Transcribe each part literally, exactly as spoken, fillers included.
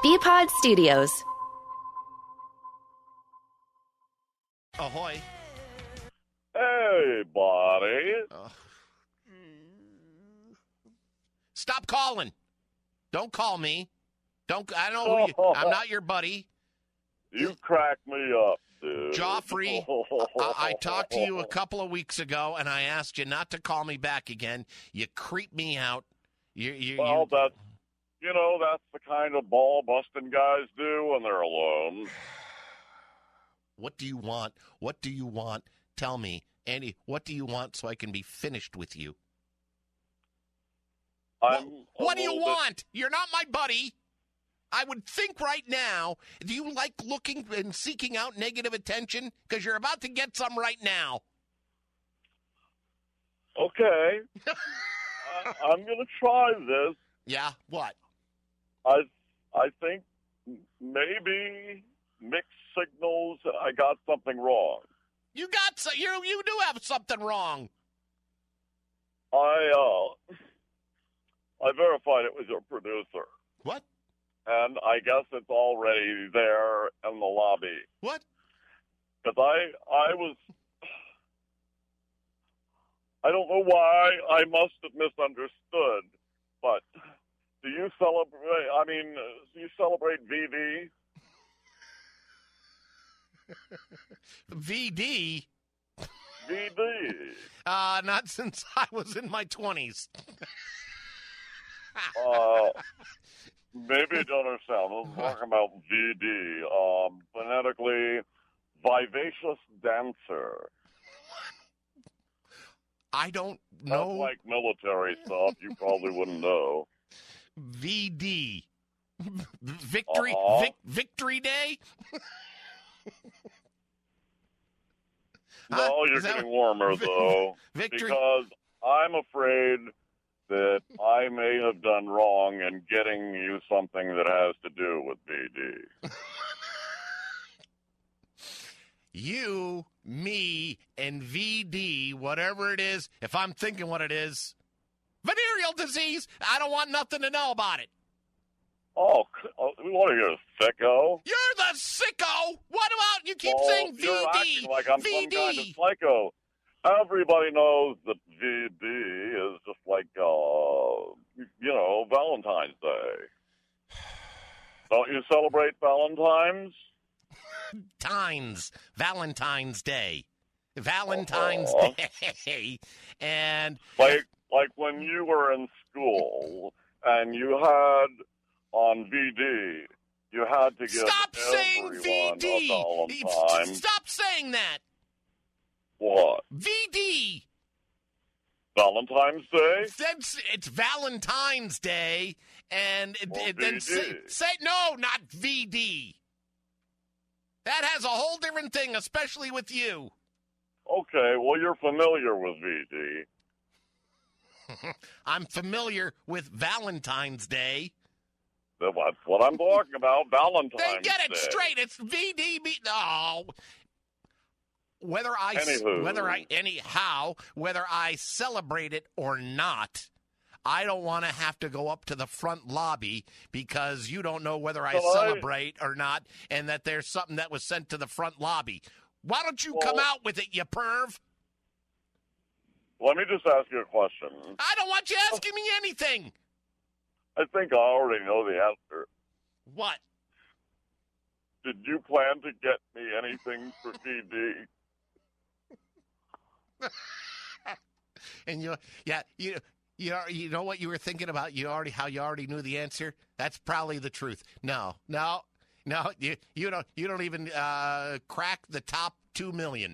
B-Pod Studios. Ahoy. Hey, buddy. Uh, stop calling. Don't call me. Don't. I don't know who you, I'm not your buddy. You crack me up, dude. Joffrey, I, I talked to you a couple of weeks ago, and I asked you not to call me back again. You creep me out. You, you, well, you, that's, you know, that's the kind of ball-busting guys do when they're alone. What do you want? What do you want? Tell me, Andy, what do you want so I can be finished with you? I'm what what do you bit... want? You're not my buddy. I would think right now, do you like looking and seeking out negative attention? Because you're about to get some right now. Okay. I, I'm going to try this. Yeah, what? I I think maybe mixed signals, I got something wrong. You got so, you you do have something wrong. I uh I verified it was your producer. What? And I guess it's already there in the lobby. What? Because I, I was, I don't know why I must have misunderstood, but do you celebrate, I mean, do you celebrate V D? V D? V D. Uh, not since I was in my twenties. uh, maybe you don't understand. I'm talking about V D, um, phonetically vivacious dancer. I don't know. That's like military stuff. You probably wouldn't know. V D. Victory, uh-huh. vic, Victory Day? No, huh? you're Is that getting what... warmer, though. Victory? Because I'm afraid that I may have done wrong in getting you something that has to do with V D. You, me, and V D, whatever it is, if I'm thinking what it is, venereal disease, I don't want nothing to know about it. Oh, what are you, a sicko? You're the sicko! What about, you keep well, saying V D? You're acting like I'm V D. some kind of psycho. Everybody knows that V D is just like, uh, you know, Valentine's Day. Don't you celebrate Valentine's? Tines, Valentine's Day. Valentine's uh-huh. Day. And... Like, like when you were in school and you had, on V D, you had to give Stop saying V D! a Valentine. Stop saying that! What? V D! Valentine's Day? That's, it's Valentine's Day, and it, well, it, then say, say, no, not V D. That has a whole different thing, especially with you. Okay, well, you're familiar with V D. I'm familiar with Valentine's Day. That's what I'm talking about, Valentine's Day. They get it straight. It's V D. B- oh. Whether I, Anywho. whether I, anyhow, whether I celebrate it or not, I don't want to have to go up to the front lobby because you don't know whether I well, celebrate or not, and that there's something that was sent to the front lobby. Why don't you well, come out with it, you perv? Let me just ask you a question. I don't want you asking me anything. I think I already know the answer. What? Did you plan to get me anything for V D? And you, yeah, you, you, you know what you were thinking about? You already, how you already knew the answer. That's probably the truth. No, no, no. You, you don't, you don't even uh, crack the top two million.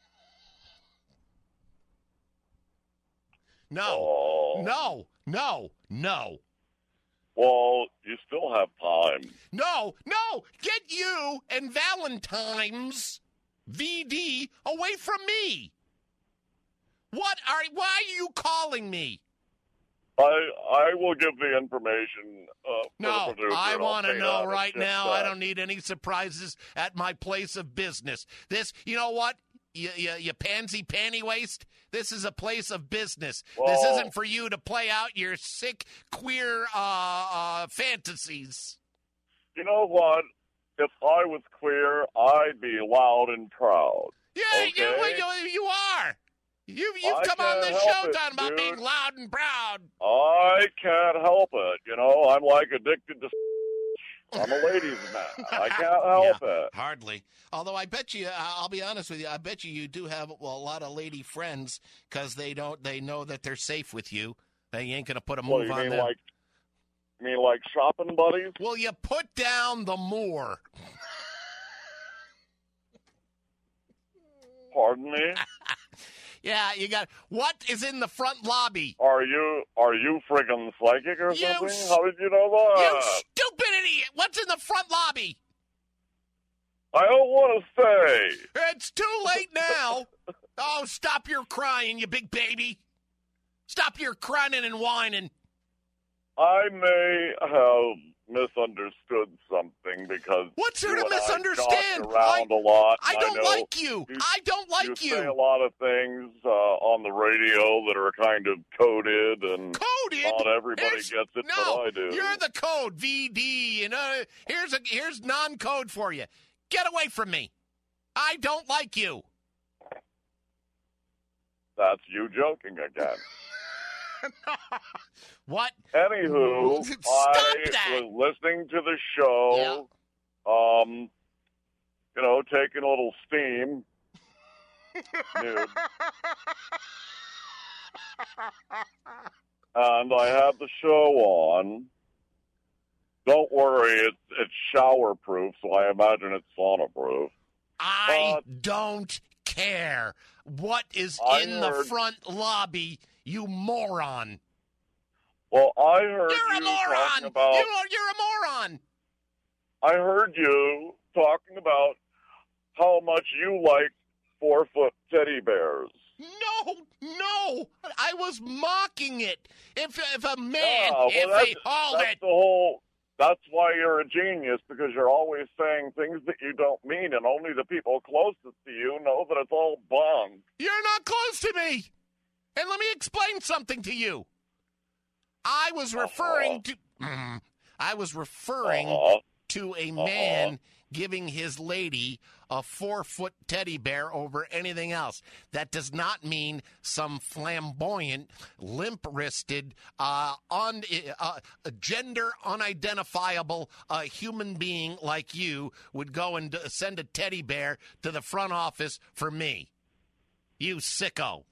No, oh. no, no, no. Well, you still have time. No, no. Get you and Valentine's V D away from me. What are? Why are you calling me? I I will give the information. Uh, no, for the producer, I want to know right now. That. I don't need any surprises at my place of business. This, you know what? You, you, you pansy panty waist. This is a place of business. Well, this isn't for you to play out your sick queer uh, uh, fantasies. you know what? If I was queer, I'd be loud and proud. Yeah, okay? you, you, you are. You, you've I come on can't this help show it, talking about dude. being loud and proud. I can't help it. You know, I'm like addicted to. I'm a ladies' man. I can't help yeah, it. Hardly. Although I bet you, I'll be honest with you, I bet you you do have well, a lot of lady friends because they don't, they know that they're safe with you. They ain't gonna put a What move do you on mean, them. like? You mean like shopping buddies? Well, you put down the Moor. Pardon me? Yeah, you got what is in the front lobby? Are you are you friggin' psychic or You something? s- How did you know that? You stupid idiot! What's in the front lobby? I don't want to say. It's too late now. Oh, stop your crying, you big baby. Stop your crying and whining. I may have misunderstood something because What's there you to and I misunderstand? josh around a lot. I and don't know like you. you- I don't like you you. say a lot of things uh, on the radio that are kind of coded, and Coded? not everybody Here's- gets it, no, but I do. You're the code, V D. And uh, here's a here's non-code for you. Get away from me. I don't like you. That's you joking again. What? Anywho, Stop I that. was listening to the show, um, you know, taking a little steam. Dude. And I had the show on. Don't worry, it's it's shower proof, so I imagine it's sauna proof. I Uh, don't care what is I in the heard- front lobby, you moron. Well, I heard You're a you moron. talking about. You are, you're a moron. I heard you talking about how much you like four foot teddy bears. No, no. I was mocking it. If if a man, Yeah, well, if that's, he hold that's it, the whole. That's why you're a genius, because you're always saying things that you don't mean, and only the people closest to you know that it's all bunk. you're not close to me. And let me explain something to you. I was referring to. Mm, I was referring Uh-huh. to a man giving his lady a four-foot teddy bear over anything else. That does not mean some flamboyant, limp-wristed, uh, un, uh, gender unidentifiable uh, human being like you would go and uh, send a teddy bear to the front office for me. You sicko.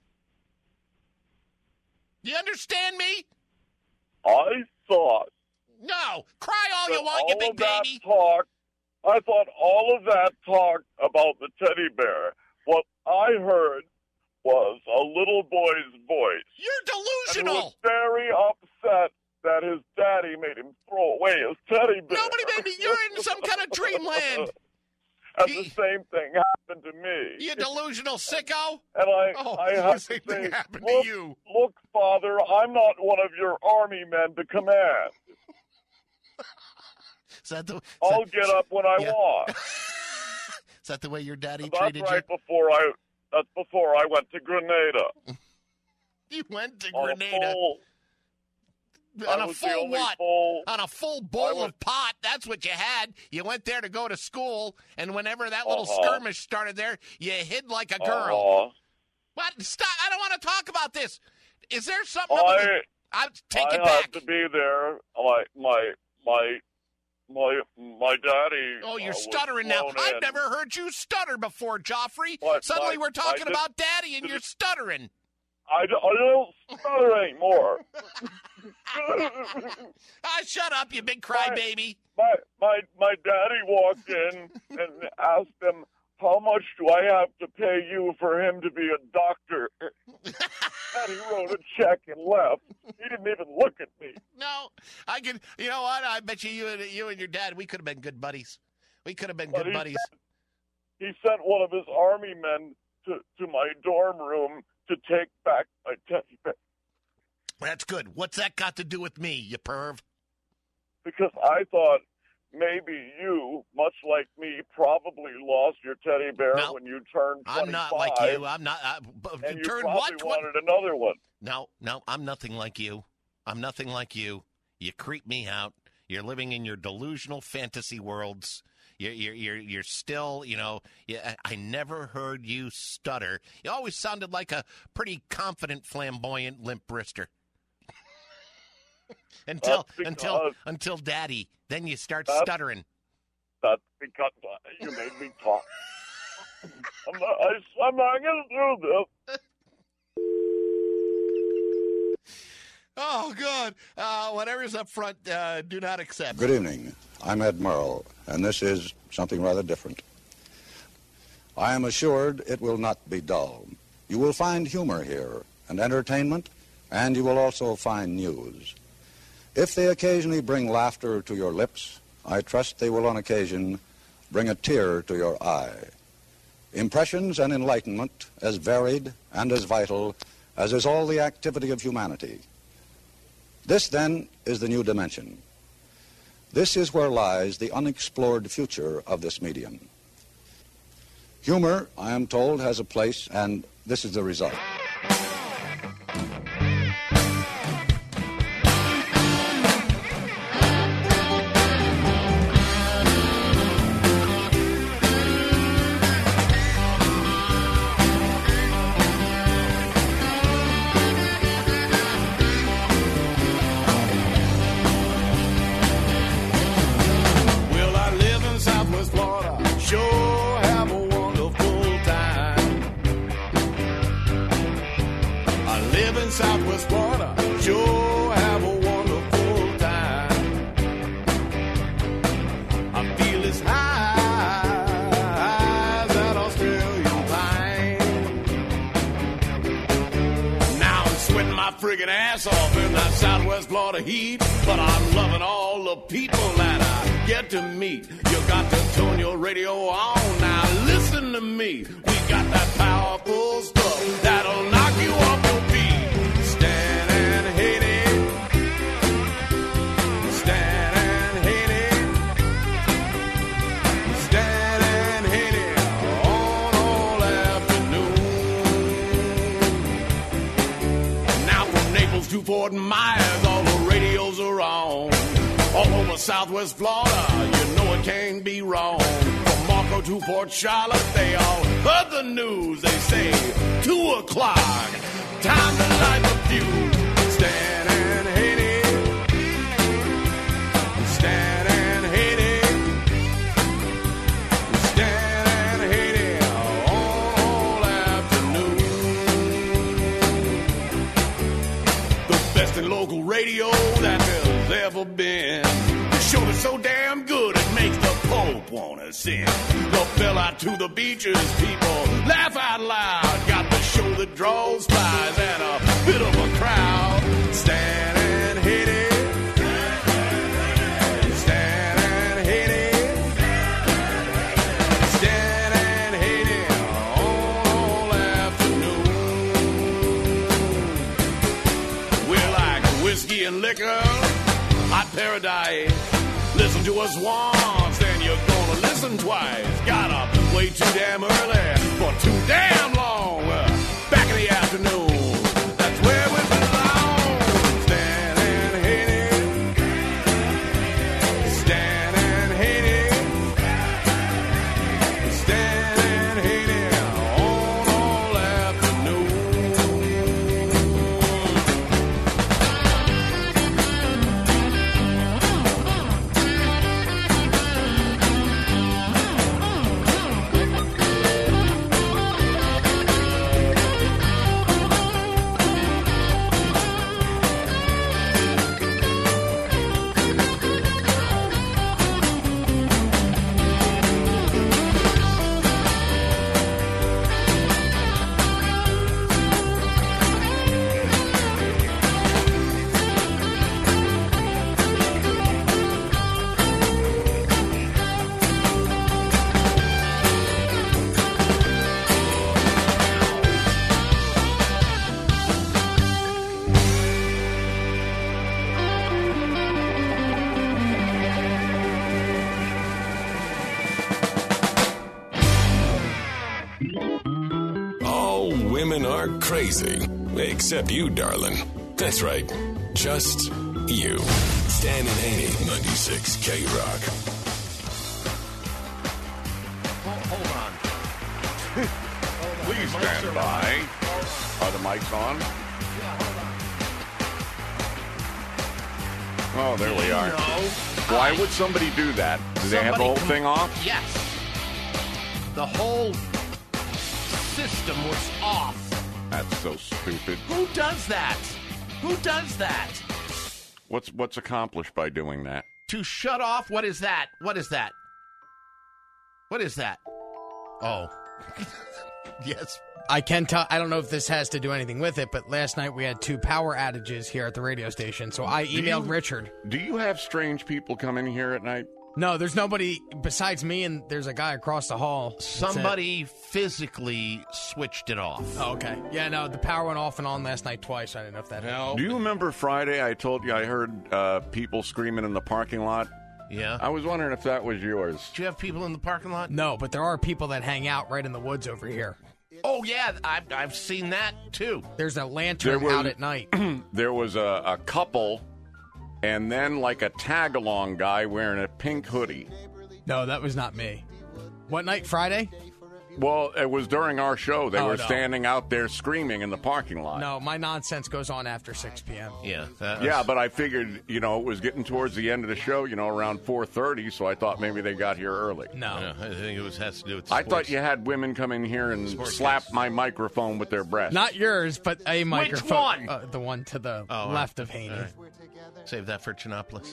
You understand me? I thought No. Cry all that you want, you all big of that baby. talk. I thought all of that talk about the teddy bear. What I heard was a little boy's voice. You're And he delusional. was very upset that his daddy made him throw away his teddy bear. Nobody made me. You're in some kind of dreamland. And He- the same thing happened to me. You delusional sicko. And I, Oh, I the have to same say, thing happened look, to you. look, Father, I'm not one of your army men to command. Is that the, is I'll that, get up when I Yeah. want. is that the way your daddy That's treated right before I. That's before I went to Grenada. you? You went to On Grenada a full, I on a was the full only what? full- On a full I bowl was- of pot. That's what you had. You went there to go to school, and whenever that little Uh-huh. skirmish started there, you hid like a girl. Uh, What? Stop! I don't want to talk about this. Is there something? up with I the- I take I it had back. to be there. My my my my my daddy. Oh, you're uh, was stuttering now. flown I've in. never heard you stutter before, Joffrey. What? Suddenly My- we're talking I did- about Daddy and did you're it- stuttering. I, don't- I don't stutter anymore. Ah, shut up, you big crybaby. my my my daddy walked in and asked him, "How much do I have to pay you for him to be a doctor?" And he wrote a check and left. He didn't even look at me. No, I could. You know what? I bet you, you and you and your dad, we could have been good buddies. We could have been But good he buddies. He sent one of his army men to, to my dorm room to take back my teddy bear That's good. What's that got to do with me, you perv? because I thought maybe you, much like me, probably lost your teddy bear No. when you turned twenty-five. I'm not like you. I'm not. Uh, b- And you turn probably what? Twen- wanted another one. No, no, I'm nothing like you. I'm nothing like you. You creep me out. You're living in your delusional fantasy worlds. You're, you're, you're, you're still, you know, you, I never heard you stutter. You always sounded like a pretty confident, flamboyant Limp Wrister. until, until, until Daddy. Then you start that's, stuttering. That's because you made me talk. I'm not, I, I'm not going to do this. Oh, good. Uh, whatever's up front, uh, do not accept. Good evening. I'm Ed Merle, and this is something rather different. I am assured it will not be dull. You will find humor here and entertainment, and you will also find news. If they occasionally bring laughter to your lips, I trust they will on occasion bring a tear to your eye. Impressions and enlightenment as varied and as vital as is all the activity of humanity. This, then, is the new dimension. This is where lies the unexplored future of this medium. Humor, I am told, has a place, and this is the result. Southwest Florida, sure have a wonderful time. I feel as high as that Australian pine. Now I'm sweating my friggin' ass off in that Southwest Florida heat, but I'm loving all the people that I get to meet. You got to turn your radio on now, listen to me. We got that powerful stuff that'll knock you off your feet. Stand and hate it. Stand and hate it. Stand and hate it on all afternoon. Now from Naples to Fort Myers, all the radios are on. All over Southwest Florida, you know it can't be wrong. From Marco to Port Charlotte, they all heard the news. They say two o'clock. Time to light the fuse. Stand and hate it. Stand and hate it. Stand and hate it all afternoon. The best in local radio that there's ever been. The show is so damn good it makes the Pope wanna sing. The bell out to the beaches, people laugh out loud. Got the show that draws flies and a bit of a crowd. Stand and hit it. Stand and hit it. Stand and hit it all afternoon. We're like whiskey and liquor, hot paradise. Listen to us once, then you're gonna listen twice. Got up way too damn early for too damn long. Back in the afternoon, that's where we belong. Stand and hit it. Stand and hit it. Stand and hit it on all afternoon. Women are crazy. Except you, darling. That's right. Just you. Stan and Haney, ninety-six K Rock. Hold, hold on. Please stand by. Are the mics on? Oh, there we are. No. Why would somebody do that? Do they have the whole com- thing off? Yes. The whole system was off. That's so stupid. Who does that? Who does that? What's what's accomplished by doing that? To shut off? What is that? What is that? What is that? Oh. Yes. I can tell. I don't know if this has to do anything with it, but last night we had two power outages here at the radio station. So I emailed you, Richard. Do you have strange people come in here at night? No, there's nobody besides me, and there's a guy across the hall. That's Somebody physically switched it off. Oh, okay. Yeah, no, the power went off and on last night twice. I didn't know if that helped. Do you remember Friday I told you I heard uh, people screaming in the parking lot? Yeah. I was wondering if that was yours. Do you have people in the parking lot? No, but there are people that hang out right in the woods over here. Oh, yeah. I've, I've seen that, too. There's a lantern was- out at night. There was a, a couple, and then like a tag-along guy wearing a pink hoodie. No, that was not me. What night? Friday? Well, it was during our show. They Oh, were no. standing out there screaming in the parking lot. No, my nonsense goes on after six p.m. Yeah. that Yeah, was- but I figured, you know, it was getting towards the end of the show, you know, around four thirty, so I thought maybe they got here early. No. Yeah, I think it was has to do with I sports. thought you had women come in here and Sports slap case. my microphone with their breasts. Not yours, but a microphone. one? Uh, the one to the Oh, all left right. of Haney. All right. Save that for Chinopolis.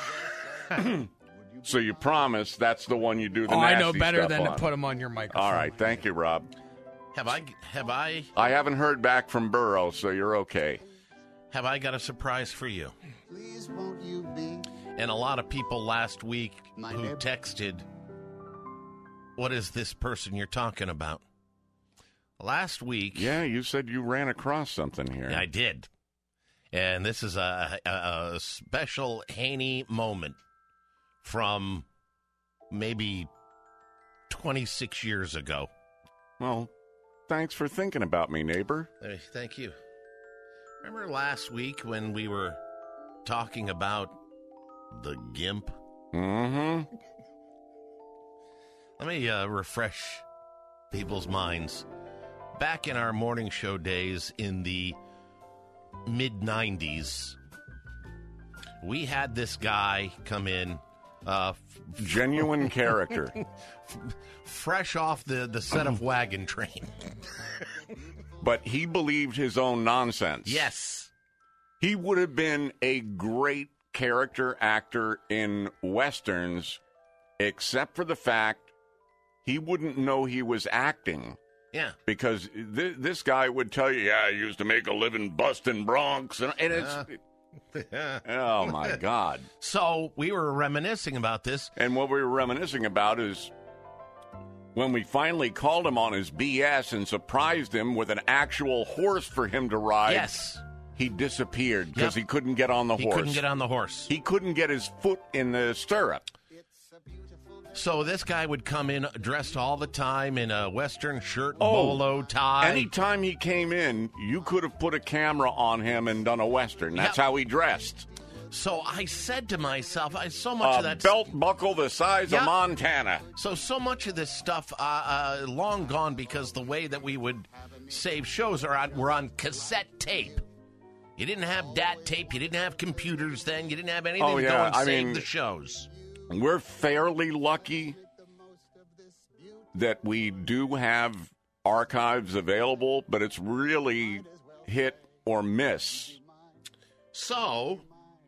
So you promise that's the one you do the Oh, I know nasty better stuff than on. to put them on your microphone. All right, thank you, Rob. Have I have I I haven't heard back from Burrow, so you're okay. have I got a surprise for you? And a lot of people last week who texted, "What is this person you're talking about?" Last week, Yeah, you said you ran across something here. I did. And this is a, a, a special Haney moment from maybe twenty-six years ago. Well, thanks for thinking about me, neighbor. Hey, thank you. Remember last week when we were talking about the GIMP? Mm-hmm. Let me uh, refresh people's minds. Back in our morning show days in the mid nineties, we had this guy come in, uh, f- Genuine character. fresh off the, the set of Wagon Train. But he believed his own nonsense. Yes. He would have been a great character actor in Westerns, except for the fact he wouldn't know he was acting. Yeah. Because th- this guy would tell you, yeah, I used to make a living busting Bronx. And, and it's, oh, my God. So we were reminiscing about this. And what we were reminiscing about is when we finally called him on his B S and surprised him with an actual horse for him to ride. Yes. He disappeared because Yep. he couldn't get on the He horse. couldn't get on the horse. He couldn't get his foot in the stirrup. So this guy would come in dressed all the time in a Western shirt, Oh, bolo tie. Anytime he came in, you could have put a camera on him and done a Western. That's Yep. how he dressed. So I said to myself, I so much A of that belt buckle the size Yep. of Montana. So, so much of this stuff uh, uh, long gone because the way that we would save shows are on, were on cassette tape. You didn't have dat tape. You didn't have computers then. You didn't have anything Oh, to go yeah, and I save mean- the shows. We're fairly lucky that we do have archives available, but it's really hit or miss. So,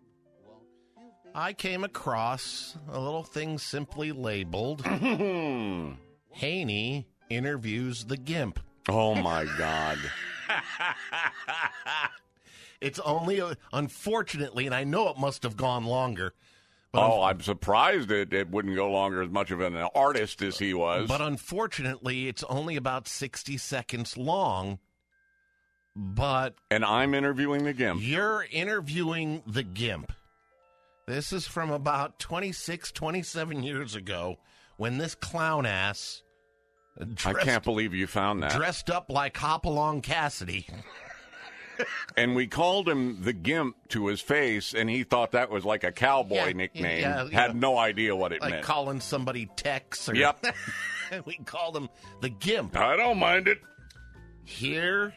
I came across a little thing simply labeled Haney interviews the GIMP. Oh, my God. It's only, a, unfortunately, and I know it must have gone longer. But Oh, I'm surprised it, it wouldn't go longer as much of an artist as he was. But unfortunately, it's only about sixty seconds long. But and I'm interviewing the GIMP. you're interviewing the GIMP. This is from about twenty-six, twenty-seven years ago when this clown ass I dressed, can't believe you found that. dressed up like Hopalong Cassidy And we called him the Gimp to his face, and he thought that was like a cowboy Yeah, nickname. yeah, yeah. Had no idea what it Like meant. calling somebody Tex. Or, Yep. we called him the Gimp. I don't mind it. Here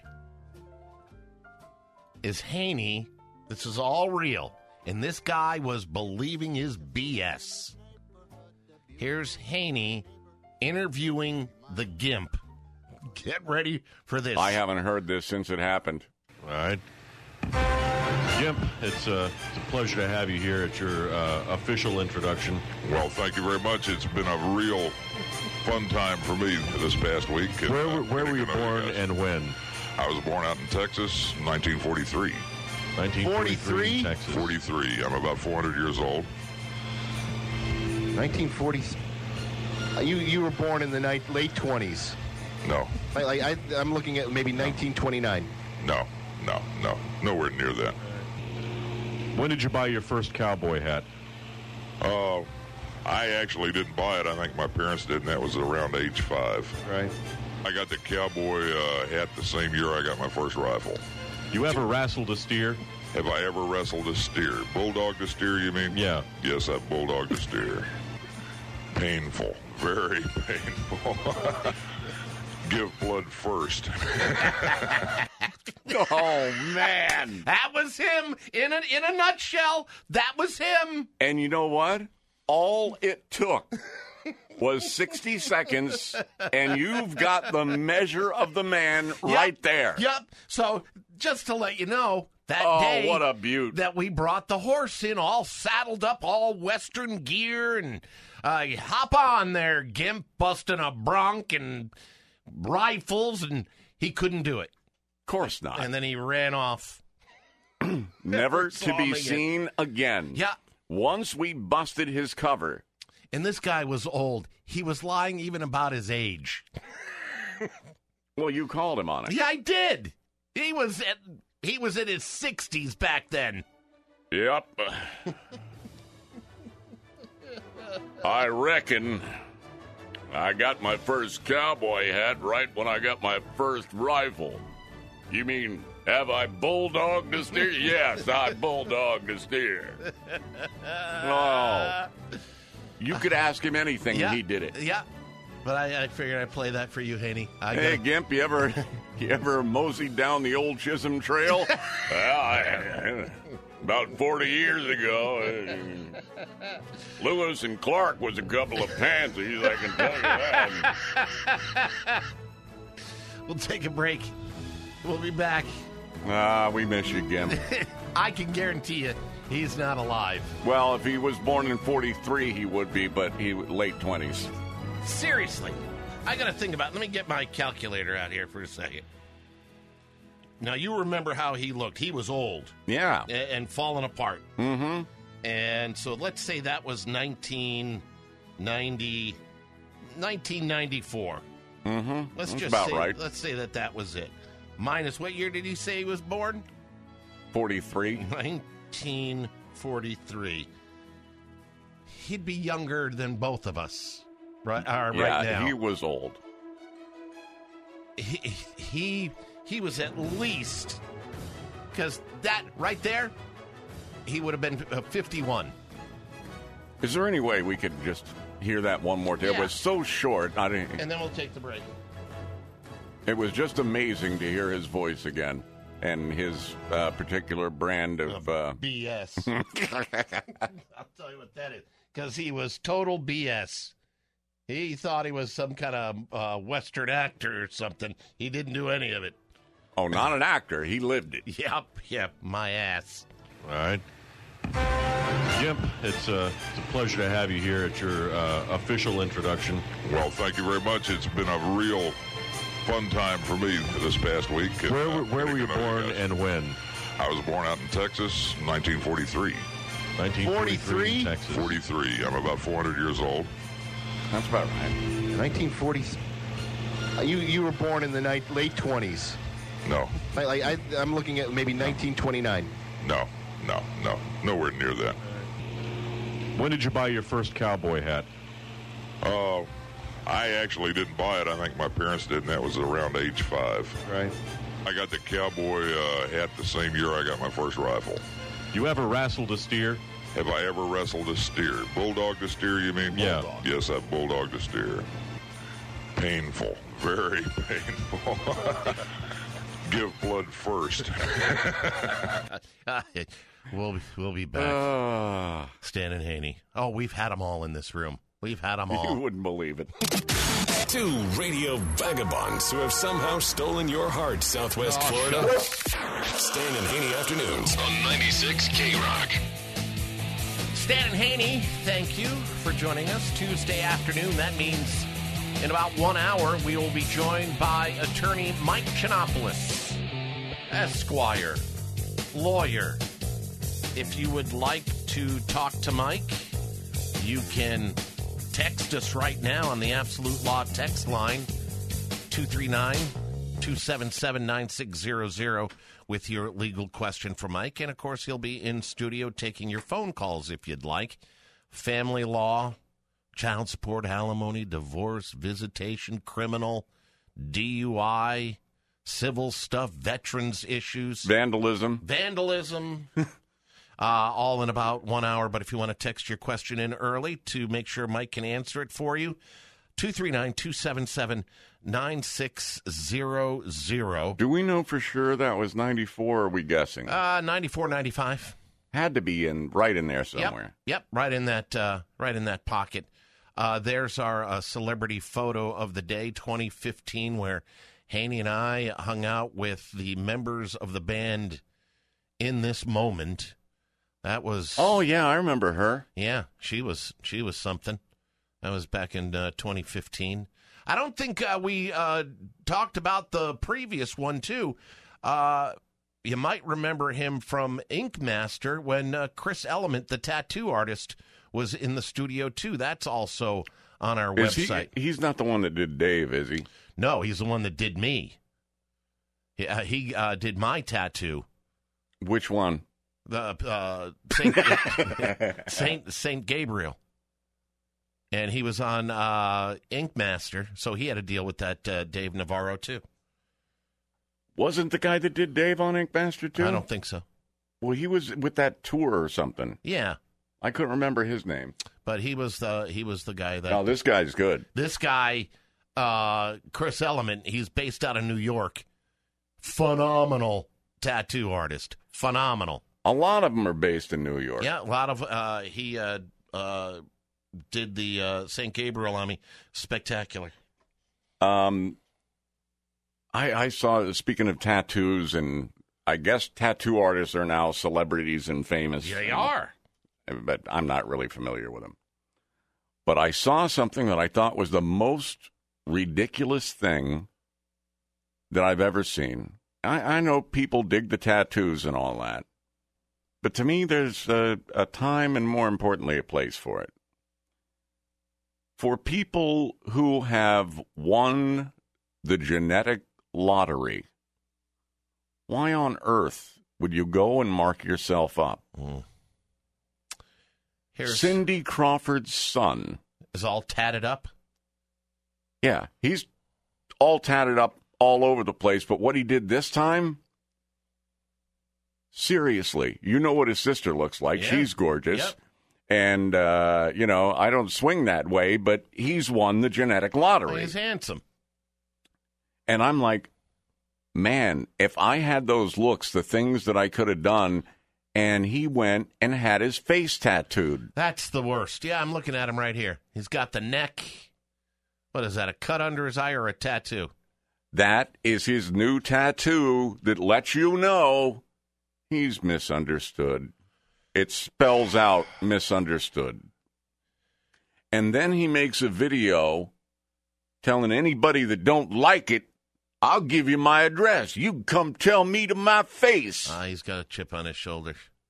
is Haney. This is all real. And this guy was believing his B S. Here's Haney interviewing the Gimp. Get ready for this. I haven't heard this since it happened. All right. Gimp, it's, uh, it's a pleasure to have you here at your uh, official introduction. Well, thank you very much. It's been a real fun time for me this past week. And, Where, uh, were- where were you getting to know born guys. and when? I was born out in Texas, nineteen forty-three. nineteen forty-three in Texas. forty-three. I'm about four hundred years old. nineteen forty. Uh, You you were born in the night, late twenties. No, Like, like I, I'm looking at maybe nineteen twenty-nine. no, no, no. Nowhere near that. When did you buy your first cowboy hat? Uh, I actually didn't buy it. I think my parents did, and that was around age five. Right. I got the cowboy uh, hat the same year I got my first rifle. You ever wrestled a steer? Have I ever wrestled a steer? Bulldogged a steer, you mean? Yeah. Yes, I've bulldogged a steer. Painful. Very painful. Give blood first. Oh, man. That was him in a, in a nutshell. That was him. And you know what? All it took was sixty seconds, and you've got the measure of the man right there. Yep. So just to let you know, that Oh, day what a beaut. that we brought the horse in, all saddled up, all Western gear, and uh, hop on there, Gimp, busting a bronc and rifles, and he couldn't do it. Of course not. And then he ran off. Never to saw him be again. seen again. Yeah. Once we busted his cover. And this guy was old. He was lying even about his age. Well, you called him on it. Yeah, I did. He was at he was in his sixties back then. Yep. I reckon I got my first cowboy hat right when I got my first rifle. You mean, have I bulldogged a steer? Yes, I bulldogged a steer. Oh. You could ask him anything, Yeah, and he did it. Yeah. But I, I figured I'd play that for you, Haney. I Hey, gotta- Gimp, you ever you ever moseyed down the old Chisholm Trail? Well, I, about forty years ago, uh, Lewis and Clark was a couple of pansies, I can tell you that. We'll take a break. We'll be back. Ah, we miss you, Gimp. I can guarantee you, he's not alive. Well, if he was born in forty-three, he would be, but he late twenties. Seriously. I got to think about it. Let me get my calculator out here for a second. Now, you remember how he looked. He was old. Yeah. a- And falling apart. Mm-hmm. And so let's say that was nineteen ninety, nineteen ninety-four. Mm-hmm. Let's That's just about say, right. Let's say that that was it. Minus what year did he say he was born? forty-three. nineteen forty-three. He'd be younger than both of us right, uh, Yeah, right now. he was old. He, he, he was at least, because that right there, he would have been uh, fifty-one. Is there any way we could just hear that one more time? It Yeah. was so short. I didn't, And then we'll take the break. It was just amazing to hear his voice again and his uh, particular brand of. Uh, B S. I'll tell you what that is. Because he was total B S. He thought he was some kind of uh, Western actor or something. He didn't do any of it. oh, not an actor. He lived it. Yep, yep, my ass. All right. Gimp, it's, uh, it's a pleasure to have you here at your uh, official introduction. Well, thank you very much. It's been a real fun time for me this past week. And, Where, uh, were- where were you getting to know born guys. and when? I was born out in Texas, nineteen forty-three. nineteen forty-three in Texas. forty-three. I'm about four hundred years old. That's about right. nineteen forty. Uh, You you were born in the night, late twenties. No, Like, like I, I'm looking at maybe nineteen twenty-nine. no, no, no. Nowhere near that. When did you buy your first cowboy hat? Uh, I actually didn't buy it. I think my parents did, and that was around age five. Right. I got the cowboy uh, hat the same year I got my first rifle. You ever wrestled a steer? Have I ever wrestled a steer? Bulldogged a steer, you mean? Yeah. Bulldog. Yes, I've bulldogged a steer. Painful. Very painful. Give blood first. we'll, we'll be back. Uh, Stan and Haney. Oh, we've had them all in this room. We've had them all. You wouldn't believe it. Two radio vagabonds who have somehow stolen your heart, Southwest Oh, Florida. Stan and Haney Afternoons on ninety-six K-Rock. Stan and Haney, thank you for joining us Tuesday afternoon. That means in about one hour, we will be joined by attorney Mike Chinopoulos, Esquire, lawyer. If you would like to talk to Mike, you can text us right now on the Absolute Law text line, two three nine, two seven seven, nine six zero zero, with your legal question for Mike. And, of course, he'll be in studio taking your phone calls if you'd like. Family law, child support, alimony, divorce, visitation, criminal, D U I, civil stuff, veterans issues. Vandalism. Vandalism. Uh, all in about one hour, but if you want to text your question in early to make sure Mike can answer it for you, two three nine, two seven seven, nine six zero zero. Do we know for sure that was ninety-four, or are we guessing? Uh, ninety-four, ninety-five. Had to be in right in there somewhere. Yep, yep, right in that, uh, right in that pocket. Uh, there's our uh, celebrity photo of the day, twenty fifteen, where Haney and I hung out with the members of the band In This Moment. That was Oh yeah, I remember her. yeah, she was she was something. That was back in uh, twenty fifteen. I don't think uh, we uh, talked about the previous one too. Uh, you might remember him from Ink Master when uh, Chris Element, the tattoo artist, was in the studio too. That's also on our Is website. He, he's not the one that did Dave, is he? No, he's the one that did me. He, uh, he uh, did my tattoo. Which one? The uh, Saint Saint Saint Gabriel, and he was on uh, Ink Master, so he had to deal with that uh, Dave Navarro too. Wasn't the guy that did Dave on Ink Master too? I don't think so. Well, he was with that tour or something. Yeah, I couldn't remember his name. but he was the he was the guy that. Oh, this guy's good. This guy, uh, Chris Element, he's based out of New York. Phenomenal tattoo artist. Phenomenal. A lot of them are based in New York. Yeah, a lot of uh, he uh, uh, did the uh, Saint Gabriel on me. Spectacular. Um, I, I saw, speaking of tattoos, and I guess tattoo artists are now celebrities and famous. They are. But I'm not really familiar with them. But I saw something that I thought was the most ridiculous thing that I've ever seen. I, I know people dig the tattoos and all that. But to me, there's a, a time and, more importantly, a place for it. For people who have won the genetic lottery, why on earth would you go and mark yourself up? Mm. Here's, Cindy Crawford's son is all tatted up. Yeah, he's all tatted up all over the place, but what he did this time, seriously, you know what his sister looks like. Yeah. She's gorgeous. Yep. And, uh, you know, I don't swing that way, but he's won the genetic lottery. He's handsome. And I'm like, man, if I had those looks, the things that I could have done, and he went and had his face tattooed. That's the worst. Yeah, I'm looking at him right here. He's got the neck. What is that, a cut under his eye or a tattoo? That is his new tattoo that lets you know he's misunderstood. It spells out misunderstood. And then he makes a video telling anybody that don't like it, I'll give you my address. You can come tell me to my face. Ah, he's got a chip on his shoulder.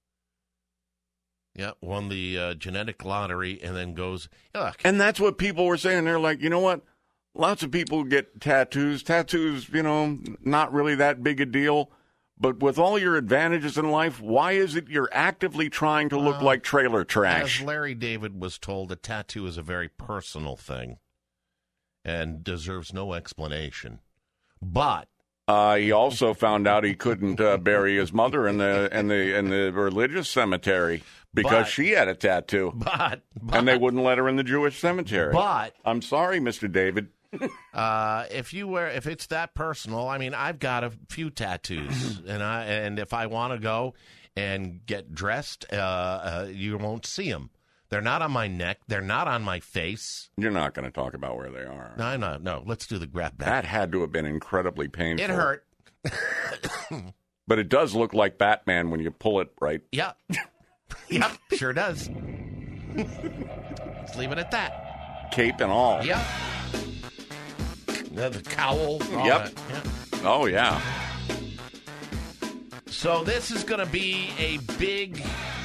Yeah, won the uh, genetic lottery and then goes, look. And that's what people were saying. They're like, you know what? Lots of people get tattoos. Tattoos, you know, not really that big a deal. But with all your advantages in life, why is it you're actively trying to look uh, like trailer trash? As Larry David was told, a tattoo is a very personal thing and deserves no explanation. But Uh, he also found out he couldn't uh, bury his mother in the in the in the religious cemetery because But- she had a tattoo, But, but and they wouldn't let her in the Jewish cemetery. But I'm sorry, Mister David. uh, if you wear, if it's that personal, I mean, I've got a few tattoos, and I and if I want to go and get dressed, uh, uh, you won't see them. They're not on my neck. They're not on my face. You're not going to talk about where they are. No, no, no. Let's do the grab back. That had to have been incredibly painful. It hurt. But it does look like Batman when you pull it right. Yep. Yep, sure does. Let's leave it at that. Cape and all. Yep. The, the cowl. all Yep. that. Yeah. Oh, yeah. So this is going to be a big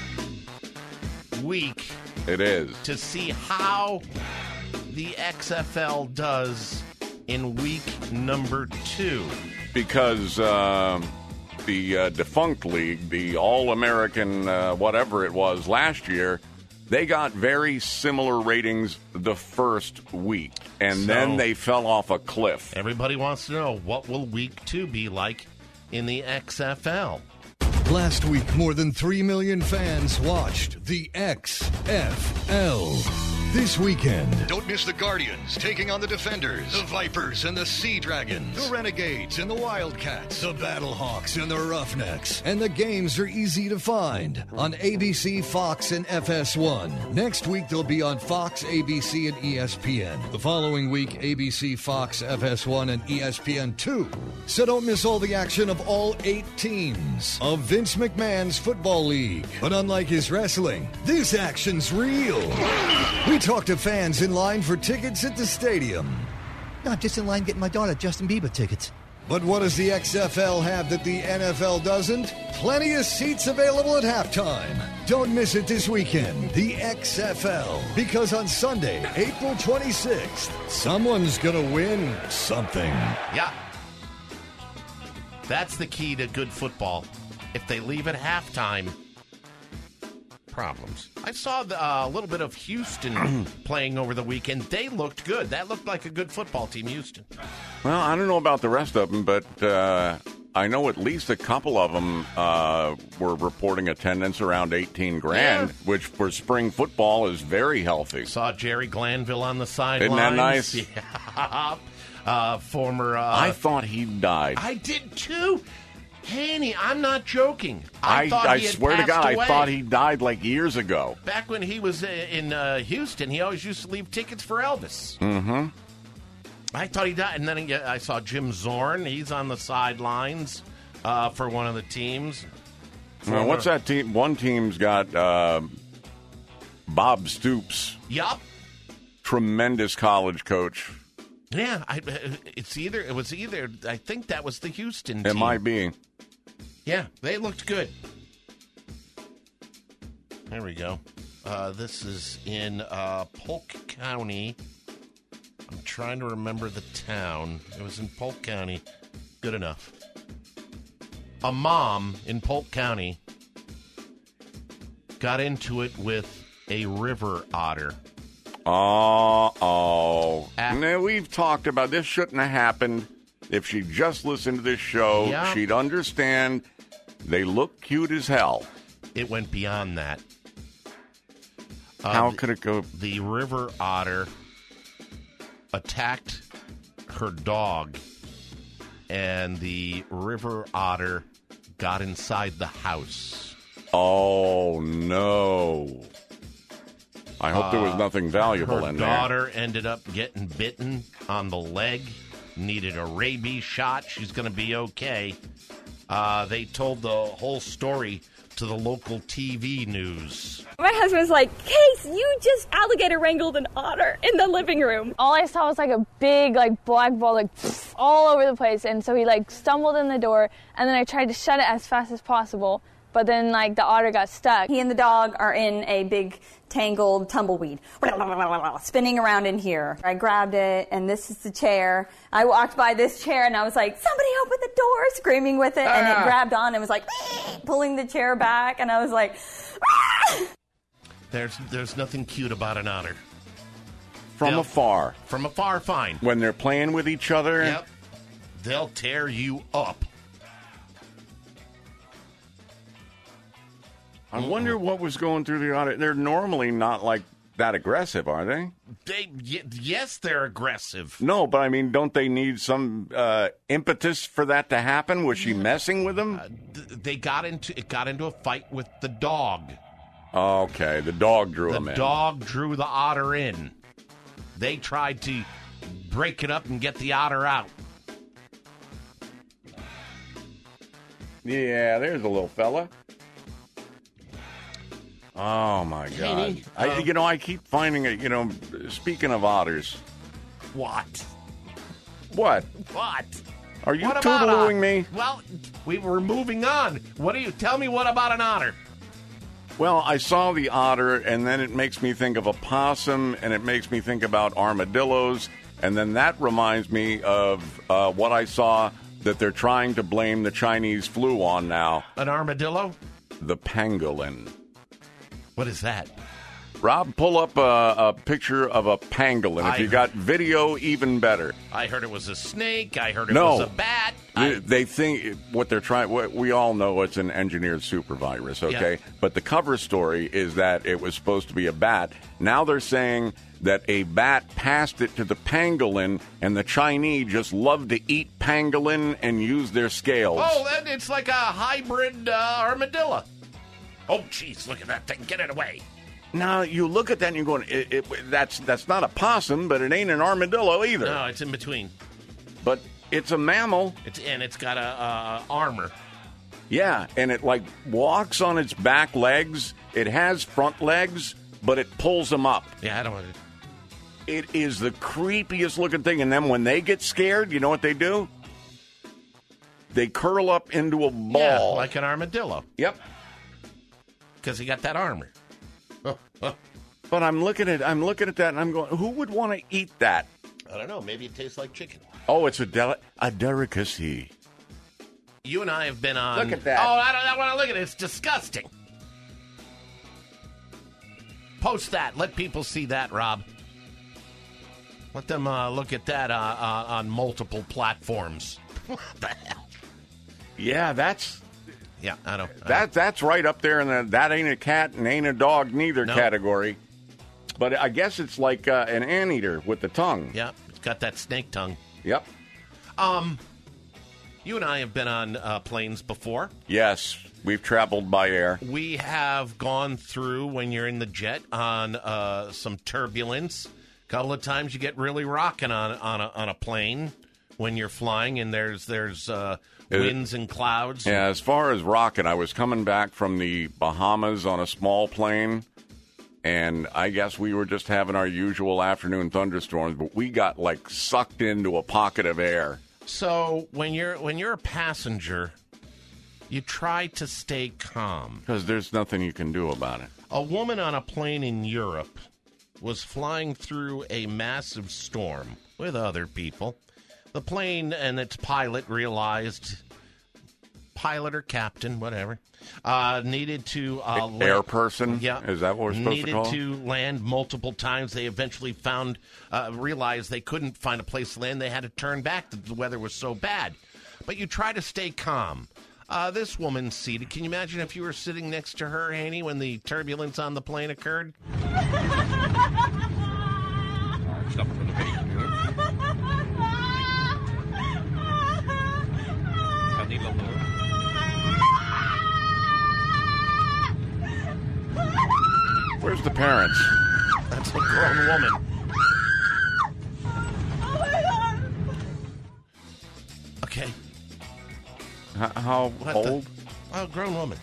week It is. to see how the X F L does in week number two. Because um, the uh, defunct league, the All-American uh, whatever it was last year, they got very similar ratings the first week. And So- then they fell off a cliff. Everybody wants to know, what will week two be like in the X F L? Last week, more than three million fans watched the X F L. This weekend, don't miss the Guardians taking on the Defenders, the Vipers and the Sea Dragons, the Renegades and the Wildcats, the Battlehawks and the Roughnecks. And the games are easy to find on A B C, Fox, and F S one. Next week, they'll be on Fox, A B C, and E S P N. The following week, A B C, Fox, F S one, and E S P N two. So don't miss all the action of all eight teams of Vince McMahon's Football League. But unlike his wrestling, this action's real. We talked to fans in line for tickets at the stadium. No, I'm just in line getting my daughter Justin Bieber tickets. But what does the X F L have that the N F L doesn't? Plenty of seats available at halftime. Don't miss it this weekend, the X F L. Because on Sunday, April twenty-sixth, someone's going to win something. Yeah. That's the key to good football. If they leave at halftime, problems. I saw the, uh, a little bit of Houston playing over the weekend. They looked good. That looked like a good football team, Houston. Well, I don't know about the rest of them, but uh, I know at least a couple of them uh, were reporting attendance around eighteen grand, Yeah. which for spring football is very healthy. Saw Jerry Glanville on the sidelines. Isn't that nice? Yeah. Uh, former... Uh, I thought he died. I did too. Haney, I'm not joking. I, I, thought I he had swear to passed God, away. I thought he died like years ago. Back when he was uh, in uh, Houston, he always used to leave tickets for Elvis. Mm-hmm. I thought he died, and then he, I saw Jim Zorn. He's on the sidelines uh, for one of the teams. Well, what's that team? One team's got uh, Bob Stoops. Yup. Tremendous college coach. Yeah, I, it's either it was either. I think that was the Houston team. It might be. Yeah, they looked good. There we go. Uh, this is in uh, Polk County. I'm trying to remember the town. It was in Polk County. Good enough. A mom in Polk County got into it with a river otter. Uh-oh. Ah. Now, we've talked about this. Shouldn't have happened. If she just listened to this show, Yeah. she'd understand they look cute as hell. It went beyond that. Uh, How the- could it go? The river otter attacked her dog, and the river otter got inside the house. Oh, no. I hope there was Uh, nothing valuable her in there. daughter ended up getting bitten on the leg, needed a rabies shot. She's going to be okay. Uh, they told the whole story to the local T V news. My husband's like, Case, you just alligator wrangled an otter in the living room. All I saw was like a big like black ball like all over the place, and so he like stumbled in the door, and then I tried to shut it as fast as possible, but then like the otter got stuck. He and the dog are in a big tangled tumbleweed, spinning around in here. I grabbed it, and this is the chair. I walked by this chair, and I was like, somebody open the door, screaming with it, and Ah. it grabbed on and was like, pulling the chair back, and I was like, ah! There's there's nothing cute about an otter. From They'll- afar. From afar, fine. When they're playing with each other. Yep. They'll tear you up. I wonder what was going through the otter. They're normally not like that aggressive, are they? They y- yes, they're aggressive. No, but I mean, don't they need some uh, impetus for that to happen? Was she messing with them? Uh, th- they got into it got into a fight with the dog. Okay, the dog drew The him in. dog drew the otter in. They tried to break it up and get the otter out. Yeah, there's a little fella. Oh, my God. Katie, I, uh, you know, I keep finding it, you know, speaking of otters. What? What? What? Are you What about toodalooing ot- me? Well, we were moving on. What do you tell me? What about an otter? Well, I saw the otter, and then it makes me think of a possum, and it makes me think about armadillos, and then that reminds me of uh, what I saw that they're trying to blame the Chinese flu on now. An armadillo? The pangolin. What is that? Rob, pull up a, a picture of a pangolin. If I you got video, even better. I heard it was a snake. I heard it No. was a bat. They, they think what they're trying. What we all know it's an engineered super virus, okay? Yeah. But the cover story is that it was supposed to be a bat. Now they're saying that a bat passed it to the pangolin, and the Chinese just love to eat pangolin and use their scales. Oh, then it's like a hybrid uh, armadillo. Oh, jeez, look at that thing. Get it away. Now you look at that and you're going, it, it, that's that's not a possum, but it ain't an armadillo either. No, it's in between. But it's a mammal. It's and it's got a uh, armor. Yeah, and it like walks on its back legs. It has front legs, but it pulls them up. Yeah, I don't want to. It is the creepiest looking thing. And then when they get scared, you know what they do? They curl up into a ball. Yeah, like an armadillo. Yep. Because he got that armor. Oh, oh. But I'm looking at I'm looking at that and I'm going, who would want to eat that? I don't know. Maybe it tastes like chicken. Oh, it's a deli- a delicacy. You and I have been on. Look at that. Oh, I don't, I don't want to look at it. It's disgusting. Post that. Let people see that, Rob. Let them uh, look at that uh, uh, on multiple platforms. What the hell? Yeah, that's Yeah, I don't. I that that's right up there in the that ain't a cat and ain't a dog neither No. category. But I guess it's like uh, an anteater with the tongue. Yeah, it's got that snake tongue. Yep. Um, you and I have been on uh, planes before. Yes, we've traveled by air. We have gone through, when you're in the jet, on uh, some turbulence. A couple of times you get really rocking on on a, on a plane when you're flying, and there's there's uh, winds and clouds. Yeah, as far as rocket, I was coming back from the Bahamas on a small plane, and I guess we were just having our usual afternoon thunderstorms, but we got like sucked into a pocket of air. So when you're when you're a passenger, you try to stay calm. Because there's nothing you can do about it. A woman on a plane in Europe was flying through a massive storm with other people. The plane and its pilot realized, pilot or captain, whatever, uh, needed to... Uh, A- air person? Yeah. Is that what we're supposed to needed call it? to land multiple times. They eventually found, uh, realized they couldn't find a place to land. They had to turn back. The weather was so bad. But you try to stay calm. Uh, this woman's seated. Can you imagine if you were sitting next to her, Annie, when the turbulence on the plane occurred? Where's the parents? That's a grown woman. Okay. H- how What old? the- Oh, grown woman.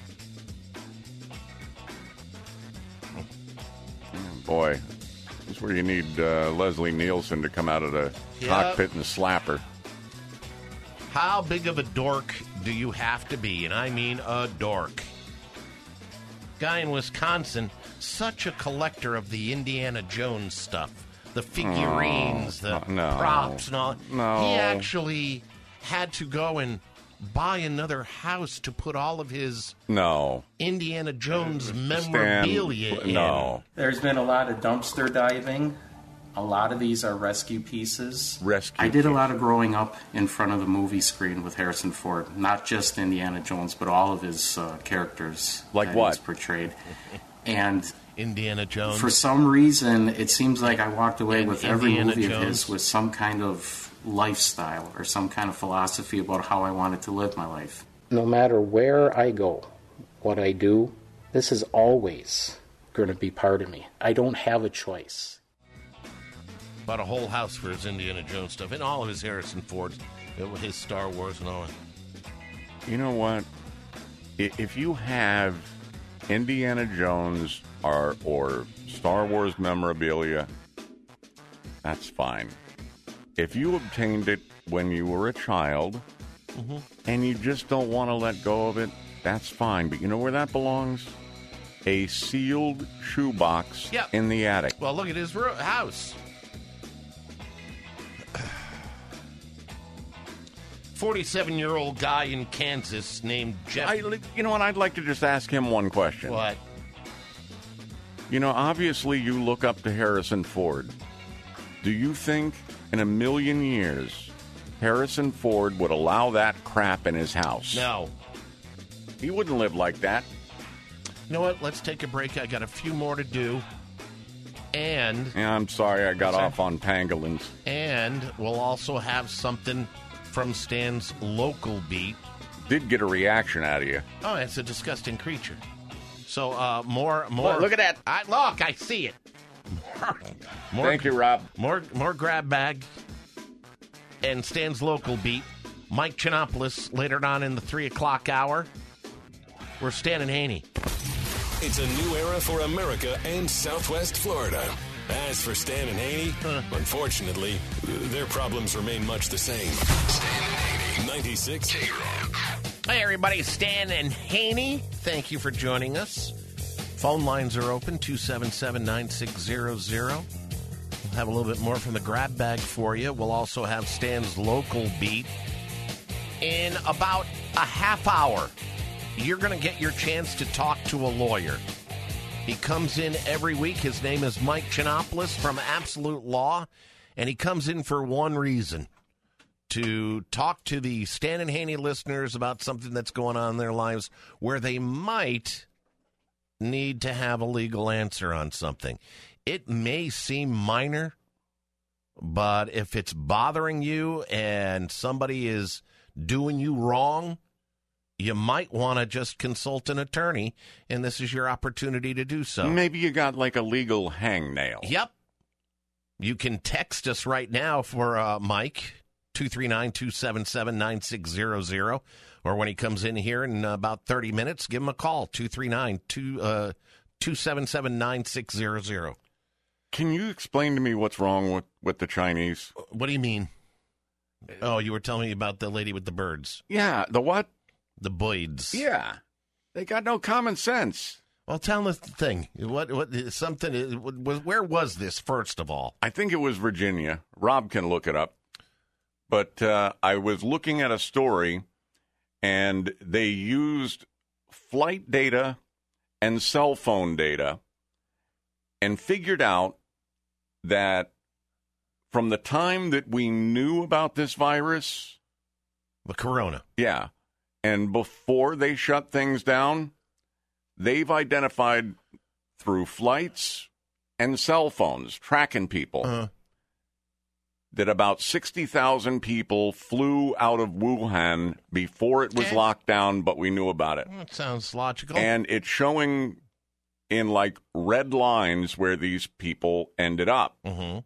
Boy, this is where you need uh, Leslie Nielsen to come out of the Yeah. cockpit and slap her. How big of a dork do you have to be? And I mean a dork. Guy in Wisconsin, such a collector of the Indiana Jones stuff. The figurines, Oh, the no. props and all. No. He actually had to go and buy another house to put all of his No. Indiana Jones Stan, memorabilia in. no. There's been a lot of dumpster diving a lot of these are rescue pieces. Rescue I did a lot of growing up in front of the movie screen with Harrison Ford, not just Indiana Jones, but all of his uh, characters. Like that what? he's portrayed. And Indiana Jones. for some reason, it seems like I walked away And with every Indiana movie of Jones. his with some kind of lifestyle or some kind of philosophy about how I wanted to live my life. No matter where I go, what I do, this is always going to be part of me. I don't have a choice. Bought a whole house for his Indiana Jones stuff and all of his Harrison Ford, his Star Wars and all that. You know what? I- If you have Indiana Jones or, or Star Wars memorabilia, that's fine. If you obtained it when you were a child Mhm. and you just don't want to let go of it, that's fine. But you know where that belongs? A sealed shoebox Yep. in the attic. Well, look at his ro- house. forty-seven-year-old guy in Kansas named Jeff. I, you know what? I'd like to just ask him one question. What? You know, obviously you look up to Harrison Ford. Do you think in a million years Harrison Ford would allow that crap in his house? No. He wouldn't live like that. You know what? Let's take a break. I got a few more to do. And Yeah, I'm sorry I got Sorry. off on pangolins. and we'll also have something from Stan's local beat. Did get a reaction out of you. Oh, it's a disgusting creature. So uh, more, more. Look, look at that. I, look, I see it. More, Thank you, Rob. More, more grab bag. And Stan's local beat. Mike Chinopoulos later on in the three o'clock hour. We're Stan and Haney. It's a new era for America and Southwest Florida. As for Stan and Haney, unfortunately, their problems remain much the same. Stan and Haney, ninety-six K-Rock. Hey, everybody. Stan and Haney. Thank you for joining us. Phone lines are open, two seven seven, nine six zero zero. We'll have a little bit more from the grab bag for you. We'll also have Stan's local beat. In about a half hour, you're going to get your chance to talk to a lawyer. He comes in every week. His name is Mike Chinopoulos from Absolute Law, and he comes in for one reason, to talk to the Stan and Haney listeners about something that's going on in their lives where they might need to have a legal answer on something. It may seem minor, but if it's bothering you and somebody is doing you wrong, you might want to just consult an attorney, and this is your opportunity to do so. Maybe you got like a legal hangnail. Yep. You can text us right now for uh, Mike, two three nine, two seven seven, nine six zero zero. Or when he comes in here in about thirty minutes, give him a call, two three nine, two seven seven, nine six zero zero. Can you explain to me what's wrong with, with the Chinese? What do you mean? Oh, you were telling me about the lady with the birds. Yeah, the what? The Boyds. Yeah. They got no common sense. Well, tell us the thing. What? What? Something? Where was this? First of all, I think it was Virginia. Rob can look it up. But uh, I was looking at a story, and they used flight data and cell phone data, and figured out that from the time that we knew about this virus, the corona, yeah, and before they shut things down, they've identified through flights and cell phones, tracking people, uh-huh. that about sixty thousand people flew out of Wuhan before it was Okay. locked down, but we knew about it. That sounds logical. And it's showing in like red lines where these people ended up. Mm-hmm.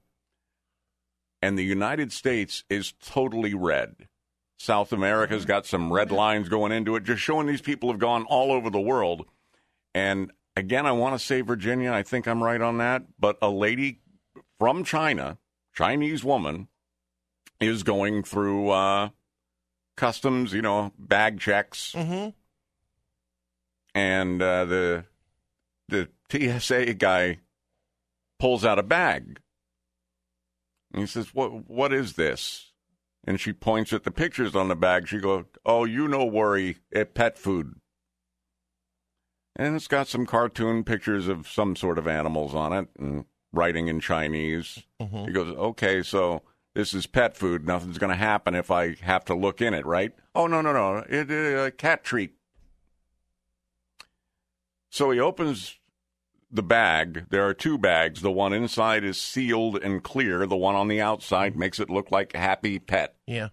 And the United States is totally red. South America's got some red lines going into it, just showing these people have gone all over the world. And again, I want to say Virginia, I think I'm right on that, but a lady from China, Chinese woman, is going through uh, customs, you know, bag checks. Mm-hmm. And uh, the the T S A guy pulls out a bag. And he says, "What? What is this?" And she points at the pictures on the bag. She goes, "Oh, you no worry, it pet food." And it's got some cartoon pictures of some sort of animals on it and writing in Chinese. Mm-hmm. He goes, okay, so this is pet food. Nothing's going to happen if I have to look in it, right? Oh, no, no, no. It uh, cat treat. So he opens the bag. There are two bags. The one inside is sealed and clear. The one on the outside makes it look like a happy pet. Yeah.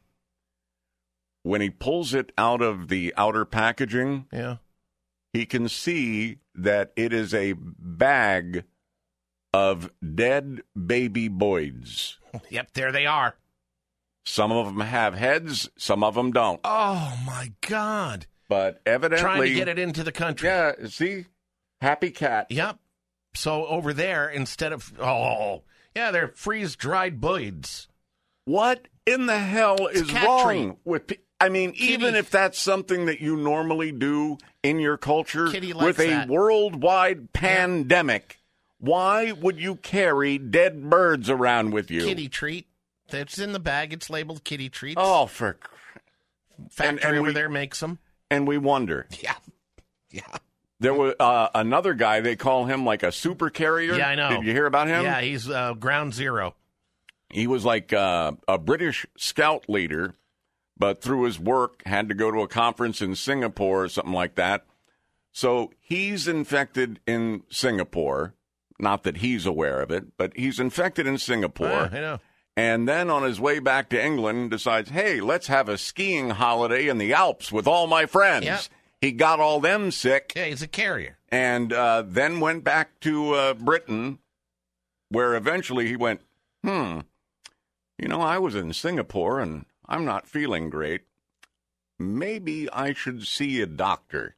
When he pulls it out of the outer packaging, yeah, he can see that it is a bag of dead baby Boyds. Yep, there they are. Some of them have heads, some of them don't. Oh, my God. But evidently... Trying to get it into the country. Yeah, see? Happy cat. Yep. So over there, instead of... Oh, yeah, they're freeze-dried Boyds. What in the hell It's is cat wrong treat. with... I mean, Kitty. even if that's something that you normally do in your culture, Kitty likes with a that. worldwide pandemic, why would you carry dead birds around with you? Kitty treat. That's in the bag. It's labeled kitty treats. Oh, for... Factory and- and over we- there makes them. And we wonder. Yeah. Yeah. There was uh, another guy, they call him like a super carrier. Yeah, I know. Did you hear about him? Yeah, he's uh, ground zero. He was like uh, a British scout leader, but through his work had to go to a conference in Singapore or something like that. So he's infected in Singapore. Not that he's aware of it, but he's infected in Singapore. Yeah, I know. And then on his way back to England decides, hey, let's have a skiing holiday in the Alps with all my friends. Yep. He got all them sick. Yeah, he's a carrier. And uh, then went back to uh, Britain, where eventually he went, hmm, you know, I was in Singapore and I'm not feeling great. Maybe I should see a doctor.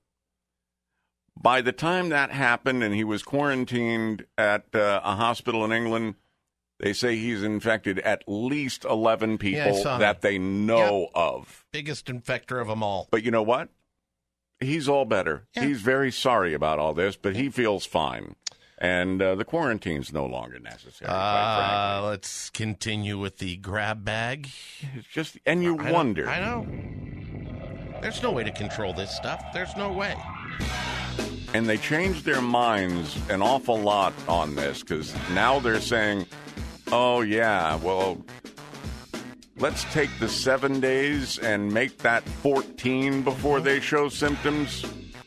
By the time that happened and he was quarantined at uh, a hospital in England, they say he's infected at least eleven Yeah, I people saw that that. they know Yep. of. Biggest infector of them all. But you know what? He's all better. Yeah. He's very sorry about all this, but he feels fine. And uh, the quarantine's no longer necessary, quite Uh, let's continue with the grab bag. frankly. It's just, and you I wonder. Know, I know. There's no way to control this stuff. There's no way. And they changed their minds an awful lot on this, because now they're saying, oh, yeah, well, let's take the seven days and make that fourteen before they show symptoms.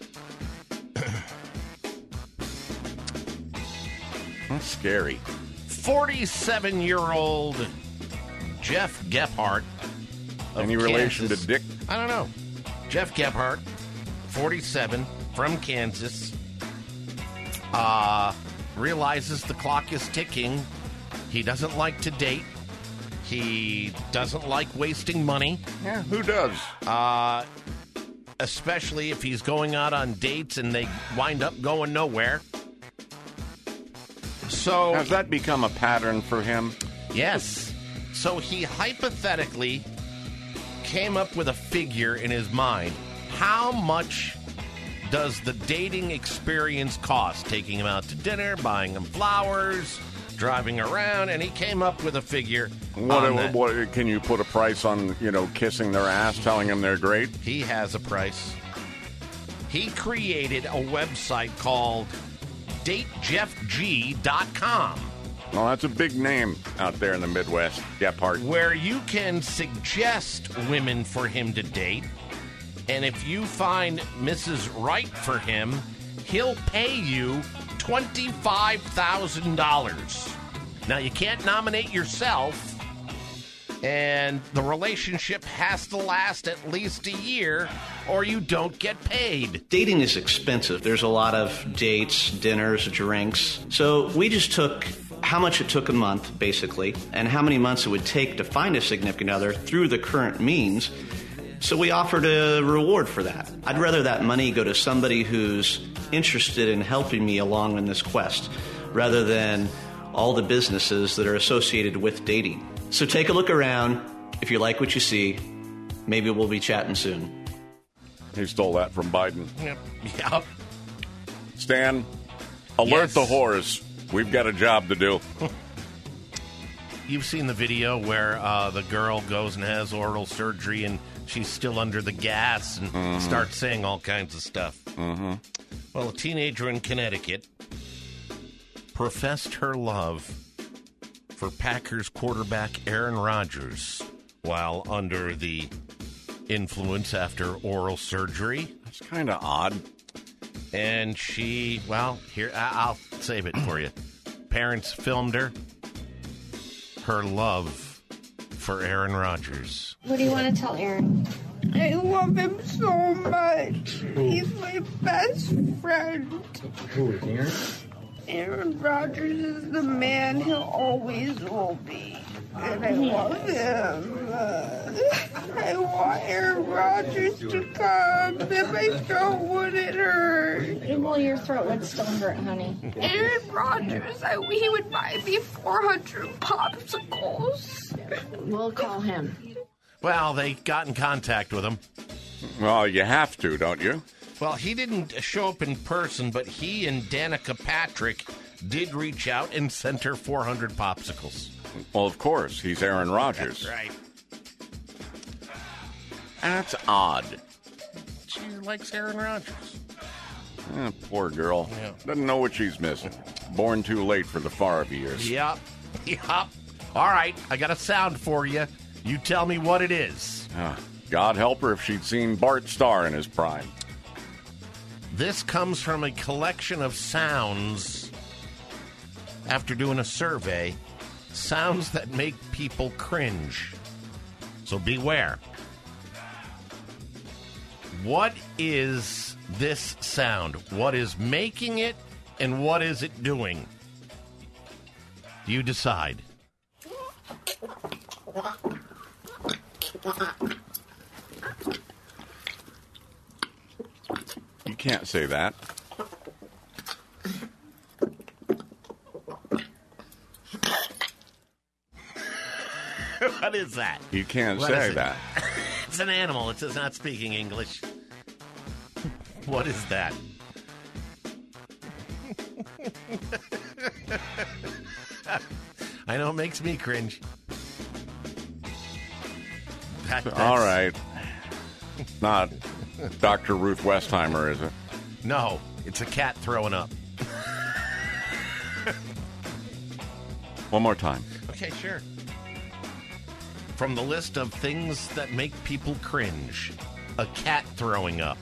That's scary. forty-seven-year-old Jeff Gephardt. of Any relation Kansas. to Dick? I don't know. Jeff Gephardt, forty-seven, from Kansas, uh, realizes the clock is ticking. He doesn't like to date. He doesn't like wasting money. Yeah, who does? Uh, especially if he's going out on dates and they wind up going nowhere. So Has that become a pattern for him? Yes. So he hypothetically came up with a figure in his mind. How much does the dating experience cost? Taking him out to dinner, buying him flowers, driving around, and he came up with a figure. What, on that. what can you put a price on, you know, kissing their ass, telling them they're great? He has a price. He created a website called date jeff g dot com. Well, that's a big name out there in the Midwest, Gephardt. Where you can suggest women for him to date. And if you find Missus Right for him, he'll pay you twenty-five thousand dollars. Now, you can't nominate yourself, and the relationship has to last at least a year, or you don't get paid. Dating is expensive. There's a lot of dates, dinners, drinks. So we just took how much it took a month, basically, and how many months it would take to find a significant other through the current means. So we offered a reward for that. I'd rather that money go to somebody who's interested in helping me along in this quest, rather than all the businesses that are associated with dating. So take a look around. If you like what you see, maybe we'll be chatting soon. He stole that from Biden. Yep. Yep. Stan, alert Yes. the whores. We've got a job to do. You've seen the video where uh, the girl goes and has oral surgery and she's still under the gas and Mhm. starts saying all kinds of stuff. Mm-hmm. Well, a teenager in Connecticut professed her love for Packers quarterback Aaron Rodgers while under the influence after oral surgery. It's kind of odd. And she, well, here, I- I'll save it for you. Parents filmed her. Her love for Aaron Rodgers. What do you want to tell Aaron? I love him so much. He's my best friend. Who is Aaron? Aaron Rodgers is the man he'll always will be. And I love him. Uh, I want Aaron Rodgers to come, then my throat wouldn't hurt. Well, your throat would still hurt, honey. Aaron Rodgers, I, he would buy me four hundred popsicles. We'll call him. Well, they got in contact with him. Well, you have to, don't you? Well, he didn't show up in person, but he and Danica Patrick did reach out and sent her four hundred popsicles. Well, of course. He's Aaron Rodgers. That's right. That's odd. She likes Aaron Rodgers. Eh, poor girl. Yeah. Doesn't know what she's missing. Born too late for the Favre years. Yep. Yep. All right. I got a sound for you. You tell me what it is. Ah, God help her if she'd seen Bart Starr in his prime. This comes from a collection of sounds after doing a survey. Sounds that make people cringe. So beware. What is this sound? What is making it, and what is it doing? You decide. You can't say that. What is that? You can't What say is it? that. It's an animal. It's just not speaking English. What is that? I know it makes me cringe. That, All right. Not Doctor Ruth Westheimer, is it? No, it's a cat throwing up. One more time. Okay, sure. From the list of things that make people cringe, a cat throwing up.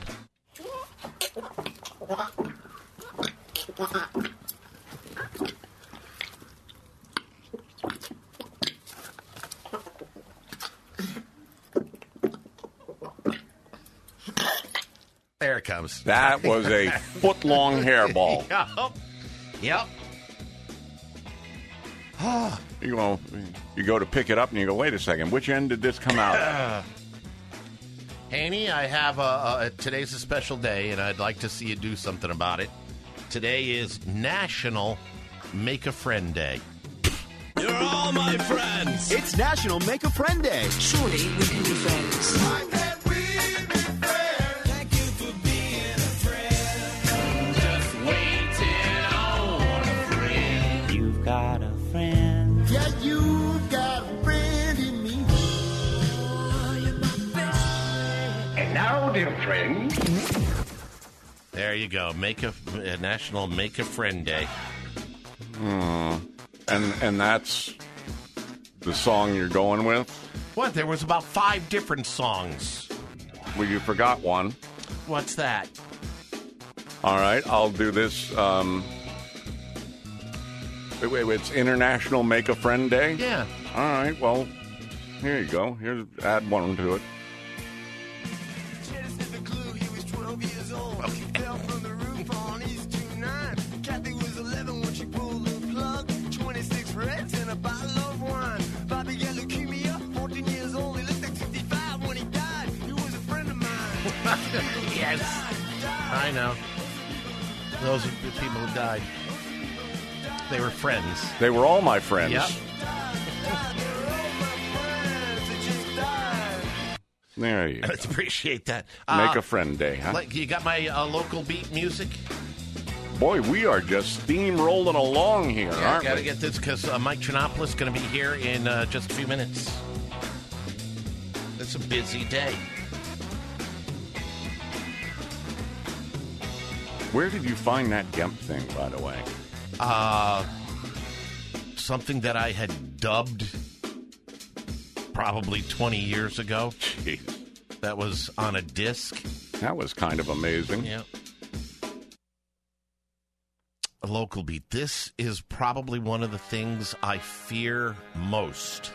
There it comes. That was a foot-long hairball. Yep. Yep. You go, you go to pick it up and you go, wait a second, which end did this come out of? Haney, I have a, a today's a special day, and I'd like to see you do something about it. Today is National Make a Friend Day. You're all my friends. It's National Make a Friend Day. Surely we can be friends. Why can't we be friends? Thank you for being a friend. Just waiting on a friend. You've got a friend. Yeah, you've got a friend in me. Oh, you're my best friend. And now, dear friend. There you go. Make a, a National Make a Friend Day. Hmm. And and that's the song you're going with? What? There was about five different songs. Well, you forgot one. What's that? All right, I'll do this. Um, wait, wait, wait, it's International Make a Friend Day? Yeah. All right, well, here you go. Here's add one to it. Yes, I know. Those are the people who died. They were friends. They were all my friends. Yep. There you go. I appreciate that. Make Uh, a Friend Day, huh? Like, you got my uh, local beat music? Boy, we are just steamrolling along here, Yeah, I aren't got to we? get this because uh, Mike Trinopoulos is going to be here in uh, just a few minutes. It's a busy day. Where did you find that Gemp thing, by the way? Uh, something that I had dubbed probably twenty years ago. Jeez. That was on a disc. That was kind of amazing. Yeah. A local beat. This is probably one of the things I fear most.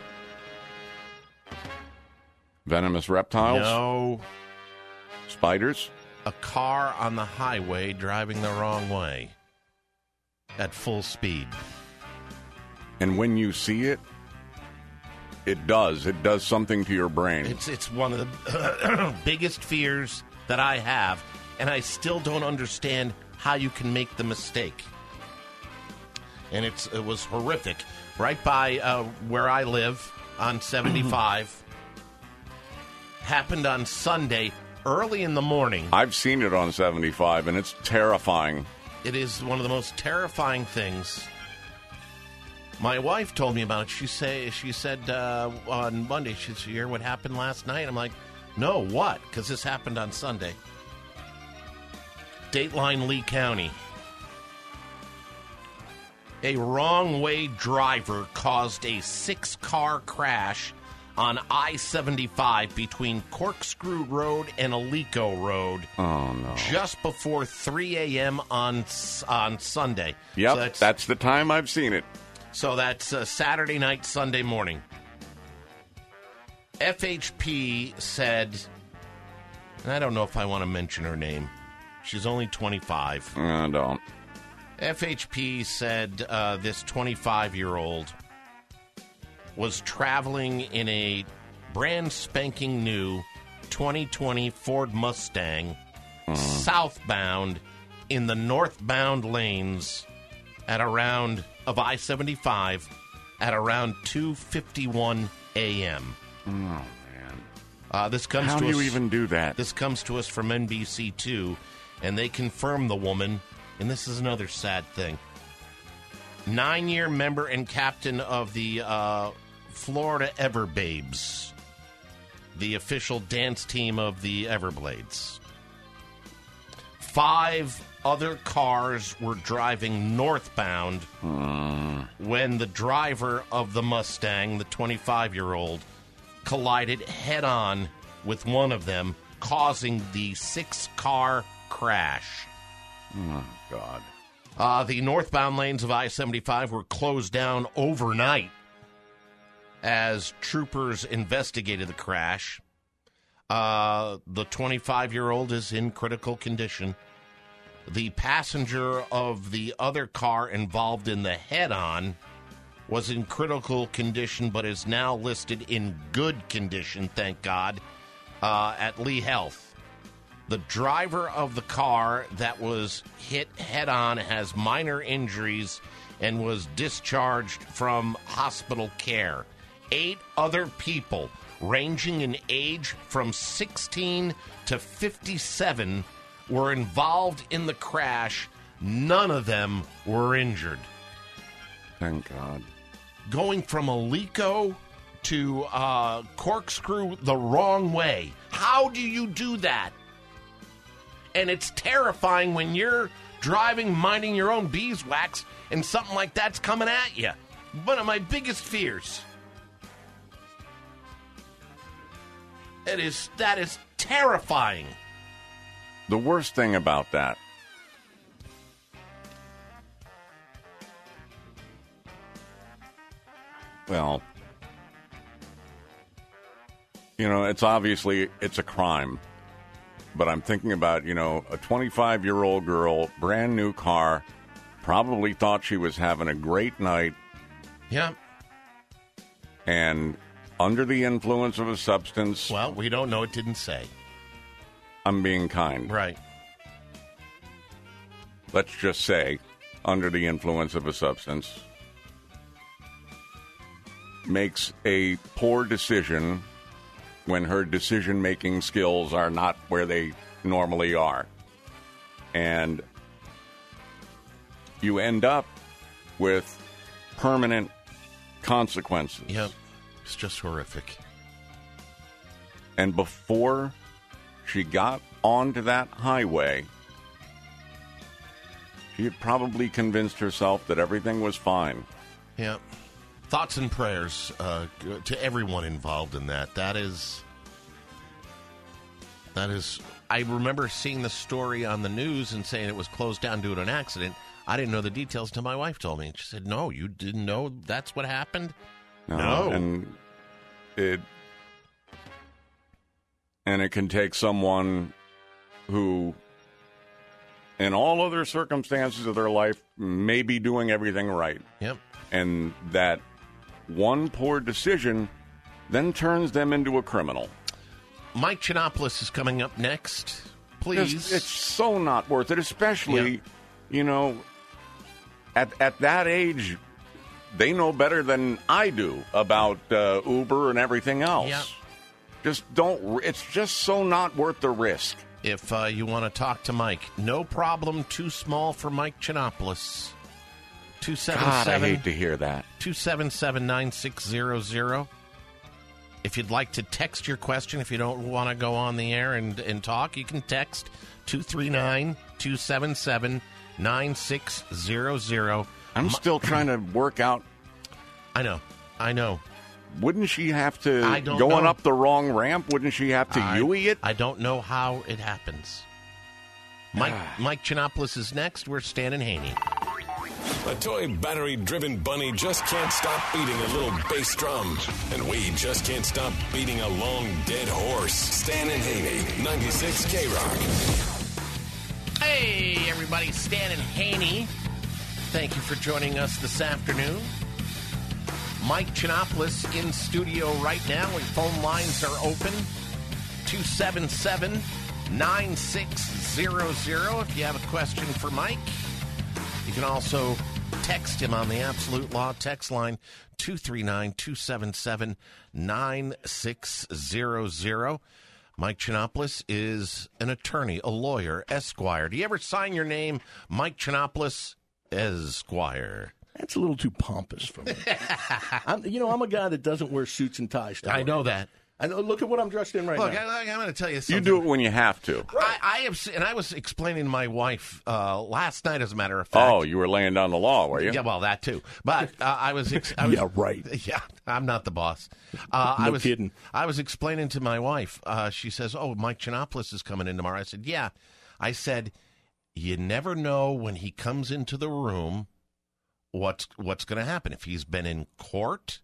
Venomous reptiles? No. Spiders? A car on the highway driving the wrong way at full speed. And when you see it, it does. It does something to your brain. It's it's one of the biggest fears that I have, and I still don't understand how you can make the mistake. And it's it was horrific. Right by uh, where I live on seventy-five. Happened on Sunday, early in the morning. I've seen it on seventy-five, and it's terrifying. It is one of the most terrifying things. My wife told me about it. She say she said uh, on Monday, she said, "You hear what happened last night?" I'm like, "No, what?" Because this happened on Sunday. Dateline Lee County. A wrong-way driver caused a six-car crash on I seventy-five between Corkscrew Road and Alico Road. Oh, no. Just before three a.m. on on Sunday. Yep, So that's, that's the time I've seen it. So that's uh, Saturday night, Sunday morning. F H P said, and I don't know if I want to mention her name. She's only twenty-five. I don't. F H P said uh, this twenty-five-year-old was traveling in a brand spanking new twenty twenty Ford Mustang uh-huh. southbound in the northbound lanes at around of I seventy-five at around two fifty-one a.m. Oh, man. Uh, this comes How to do you us, even do that? This comes to us from N B C two, and they confirm the woman, and this is another sad thing. Nine-year member and captain of the uh, Florida Everbabes, the official dance team of the Everblades. Five other cars were driving northbound uh. when the driver of the Mustang, the twenty-five-year-old, collided head-on with one of them, causing the six-car crash. Oh, God. Uh, the northbound lanes of I seventy-five were closed down overnight as troopers investigated the crash. Uh, the twenty-five-year-old is in critical condition. The passenger of the other car involved in the head-on was in critical condition but is now listed in good condition, thank God, uh, at Lee Health. The driver of the car that was hit head-on has minor injuries and was discharged from hospital care. Eight other people, ranging in age from sixteen to fifty-seven, were involved in the crash. None of them were injured. Thank God. Going from Alico to uh, Corkscrew the wrong way. How do you do that? And it's terrifying when you're driving, minding your own beeswax, and something like that's coming at you. One of my biggest fears. It is, that is terrifying. The worst thing about that, well, you know, it's obviously, it's a crime. But I'm thinking about, you know, a twenty-five-year-old girl, brand new car, probably thought she was having a great night. Yeah. And under the influence of a substance. Well, we don't know. It didn't say. I'm being kind. Right. Let's just say, under the influence of a substance, makes a poor decision when her decision-making skills are not where they normally are. And you end up with permanent consequences. Yep. It's just horrific. And before she got onto that highway, she had probably convinced herself that everything was fine. Yeah. Thoughts and prayers uh, to everyone involved in that. That is, that is, I remember seeing the story on the news and saying it was closed down due to an accident. I didn't know the details until my wife told me. She said, no, you didn't know that's what happened? No. No. And it, and it can take someone who, in all other circumstances of their life, may be doing everything right. Yep. And that one poor decision then turns them into a criminal. Mike Chinopoulos is coming up next. Please. It's, it's so not worth it, especially, Yep. you know, at at that age, they know better than I do about uh, Uber and everything else. Yep. Just don't, it's just so not worth the risk. If uh, you want to talk to Mike, no problem, too small for Mike Chinopoulos. two seven God, I seven, hate to hear that. two seven seven, nine six zero zero. If you'd like to text your question, if you don't want to go on the air and, and talk, you can text two three nine, two seven seven, nine six zero zero. I'm still trying to work out. I know. I know. Wouldn't she have to, I don't going know. up the wrong ramp, wouldn't she have to I, Yui it? I don't know how it happens. Mike, Mike Chinopoulos is next. We're Stan and Haney. A toy battery-driven bunny just can't stop beating a little bass drum. And we just can't stop beating a long, dead horse. Stan and Haney, ninety-six K-Rock. Hey, everybody. Stan and Haney. Thank you for joining us this afternoon. Mike Chinopoulos in studio right now, and phone lines are open. two seven seven, nine six zero zero if you have a question for Mike. You can also text him on the Absolute Law text line, two three nine, two seven seven, nine six zero zero. Mike Chinopoulos is an attorney, a lawyer, Esquire. Do you ever sign your name, Mike Chinopoulos, Esquire? That's a little too pompous for me. I'm, you know, I'm a guy that doesn't wear suits and ties. I know that. I know. Look at what I'm dressed in right Look, now. I, I'm going to tell you something. You do it when you have to. I, I have, and I was explaining to my wife uh, last night, as a matter of fact. Oh, you were laying down the law, were you? Yeah, well, that too. But uh, I was, ex- I was, yeah, right. Yeah, I'm not the boss. Uh, no I was, kidding. I was explaining to my wife. Uh, she says, "Oh, Mike Chinopoulos is coming in tomorrow." I said, "Yeah." I said, "You never know when he comes into the room what's what's going to happen. If he's been in court."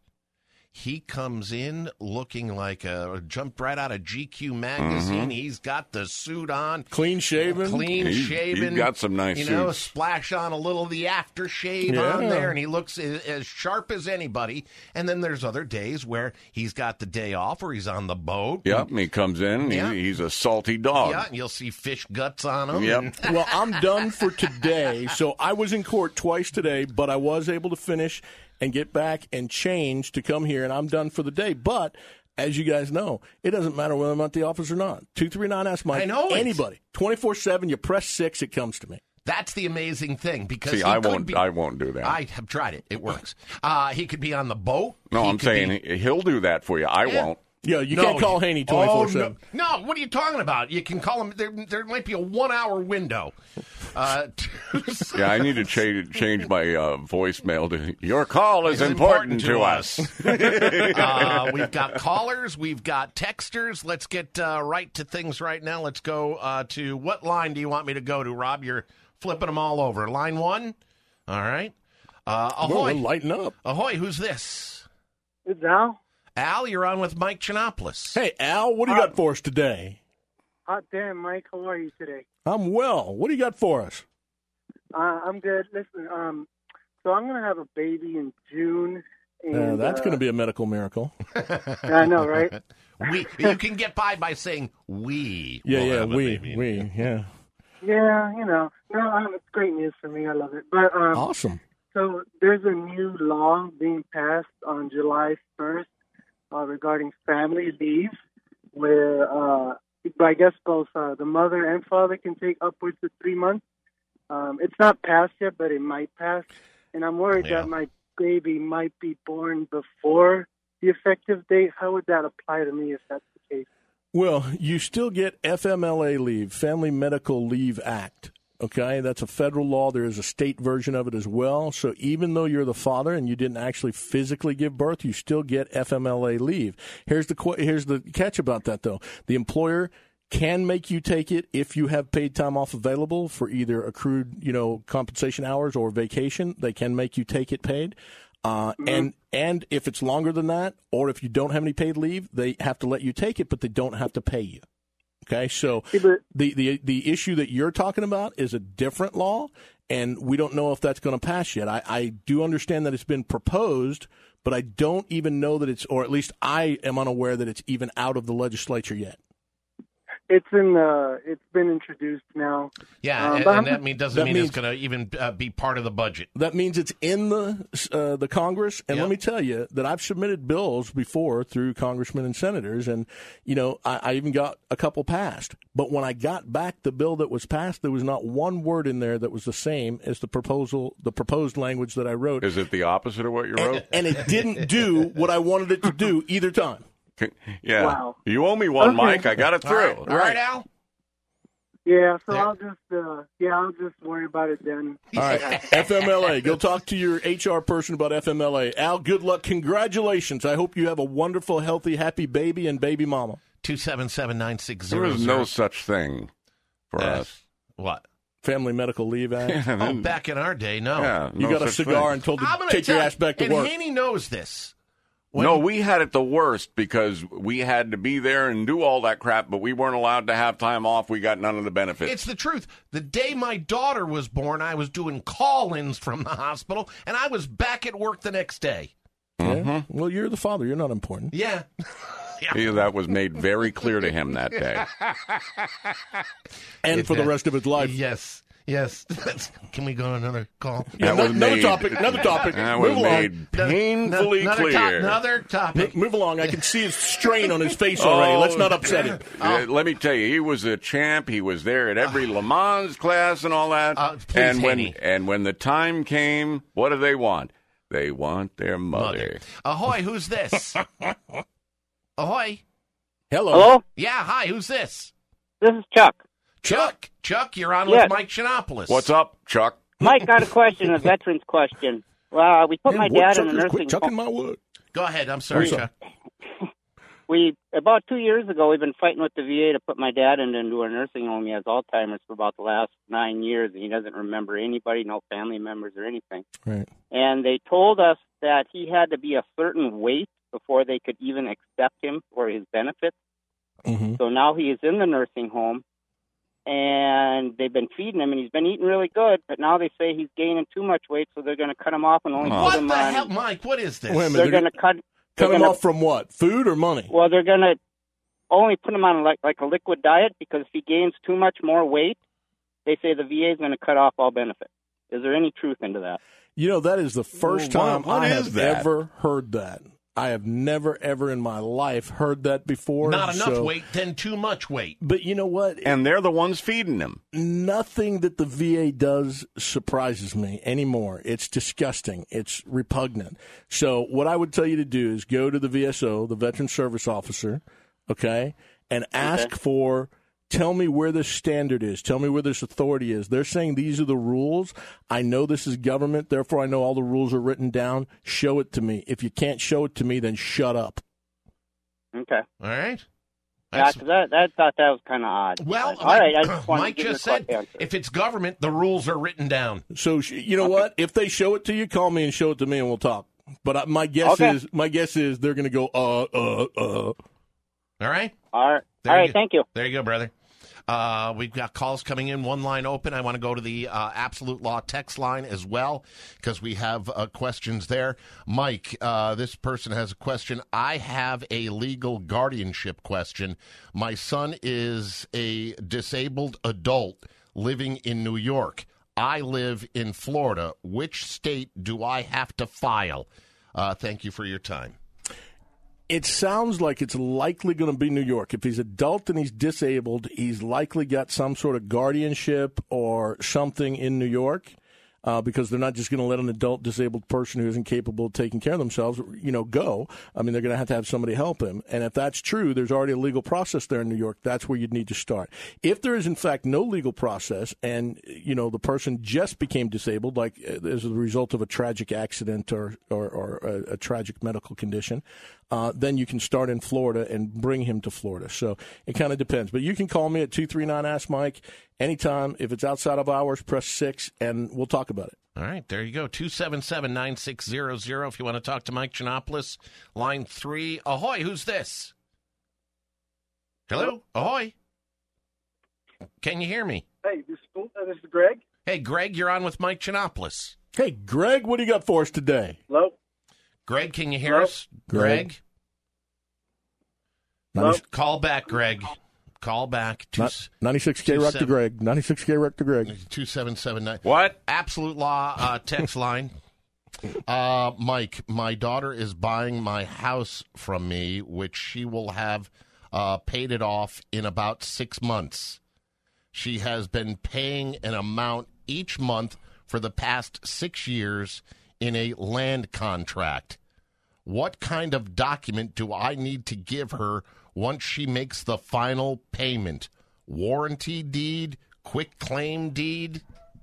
He comes in looking like a jumped right out of G Q magazine. Mm-hmm. He's got the suit on, clean shaven, clean He's- shaven. he's got some nice you know, suits. splash on a little of the aftershave Yeah. on there, and he looks as, as sharp as anybody. And then there's other days where he's got the day off, or he's on the boat. Yep, and he comes in, Yeah. he, he's a salty dog. Yeah, and you'll see fish guts on him. Yep. and- Well, I'm done for today. So I was in court twice today, but I was able to finish and get back and change to come here, and I'm done for the day. But as you guys know, it doesn't matter whether I'm at the office or not. two three nine Ask Mike. I know it. Anybody. twenty-four seven, you press six, it comes to me. That's the amazing thing, because See, he I could won't. be- I won't do that. I have tried it. It works. Uh, he could be on the boat. no, He I'm could saying be- he'll do that for you. I Yeah. won't. Yeah, you No, can't call Haney twenty-four seven. Oh, no. no, what are you talking about? You can call him. There, there might be a one-hour window. Uh, to- Yeah, I need to cha- change my uh, voicemail to "Your call is It's important, to us." uh, we've got callers. We've got texters. Let's get uh, right to things right now. Let's go uh, to what line do you want me to go to, Rob? You're flipping them all over. Line one? All right. Uh, ahoy. Well, lighten up. Ahoy, who's this? It's Al. Al, you're on with Mike Chinopoulos. Hey, Al, what do you got for us today? Hot damn, Mike. How are you today? I'm well. What do you got for us? Uh, I'm good. Listen, um, so I'm going to have a baby in June. And, Uh, that's uh, going to be a medical miracle. I know, right? We, you can get by by saying we. Yeah, will yeah, have a we, baby. we, yeah. Yeah, you know. No, um, it's great news for me. I love it. But um, Awesome. So there's a new law being passed on July first uh, regarding family leave, where uh, I guess both uh, the mother and father can take upwards of three months. Um, it's not passed yet, but it might pass. And I'm worried Yeah. that my baby might be born before the effective date. How would that apply to me if that's the case? Well, you still get F M L A leave, Family Medical Leave Act. Okay, that's a federal law. There is a state version of it as well. So even though you're the father and you didn't actually physically give birth, you still get F M L A leave. Here's the qu- here's the catch about that, though. The employer can make you take it if you have paid time off available for either accrued, you know, compensation hours or vacation. They can make you take it paid. Uh, mm-hmm. And and if it's longer than that, or if you don't have any paid leave, they have to let you take it, but they don't have to pay you. Okay, so the, the the issue that you're talking about is a different law, and we don't know if that's going to pass yet. I, I do understand that it's been proposed, but I don't even know that it's, or at least I am unaware that it's even out of the legislature yet. It's in. Uh, it's been introduced now. Yeah, Um, and, but and I'm- that mean, doesn't that mean means- it's going to even uh, be part of the budget. That means it's in the uh, the Congress, and let me tell you that I've submitted bills before through congressmen and senators, and you know I, I even got a couple passed. But when I got back the bill that was passed, there was not one word in there that was the same as the proposal, the proposed language that I wrote. Is it the opposite of what you wrote? And it didn't do what I wanted it to do either time. Yeah. Wow. You owe me one, Okay. Mike. I got it through. All right, Al? Yeah, so I'll just. Uh, yeah, I'll just worry about it then. All right, F M L A. Go talk to your H R person about F M L A. Al, good luck. Congratulations. I hope you have a wonderful, healthy, happy baby and baby mama. two seven seven, nine six There zero. is no such thing for Yes. us. What? Family Medical Leave Act. Oh, back in our day, no. Yeah, You no got a such cigar thing. and told to I'm gonna take your tell- ass back to and work. Haney knows this. No, we had it the worst because we had to be there and do all that crap, but we weren't allowed to have time off. We got none of the benefits. It's the truth. The day my daughter was born, I was doing call-ins from the hospital, and I was back at work the next day. Yeah. Well, you're the father. You're not important. Yeah. Yeah, that was made very clear to him that day. And for the rest of his life. Yes. Yes. Can we go to another call? Yeah, no- another topic. Another topic. That Move was along. made painfully another clear. To- another topic. Move along. I can see his strain on his face already. Let's not upset him. Uh, let me tell you, he was a champ. He was there at every Le Mans class and all that. Uh, please, and when Haney. and when the time came, what do they want? They want their mother. Mother. Ahoy, who's this? Ahoy. Hello. Hello? Yeah, hi, who's this? This is Chuck. Chuck. Chuck, you're on Yes. with Mike Shinopoulos. What's up, Chuck? Mike got a question, a veteran's question. Well, we put Hey, my wood dad in a chuckers, quit nursing chucking home. my wood. Go ahead. I'm sorry, I'm Chuck. We about two years ago, we've been fighting with the V A to put my dad in, into a nursing home. He has Alzheimer's for about the last nine years, and he doesn't remember anybody, no family members or anything. Right. And they told us that he had to be a certain weight before they could even accept him for his benefits. Mm-hmm. So now he is in the nursing home, and they've been feeding him, and he's been eating really good. But now they say he's gaining too much weight, so they're going to cut him off and only put What him the on. hell, Mike? What is this? Wait a minute. They're They're going to cut. Cut they're him gonna- off from what? Food or money? Well, they're going to only put him on like like a liquid diet because if he gains too much more weight, they say the V A is going to cut off all benefits. Is there any truth into that? You know, that is the first Well, time what- what I is have that? ever heard that. I have never, ever in my life heard that before. Not enough so- weight, then too much weight. But you know what? And they're the ones feeding him. Nothing that the V A does surprises me anymore. It's disgusting. It's repugnant. So what I would tell you to do is go to the V S O, the Veteran Service Officer, okay, and ask Okay. for, tell me where this standard is. Tell me where this authority is. They're saying these are the rules. I know this is government, therefore I know all the rules are written down. Show it to me. If you can't show it to me, then shut up. Okay. All right. Yeah, That's- 'cause that, that thought that was kind of odd. Well, But, all right. I just wanted Mike to give just you a said quick answer. if it's government, the rules are written down. So sh- you know what? If they show it to you, call me and show it to me, and we'll talk. But I, my guess Okay. is my guess is they're going to go uh uh uh. All right. All right. There all you right. go. Thank you. There you go, brother. Uh, we've got calls coming in, one line open. I want to go to the uh, Absolute Law text line as well because we have uh, questions there. Mike, uh, this person has a question. I have a legal guardianship question. My son is a disabled adult living in New York. I live in Florida. Which state do I have to file? Uh, thank you for your time. It sounds like it's likely going to be New York. If he's adult and he's disabled, he's likely got some sort of guardianship or something in New York. uh, because they're not just going to let an adult disabled person who isn't capable of taking care of themselves, you know, go. I mean, they're going to have to have somebody help him. And if that's true, there's already a legal process there in New York. That's where you'd need to start. If there is, in fact, no legal process and, you know, the person just became disabled, like as a result of a tragic accident or, or, or a, a tragic medical condition, uh, then you can start in Florida and bring him to Florida. So it kind of depends. But you can call me at two three nine Ask Mike anytime. If it's outside of hours, press six, and we'll talk about it. All right, there you go. two seven seven, nine six zero zero if you want to talk to Mike Giannopoulos. Line three. Ahoy, who's this? Hello? Ahoy? Can you hear me? Hey, this is, uh, this is Greg. Hey, Greg, you're on with Mike Giannopoulos. Hey, Greg, what do you got for us today? Hello? Greg, can you hear Hello? us? Greg? Hello? Call back, Greg. Call back. Two, ninety-six K Rec to Greg. ninety-six K Rec to Greg. two seven seven nine. What? Absolute Law uh, text line. Uh, Mike, my daughter is buying my house from me, which she will have uh, paid it off in about six months. She has been paying an amount each month for the past six years in a land contract. What kind of document do I need to give her once she makes the final payment? Warranty deed? Quick claim deed?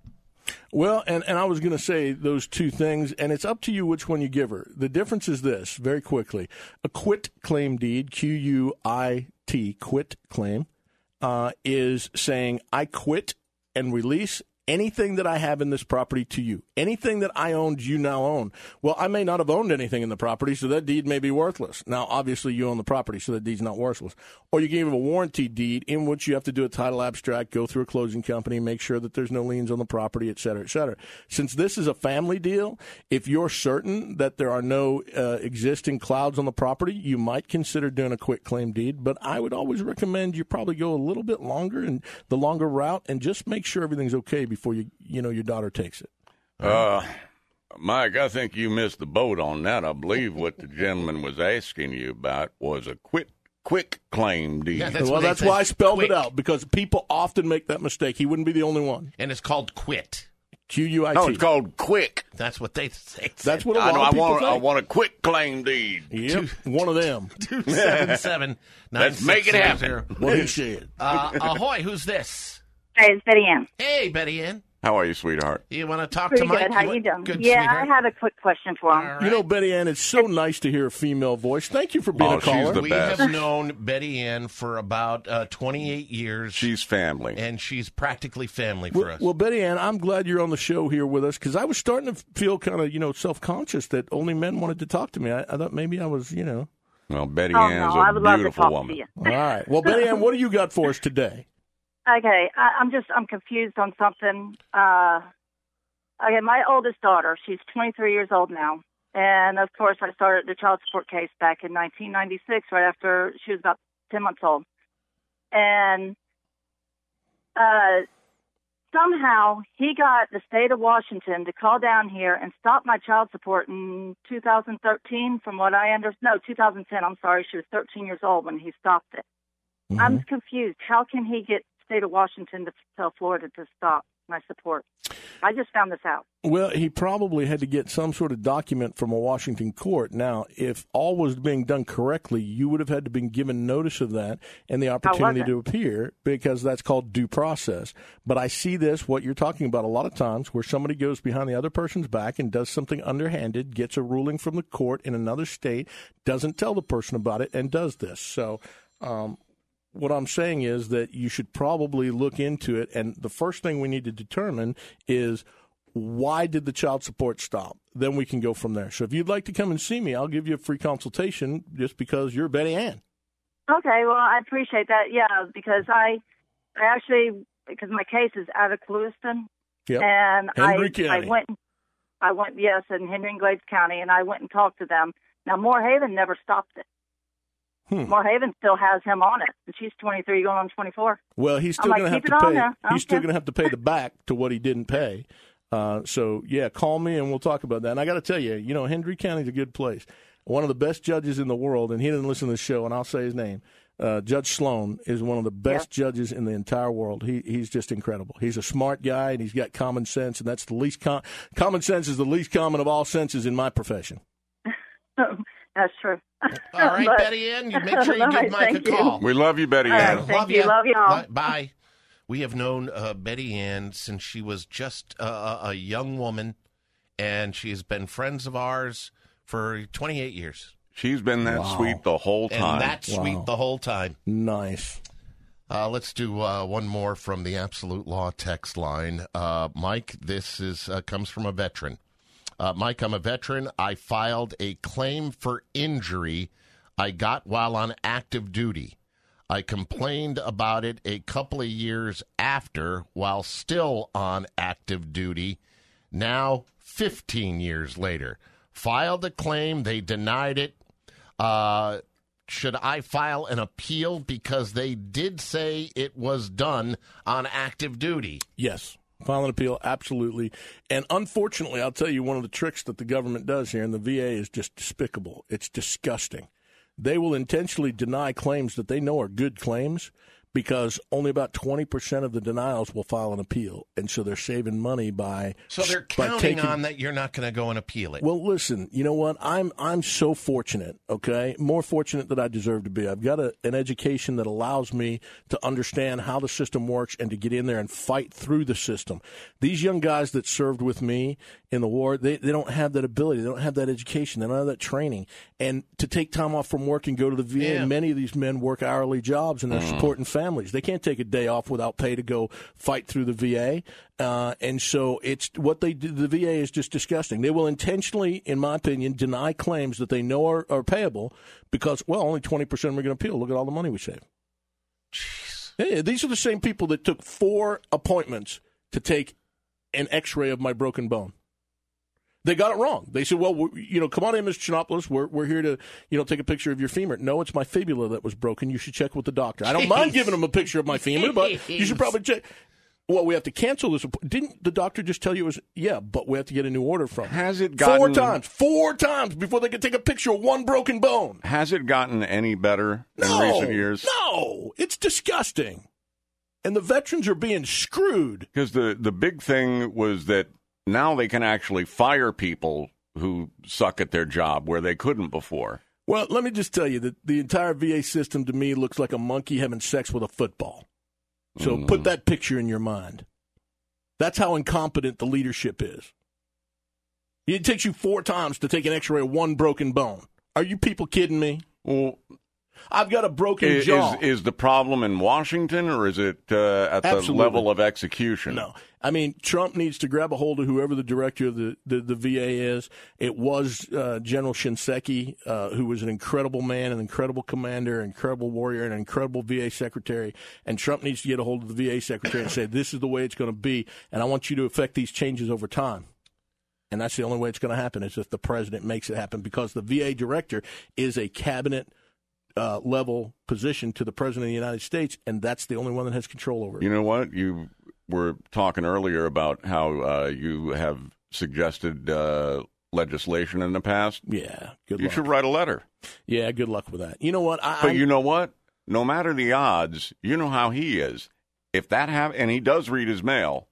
Well, and, and I was going to say those two things, and it's up to you which one you give her. The difference is this, very quickly. A quit claim deed, Q U I T, quit claim, uh, is saying I quit and release anything that I have in this property to you. Anything that I owned, you now own. Well, I may not have owned anything in the property, so that deed may be worthless. Now, obviously, you own the property, so that deed's not worthless. Or you gave a warranty deed in which you have to do a title abstract, go through a closing company, make sure that there's no liens on the property, et cetera, et cetera. Since this is a family deal, if you're certain that there are no uh, existing clouds on the property, you might consider doing a quick claim deed. But I would always recommend you probably go a little bit longer and the longer route and just make sure everything's okay before before you you know your daughter takes it. Uh, Mike, I think you missed the boat on that. I believe what the gentleman was asking you about was a quick quick claim deed. Yeah, that's well, what they that's said, why I spelled quick. it out, because people often make that mistake. He wouldn't be the only one. And it's called quit. Q U I T. No, it's called quick. That's what they say. That's what a I lot know. of I people want. think. I want a quick claim deed. Yep, one of them. two seven seven, nine Let's make it happen. What he said. Uh, ahoy, who's this? Hey, it's Betty Ann. Hey, Betty Ann. How are you, sweetheart? You want to talk Pretty to Mike? good. How you doing? Good, yeah, sweetheart. I have a quick question for him. Right. You know, Betty Ann, it's so nice to hear a female voice. Thank you for being Oh, a she's caller. the We best. have known Betty Ann for about uh, twenty-eight years. She's family. And she's practically family for Well, us. well, Betty Ann, I'm glad you're on the show here with us, because I was starting to feel kind of, you know, self-conscious that only men wanted to talk to me. I, I thought maybe I was, you know. Well, Betty Oh, Ann's no, I a would love to beautiful talk woman. to you. All right. Well, Betty Ann, what do you got for us today? Okay, I, I'm just I'm confused on something. Uh, okay, my oldest daughter, she's twenty-three years old now, and of course I started the child support case back in nineteen ninety-six, right after she was about ten months old, and uh, somehow he got the state of Washington to call down here and stop my child support in two thousand thirteen. From what I understand, no, two thousand ten. I'm sorry, she was thirteen years old when he stopped it. Mm-hmm. I'm confused. How can he get state of Washington to tell Florida to stop my support? I just found this out. Well, he probably had to get some sort of document from a Washington court. Now, if all was being done correctly, you would have had to been given notice of that and the opportunity it? to appear, because that's called due process. But I see this, what you're talking about, a lot of times where somebody goes behind the other person's back and does something underhanded, gets a ruling from the court in another state, doesn't tell the person about it, and does this. So, um, what I'm saying is that you should probably look into it, and the first thing we need to determine is, why did the child support stop? Then we can go from there. So if you'd like to come and see me, I'll give you a free consultation just because you're Betty Ann. Okay, well, I appreciate that. Yeah, because I, I actually, because my case is out of Clewiston, Yep. and Henry I, County. I went, I went, yes, in Henry and Glades County, and I went and talked to them. Now, Moorhaven never stopped it. Hmm. Moorhaven still has him on it, and she's twenty-three going on twenty-four. Well, he's I'm still like, going to have keep to it on pay. there. I He's don't still care. going to have to pay the back to what he didn't pay. Uh, so yeah, call me and we'll talk about that. And I got to tell you, you know, Hendry County's a good place. One of the best judges in the world, and he didn't listen to the show, and I'll say his name. Uh, Judge Sloan is one of the best yeah. judges in the entire world. He he's just incredible. He's a smart guy, and he's got common sense, and that's the least com- common sense is the least common of all senses in my profession. That's true. All right, but, Betty Ann, you make sure you give Mike a call. You. We love you, Betty Ann. Right, thank love you. Love you all. Bye. We have known uh, Betty Ann since she was just uh, a young woman, and she has been friends of ours for twenty-eight years. She's been that wow. sweet the whole time. And that sweet wow. the whole time. Nice. Uh, let's do uh, one more from the Absolute Law text line. Uh, Mike, this is uh, comes from a veteran. Uh, Mike, I'm a veteran. I filed a claim for injury I got while on active duty. I complained about it a couple of years after while still on active duty. Now, fifteen years later. Filed a claim. They denied it. Uh, should I file an appeal because they did say it was done on active duty? Yes. File an appeal, absolutely. And unfortunately, I'll tell you one of the tricks that the government does here, and the V A is just despicable. It's disgusting. They will intentionally deny claims that they know are good claims because only about twenty percent of the denials will file an appeal. And so they're saving money by So they're by counting taking, on that you're not going to go and appeal it. Well, listen, you know what? I'm I'm so fortunate, okay? More fortunate than I deserve to be. I've got a, an education that allows me to understand how the system works and to get in there and fight through the system. These young guys that served with me in the war, they, they don't have that ability. They don't have that education. They don't have that training. And to take time off from work and go to the V A, Yeah. many of these men work hourly jobs and they're Mm. supporting families. They can't take a day off without pay to go fight through the V A. Uh, and so it's what they do. The V A is just disgusting. They will intentionally, in my opinion, deny claims that they know are, are payable because, well, only twenty percent are going to appeal. Look at all the money we save. Jeez. Yeah, these are the same people that took four appointments to take an x-ray of my broken bone. They got it wrong. They said, well, we're, you know, come on in, Mister Chinopoulos. We're, we're here to, you know, take a picture of your femur. No, it's my fibula that was broken. You should check with the doctor. I don't Jeez. mind giving them a picture of my femur, but you should probably check. Well, we have to cancel this. Didn't the doctor just tell you it was, yeah, but we have to get a new order from him. Has it gotten... Four times. Four times before they could take a picture of one broken bone. Has it gotten any better no, in recent years? No, it's disgusting. And the veterans are being screwed. Because the, the big thing was that now they can actually fire people who suck at their job where they couldn't before. Well, let me just tell you that the entire V A system to me looks like a monkey having sex with a football. So mm. put that picture in your mind. That's how incompetent the leadership is. It takes you four times to take an x-ray of one broken bone. Are you people kidding me? Well, I've got a broken is, jaw. Is, is the problem in Washington or is it uh, at Absolutely. the level of execution? No. I mean, Trump needs to grab a hold of whoever the director of the, the, the V A is. It was uh, General Shinseki, uh, who was an incredible man, an incredible commander, an incredible warrior, and an incredible V A secretary. And Trump needs to get a hold of the V A secretary and say, this is the way it's going to be, and I want you to effect these changes over time. And that's the only way it's going to happen is if the president makes it happen, because the V A director is a cabinet uh, level position to the president of the United States, and that's the only one that has control over it. You know what? You were talking earlier about how uh, you have suggested uh, legislation in the past. Yeah, good you luck. should write a letter. Yeah, good luck with that. You know what? I, but I'm, you know what? No matter the odds, you know how he is. If that hap- and he does read his mail,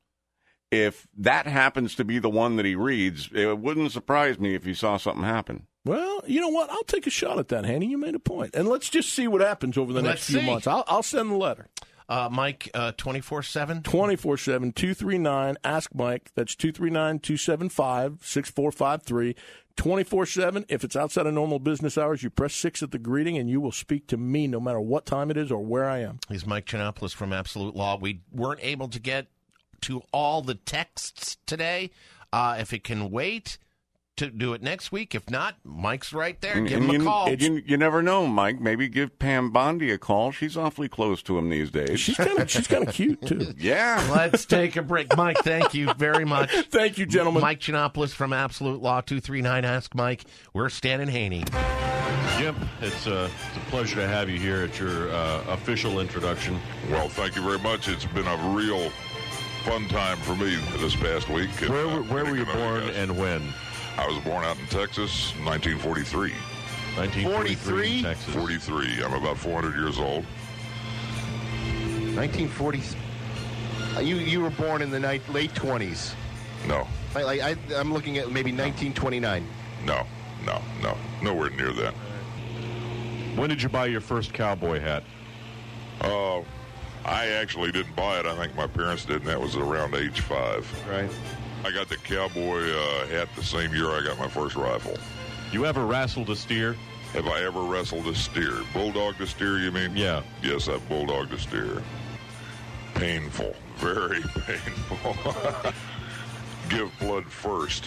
if that happens to be the one that he reads, it wouldn't surprise me if he saw something happen. Well, you know what? I'll take a shot at that, Hanny. You made a point. And let's just see what happens over the Let's next few see. months. I'll, I'll send the letter. Uh, Mike, uh, twenty-four seven? twenty-four seven, two three nine, ask Mike. That's two three nine, two seven five, six four five three. twenty-four seven, if it's outside of normal business hours, you press six at the greeting, and you will speak to me no matter what time it is or where I am. He's Mike Chinopoulos from Absolute Law. We weren't able to get to all the texts today. Uh, if it can wait, to do it next week. If not, Mike's right there. And, Give and him you, a call. You, you never know, Mike. Maybe give Pam Bondi a call. She's awfully close to him these days. She's kind of she's kind of cute, too. Yeah. Let's take a break. Mike, thank you very much. Thank you, gentlemen. Mike Chinopoulos from Absolute Law, two three nine, ask Mike. We're Stan and Haney. Jim, it's a, it's a pleasure to have you here at your uh, official introduction. Well, thank you very much. It's been a real fun time for me this past week. And, where uh, where were you born and when? I was born out in Texas in nineteen forty-three. nineteen forty-three, forty-three? Texas. forty-three. I'm about four hundred years old. nineteen forty. Uh, you you were born in the night, late twenties. No. I, I, I'm looking at maybe nineteen twenty-nine. No, no, no. Nowhere near that. When did you buy your first cowboy hat? Uh, I actually didn't buy it. I think my parents did, and that was around age five. Right. I got the cowboy uh, hat the same year I got my first rifle. You ever wrestled a steer? Have I ever wrestled a steer? Bulldogged a steer, you mean? Yeah. Yes, I've bulldogged a steer. Painful. Very painful. Give blood first.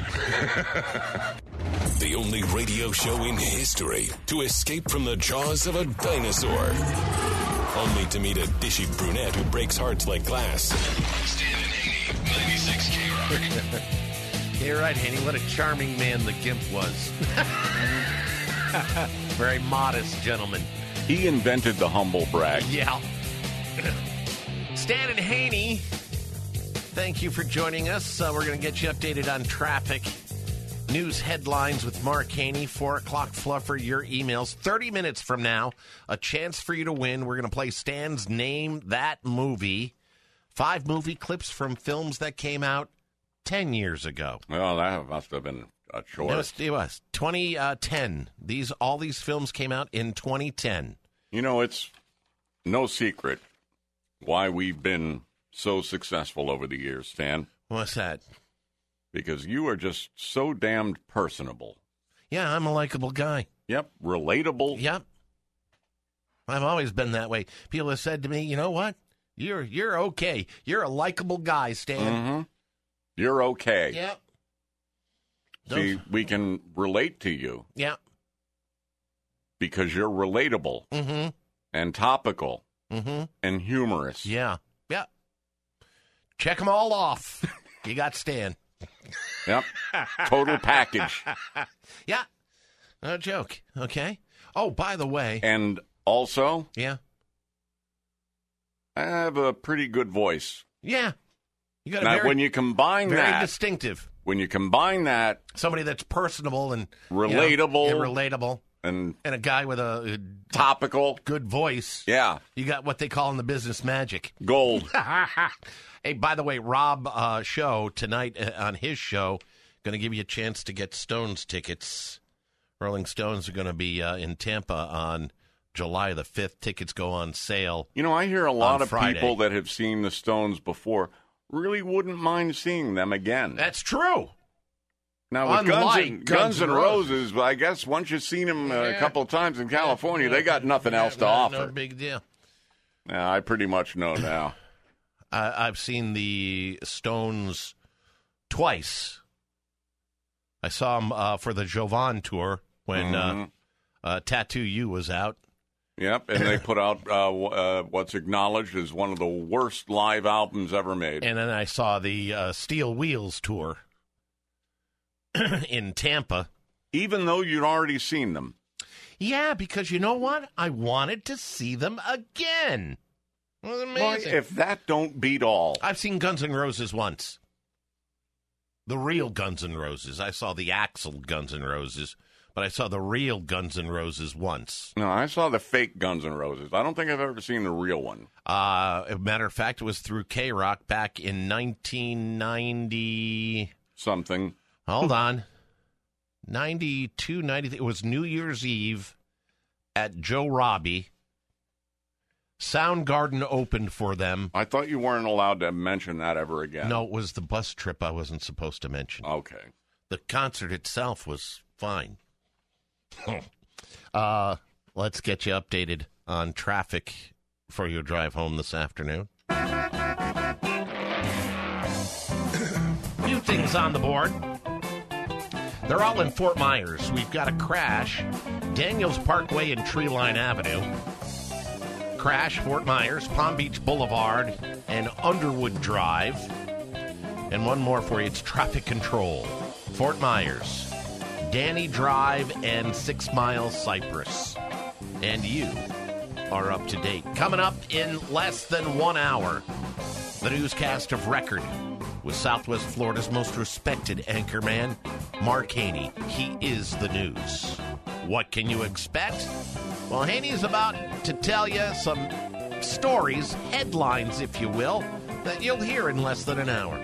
The only radio show in history to escape from the jaws of a dinosaur. Only to meet a dishy brunette who breaks hearts like glass. Stan and Haney, ninety-six K Rock. You're right, Haney. What a charming man the Gimp was. Very modest gentleman. He invented the humble brag. Yeah. Stan and Haney, thank you for joining us. Uh, we're going to get you updated on traffic. News headlines with Mark Haney, four o'clock fluffer, your emails. thirty minutes from now, a chance for you to win. We're going to play Stan's Name That Movie. Five movie clips from films that came out ten years ago. Well, that must have been a choice. It was, it was twenty ten. These, all these films came out in twenty ten. You know, it's no secret why we've been so successful over the years, Stan. What's that? Because you are just so damned personable. Yeah, I'm a likable guy. Yep, relatable. Yep. I've always been that way. People have said to me, you know what? You're you're okay. You're a likable guy, Stan. Mm-hmm. You're okay. Yep. See, we can relate to you. Yeah. Because you're relatable. Mm-hmm. And topical. Mm-hmm. And humorous. Yeah. Yeah. Check them all off. You got Stan. Yep. Total package. Yeah. No joke. Okay. Oh, by the way. And also. Yeah. I have a pretty good voice. Yeah. You got a now, very, when you combine very that. distinctive. When you combine that. Somebody that's personable and. Relatable. You know, and relatable. And, and a guy with a, a topical, good voice. Yeah, you got what they call in the business magic. Gold. Hey, by the way, Rob uh, Show tonight uh, on his show going to give you a chance to get Stones tickets. Rolling Stones are going to be uh, in Tampa on July the fifth. Tickets go on sale. You know, I hear a lot of Friday. people that have seen the Stones before really wouldn't mind seeing them again. That's true. Now, with Guns, and, Guns, Guns N' Roses, I guess once you've seen them uh, yeah. a couple of times in California, yeah. they got nothing yeah, else to no, offer. No big deal. Yeah, I pretty much know now. uh, I've seen the Stones twice. I saw them uh, for the Jovan tour when mm-hmm. uh, uh, Tattoo You was out. Yep, and they put out uh, uh, what's acknowledged as one of the worst live albums ever made. And then I saw the uh, Steel Wheels tour. In Tampa. Even though you'd already seen them. Yeah, because you know what? I wanted to see them again. It was amazing. Boy, if that don't beat all. I've seen Guns N' Roses once. The real Guns N' Roses. I saw the Axl Guns N' Roses, but I saw the real Guns N' Roses once. No, I saw the fake Guns N' Roses. I don't think I've ever seen the real one. Uh, as a matter of fact, it was through K-Rock back in nineteen ninety... Something. Hold on. ninety-two, ninety-three. It was New Year's Eve at Joe Robbie. Soundgarden opened for them. I thought you weren't allowed to mention that ever again. No, it was the bus trip I wasn't supposed to mention. Okay. The concert itself was fine. uh, let's get you updated on traffic for your drive home this afternoon. Few things on the board. They're all in Fort Myers. We've got a crash. Daniels Parkway and Treeline Avenue. Crash, Fort Myers, Palm Beach Boulevard, and Underwood Drive. And one more for you. It's traffic control. Fort Myers, Danny Drive, and Six Mile Cypress. And you are up to date. Coming up in less than one hour, the newscast of record with Southwest Florida's most respected anchorman, Mark Haney. He is the news. What can you expect? Well, Haney's about to tell you some stories, headlines, if you will, that you'll hear in less than an hour.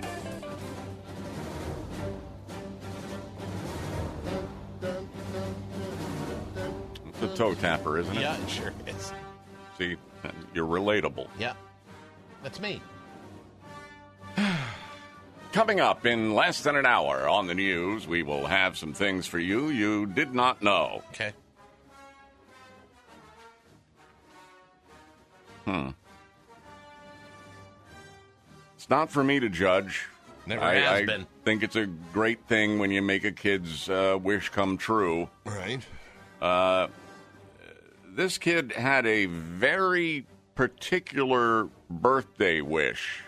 It's a toe tapper, isn't it? Yeah, it sure is. See, you're relatable. Yeah, that's me. Coming up in less than an hour on the news, we will have some things for you you did not know. Okay. Hmm. It's not for me to judge. Never I, has I been. think it's a great thing when you make a kid's uh, wish come true. Right. Uh, this kid had a very particular birthday wish.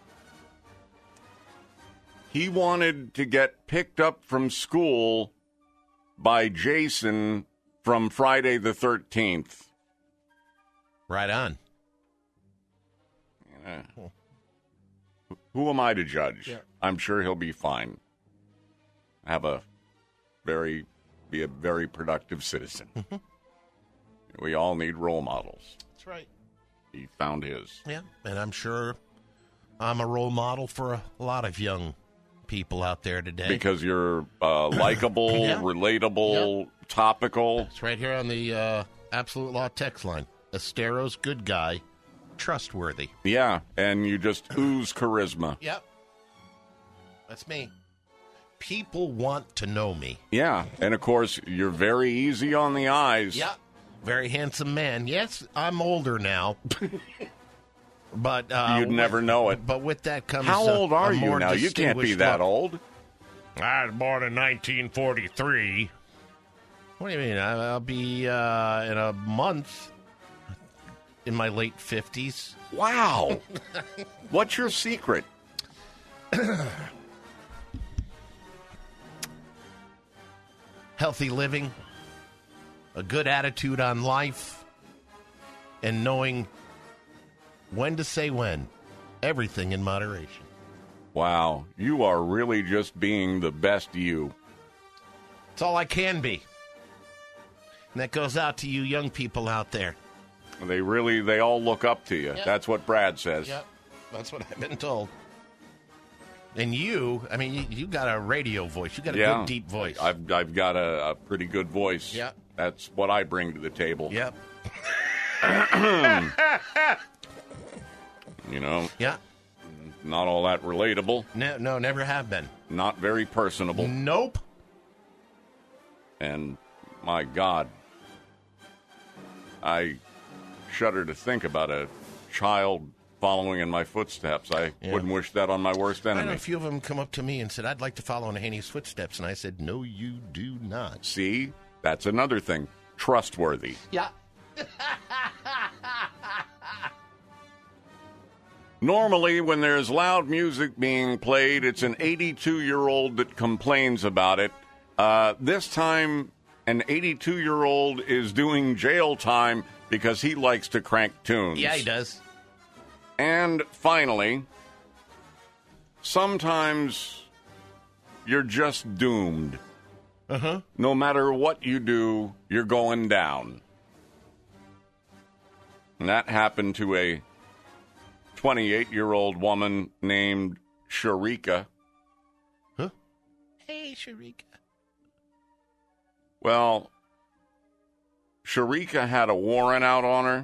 He wanted to get picked up from school by Jason from Friday the thirteenth. Right on. Yeah. Who am I to judge? Yeah. I'm sure he'll be fine. Have a very, be a very productive citizen. Mm-hmm. We all need role models. That's right. He found his. Yeah, and I'm sure I'm a role model for a lot of young people out there today. Because you're uh, likable, Yeah. relatable, Yep. topical. It's right here on the uh, Absolute Law text line. Estero's good guy, trustworthy. Yeah, and you just ooze charisma. Yep. That's me. People want to know me. Yeah, and of course, you're very easy on the eyes. Yep. Very handsome man. Yes, I'm older now. But uh, You'd never know it. But with that comes How a- old a are you more now? You can't be distinguished that look. old. I was born in nineteen forty-three. What do you mean? I- I'll be uh, in a month in my late fifties. Wow. What's your secret? Healthy living, a good attitude on life, and knowing when to say when. Everything in moderation. Wow, you are really just being the best you. It's all I can be. And that goes out to you young people out there. They really, they all look up to you. Yep. That's what Brad says. Yep, that's what I've been told. And you, I mean, you, you got a radio voice. You got a Yeah. good, deep voice. I've, I've got a, a pretty good voice. Yep. That's what I bring to the table. Yep. You know? Yeah. Not all that relatable. No, no, never have been. Not very personable. Nope. And my God, I shudder to think about a child following in my footsteps. I Yeah. wouldn't wish that on my worst I know enemy. a few of them come up to me and said, I'd like to follow in Haney's footsteps. And I said, no, you do not. See, that's another thing. Trustworthy. Yeah. Normally, when there's loud music being played, it's an eighty-two-year-old that complains about it. Uh, this time, an eighty-two-year-old is doing jail time because he likes to crank tunes. Yeah, he does. And finally, sometimes you're just doomed. Uh-huh. No matter what you do, you're going down. And that happened to a twenty-eight-year-old woman named Sharika. Huh? Hey, Sharika. Well, Sharika had a warrant out on her.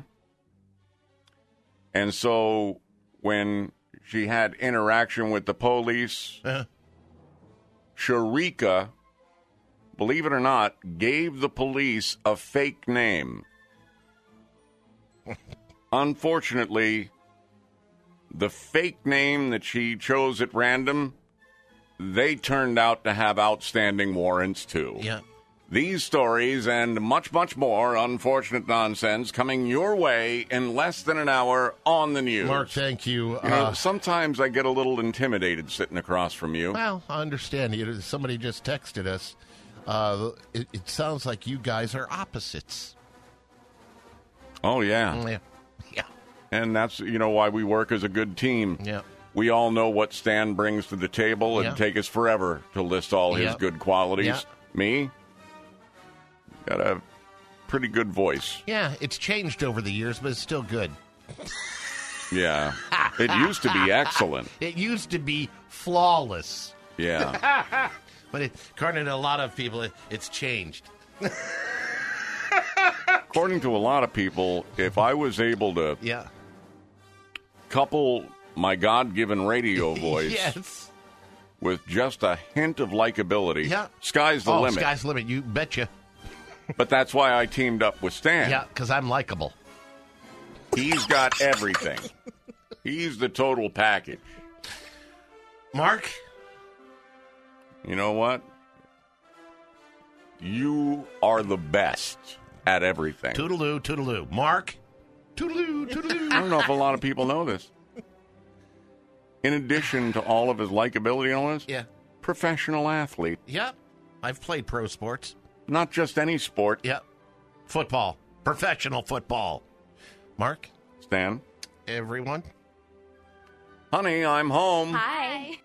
And so when she had interaction with the police, uh-huh. Sharika, believe it or not, gave the police a fake name. Unfortunately, the fake name that she chose at random, they turned out to have outstanding warrants, too. Yeah. These stories and much, much more unfortunate nonsense coming your way in less than an hour on the news. Mark, thank you. You know, Uh, sometimes I get a little intimidated sitting across from you. Well, I understand. You- Somebody just texted us. Uh, it, it sounds like you guys are opposites. Oh, yeah. Yeah. Yeah. And that's, you know, why we work as a good team. Yeah. We all know what Stan brings to the table. It'd Yeah. take us forever to list all his Yeah. good qualities. Yeah. Me? Got a pretty good voice. Yeah, it's changed over the years, but it's still good. Yeah. It used to be excellent. It used to be flawless. Yeah. But it, according to a lot of people, it, it's changed. According to a lot of people, if I was able to yeah. couple my God-given radio voice yes. with just a hint of likability, yeah. sky's the oh, limit. Sky's the limit, you betcha. But that's why I teamed up with Stan. Yeah, because I'm likable. He's got everything. He's the total package. Mark? You know what? You are the best at everything. Toodaloo, toodaloo. Mark? Toodaloo, toodaloo. I don't know if a lot of people know this. In addition to all of his likability and all this, yeah. professional athlete. Yep. I've played pro sports. Not just any sport. Yep. Football. Professional football. Mark? Stan? Everyone? Honey, I'm home. Hi.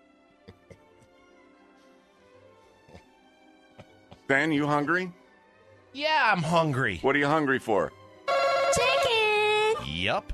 Stan, you hungry? Yeah, I'm hungry. What are you hungry for? Chicken. Yup.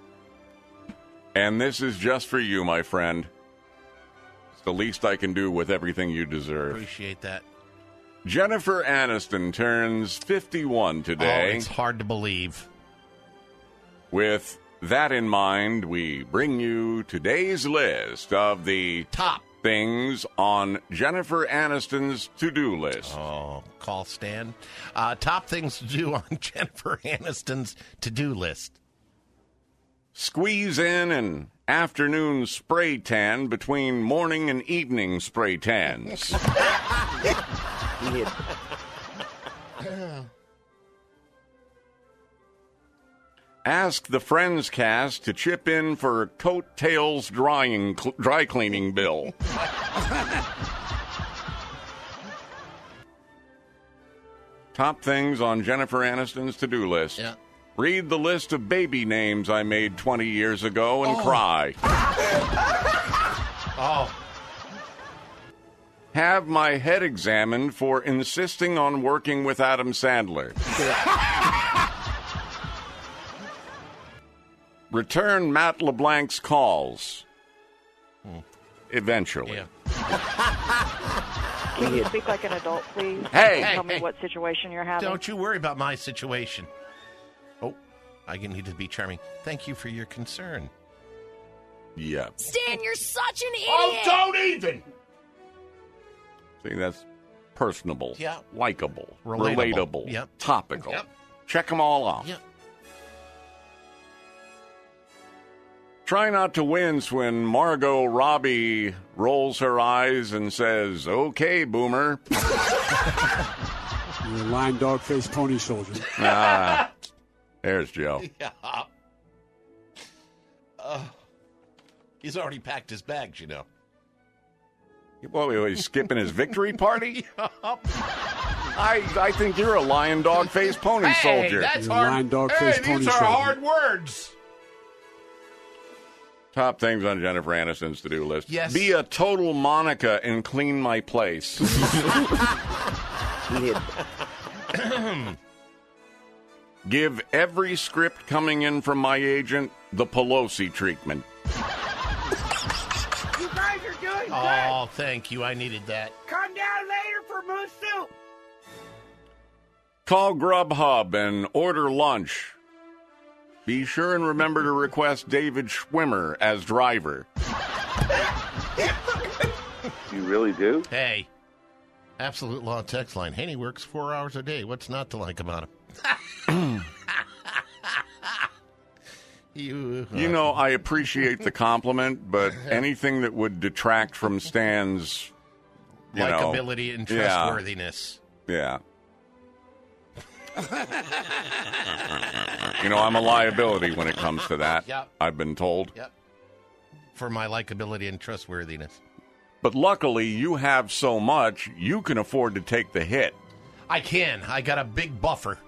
And this is just for you, my friend. It's the least I can do with everything you deserve. Appreciate that. Jennifer Aniston turns fifty-one today. Oh, it's hard to believe. With that in mind, we bring you today's list of the top things on Jennifer Aniston's to-do list. Oh, call Stan. Uh, top things to do on Jennifer Aniston's to-do list. Squeeze in an afternoon spray tan between morning and evening spray tans. Ask the Friends cast to chip in for Coattails drying cl- dry cleaning bill. Top things on Jennifer Aniston's to-do list. Yeah. Read the list of baby names I made twenty years ago and oh. cry. oh. Have my head examined for insisting on working with Adam Sandler. Return Matt LeBlanc's calls. Hmm. Eventually. Yeah. Can you speak like an adult, please? Hey! Tell hey, me hey. what situation you're having. Don't you worry about my situation. Oh, I need to be charming. Thank you for your concern. Yeah. Stan, you're such an idiot. Oh, don't even! See, that's personable. Yeah. Likable. Relatable. Relatable. Yep. Topical. Yep. Check them all off. Yep. Try not to wince when Margot Robbie rolls her eyes and says, "Okay, boomer." You're a lying dog-faced pony soldier. Ah, there's Joe. Yeah. Uh, he's already packed his bags, you know. What, he's skipping his victory party? I I think you're a lion dog-faced pony hey, soldier. That's You're hard. a lion dog-faced hey, pony these are soldier. hard words. Top things on Jennifer Aniston's to-do list. Yes. Be a total Monica and clean my place. Give every script coming in from my agent the Pelosi treatment. You guys are doing Oh, thank you. I needed that. good. Come down later for moose soup. Call Grubhub and order lunch. Be sure and remember to request David Schwimmer as driver. You really do? Hey, Absolute Law text line. Haney works four hours a day. What's not to like about him? you, uh, You know, I appreciate the compliment, but anything that would detract from Stan's, you know, likability and yeah. trustworthiness. Yeah. You know, I'm a liability when it comes to that. Yep. I've been told. Yep. For my likability and trustworthiness. But luckily, you have so much, you can afford to take the hit. I can. I got a big buffer.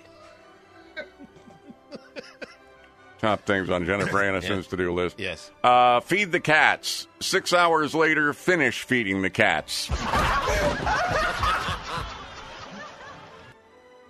Top things on Jennifer Aniston's Yeah. to-do list. Yes. Uh, feed the cats. Six hours later, finish feeding the cats.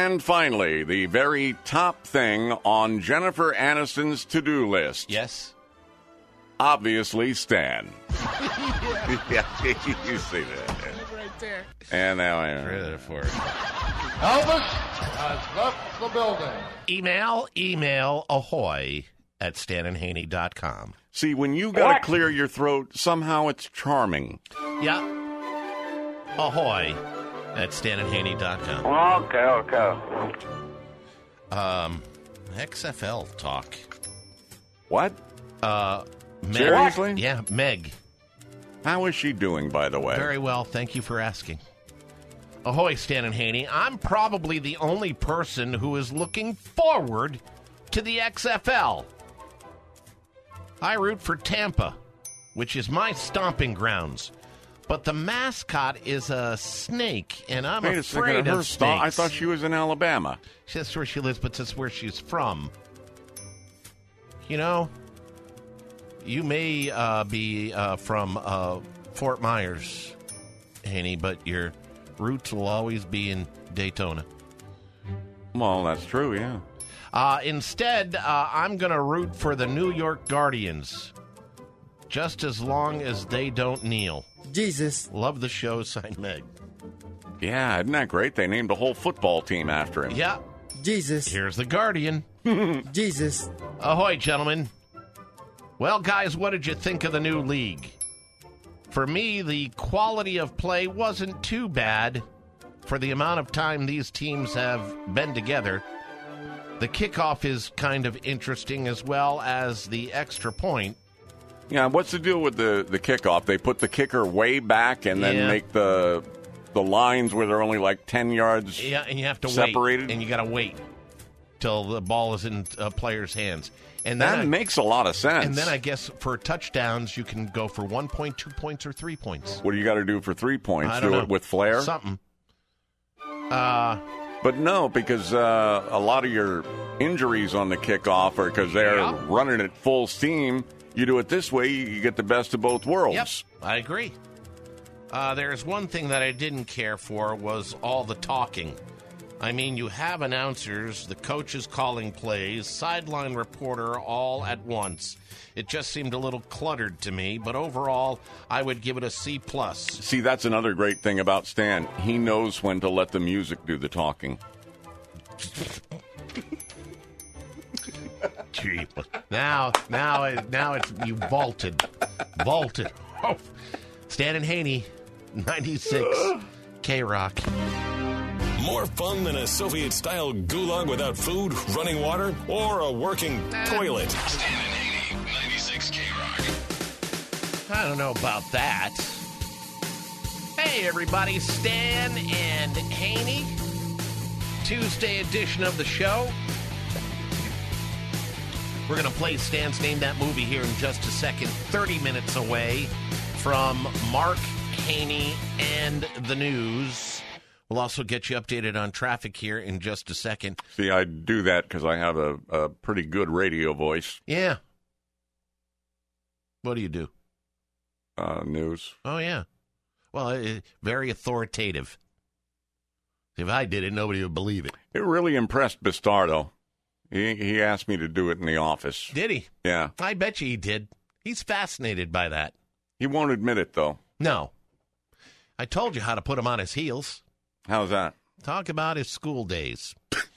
And finally, the very top thing on Jennifer Aniston's to-do list. Yes. Obviously, Stan. Yeah, you see that. Right there. And now I Elvis has left the building. Email, email, ahoy at stan and haney dot com. See, when you got to clear your throat, somehow it's charming. Yeah. Ahoy at stan and haney dot com. Okay, okay. Um, X F L talk. What? Uh, Meg. Seriously? Yeah, Meg. How is she doing, by the way? Very well. Thank you for asking. Ahoy, Stan and Haney. I'm probably the only person who is looking forward to the X F L. I root for Tampa, which is my stomping grounds. But the mascot is a snake, and I'm Wait a afraid second, her of sto- snakes. I thought she was in Alabama. That's where she lives, but that's where she's from. You know, you may uh, be uh, from uh, Fort Myers, Haney, but your roots will always be in Daytona. Well, that's true, yeah. Uh, instead, uh, I'm going to root for the New York Guardians, just as long as they don't kneel. Jesus. Love the show, signed Meg. Yeah, isn't that great? They named a whole football team after him. Yeah. Jesus. Here's the Guardian. Jesus. Ahoy, gentlemen. Well, guys, what did you think of the new league? For me, the quality of play wasn't too bad for the amount of time these teams have been together. The kickoff is kind of interesting, as well as the extra point. Yeah, what's the deal with the, the kickoff? They put the kicker way back and then Yeah. make the the lines where they're only like ten yards Yeah, and you have to separated. wait, and you got to wait till the ball is in a player's hands. And That then I, makes a lot of sense. And then I guess for touchdowns, you can go for one point, two points, or three points. What do you got to do for three points? I Do don't know. it with flair? Something. Uh, but no, because uh, a lot of your injuries on the kickoff are because they're Yeah. running at full steam. You do it this way, you get the best of both worlds. Yep, I agree. Uh, there's one thing that I didn't care for was all the talking. I mean, you have announcers, the coaches calling plays, sideline reporter all at once. It just seemed a little cluttered to me, but overall, I would give it a C plus. See, that's another great thing about Stan. He knows when to let the music do the talking. Gee, now, now, now it's you vaulted, vaulted. Oh. Stan and Haney, ninety-six K Rock. More fun than a Soviet-style gulag without food, running water, or a working toilet. Stan and Haney, ninety-six K Rock. I don't know about that. Hey, everybody, Stan and Haney, Tuesday edition of the show. We're going to play Stan's Name That Movie here in just a second, thirty minutes away from Mark Haney and the news. We'll also get you updated on traffic here in just a second. See, I do that because I have a, a pretty good radio voice. Yeah. What do you do? Uh, news. Oh, yeah. Well, uh, very authoritative. If I did it, nobody would believe it. It really impressed Bastardo. He he asked me to do it in the office. Did he? Yeah. I bet you he did. He's fascinated by that. He won't admit it, though. No. I told you how to put him on his heels. How's that? Talk about his school days.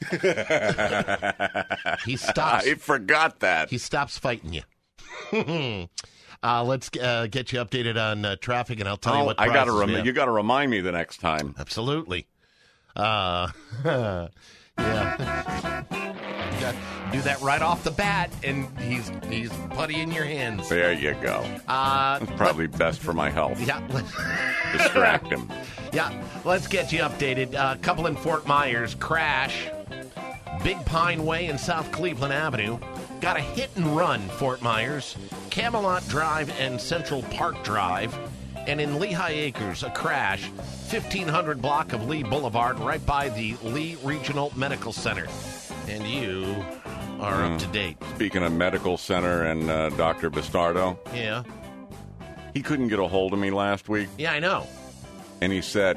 He stops. I forgot that. He stops fighting you. uh, let's uh, get you updated on uh, traffic, and I'll tell you Oh, what. I got to crosses rem- me You up. got to remind me the next time. Absolutely. Uh, yeah. You got to do that right off the bat, and he's he's putty in your hands. There you go. Uh, That's probably best for my health. Yeah. Distract him. Yeah, let's get you updated. A uh, couple in Fort Myers crash. Big Pine Way and South Cleveland Avenue. Got a hit and run, Fort Myers. Camelot Drive and Central Park Drive. And in Lehigh Acres, a crash. fifteen hundred block of Lee Boulevard, right by the Lee Regional Medical Center. And you are Mm. up to date. Speaking of medical center and uh, Doctor Bastardo, Yeah. he couldn't get a hold of me last week, Yeah, I know. and he said,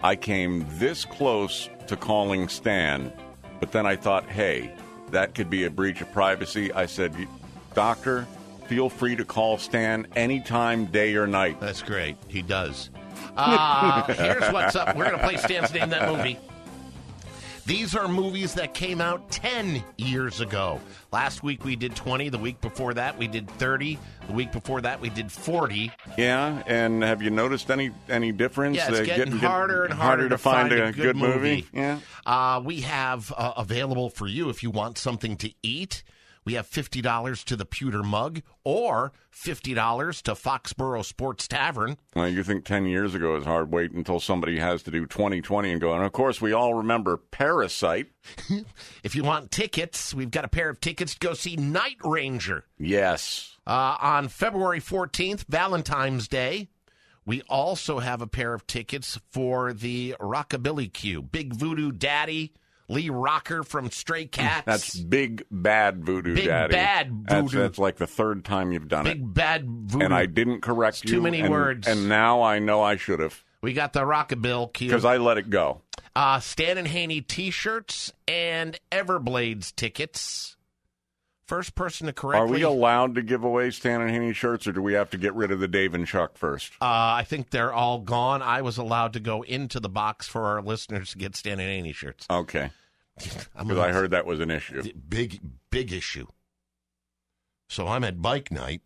I came this close to calling Stan, but then I thought, hey, that could be a breach of privacy. I said, doctor, feel free to call Stan anytime, day or night. That's great. He does. Uh, here's what's up. We're going to play Stan's Name That Movie. These are movies that came out ten years ago. Last week we did twenty. The week before that we did thirty. The week before that we did forty. Yeah, and have you noticed any any difference? Yeah, it's uh, getting, getting harder and harder harder to find, find a, a good, good movie. movie. Yeah. Uh, we have uh, available for you if you want something to eat. We have fifty dollars to the Pewter Mug or fifty dollars to Foxborough Sports Tavern. Well, you think ten years ago is hard wait until somebody has to do twenty twenty and go, and of course we all remember Parasite. If you want tickets, we've got a pair of tickets to go see Night Ranger. Yes. Uh, on February fourteenth, Valentine's Day. We also have a pair of tickets for the Rockabilly Q. Big Voodoo Daddy, Lee Rocker from Stray Cats. That's Big Bad Voodoo Big Daddy. Big Bad Voodoo. That's, that's like the third time you've done Big it. Big Bad Voodoo. And I didn't correct it's you. Too many and, words. And now I know I should have. We got the Rockabilly Q. Because I let it go. Uh, Stan and Haney T-shirts and Everblades tickets. First person to correctly... Are we allowed to give away Stan and Haney shirts, or do we have to get rid of the Dave and Chuck first? Uh, I think they're all gone. I was allowed to go into the box for our listeners to get Stan and Haney shirts. Okay. Because I heard that was an issue. Big, big issue. So I'm at Bike Night,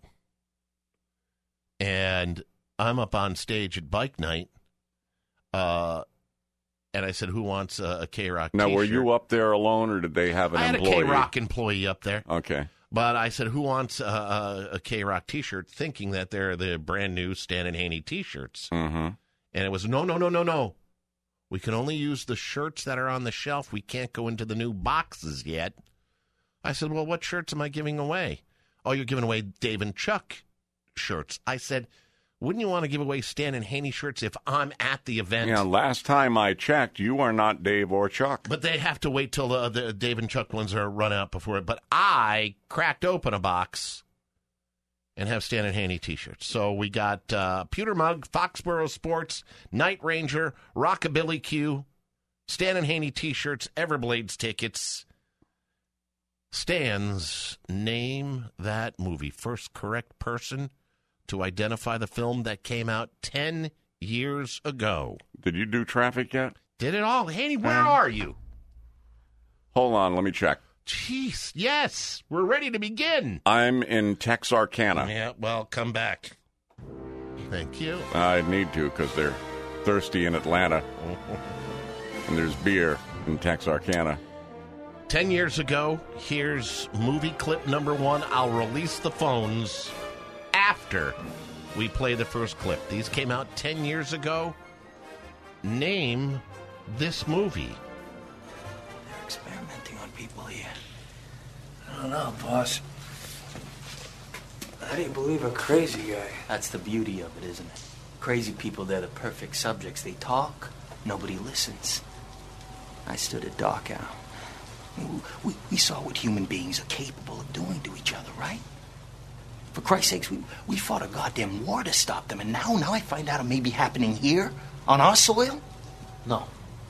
and I'm up on stage at Bike Night, uh, and I said, who wants a, a K-Rock Now, t-shirt? were you up there alone, or did they have an I had employee? a K-Rock employee up there. Okay. But I said, who wants a, a, a K-Rock T-shirt, thinking that they're the brand new Stan and Haney T-shirts. Mm-hmm. And it was, no, no, no, no, no. We can only use the shirts that are on the shelf. We can't go into the new boxes yet. I said, well, what shirts am I giving away? Oh, you're giving away Dave and Chuck shirts. I said, wouldn't you want to give away Stan and Haney shirts if I'm at the event? Yeah, last time I checked, you are not Dave or Chuck. But they have to wait till the, the Dave and Chuck ones are run out before it. But I cracked open a box and have Stan and Haney T-shirts. So we got uh, Pewter Mug, Foxborough Sports, Night Ranger, Rockabilly Q, Stan and Haney T-shirts, Everblades tickets. Stan's Name That Movie. First correct person to identify the film that came out ten years ago. Did you do traffic yet? Did it all. Haney, where uh, are you? Hold on, let me check. Jeez, yes, we're ready to begin. I'm in Texarkana. Yeah, well, come back. Thank you. I need to because they're thirsty in Atlanta. And there's beer in Texarkana. Ten years ago, here's movie clip number one. I'll release the phones after we play the first clip. These came out ten years ago. Name this movie. They're experimenting on people here. I don't know, boss. How do you believe a crazy guy? That's the beauty of it, isn't it? Crazy people, they're the perfect subjects. They talk, nobody listens. I stood at Dachau. We, we saw what human beings are capable of doing to each other, right? For Christ's sakes, we, we fought a goddamn war to stop them, and now, now I find out it may be happening here, on our soil? No.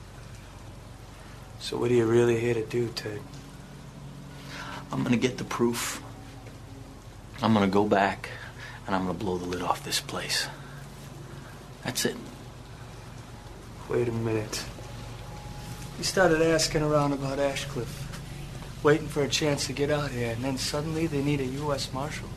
So what are you really here to do, Ted? I'm gonna get the proof. I'm gonna go back, and I'm gonna blow the lid off this place. That's it. Wait a minute. You started asking around about Ashcliffe, waiting for a chance to get out here, and then suddenly they need a U S Marshal.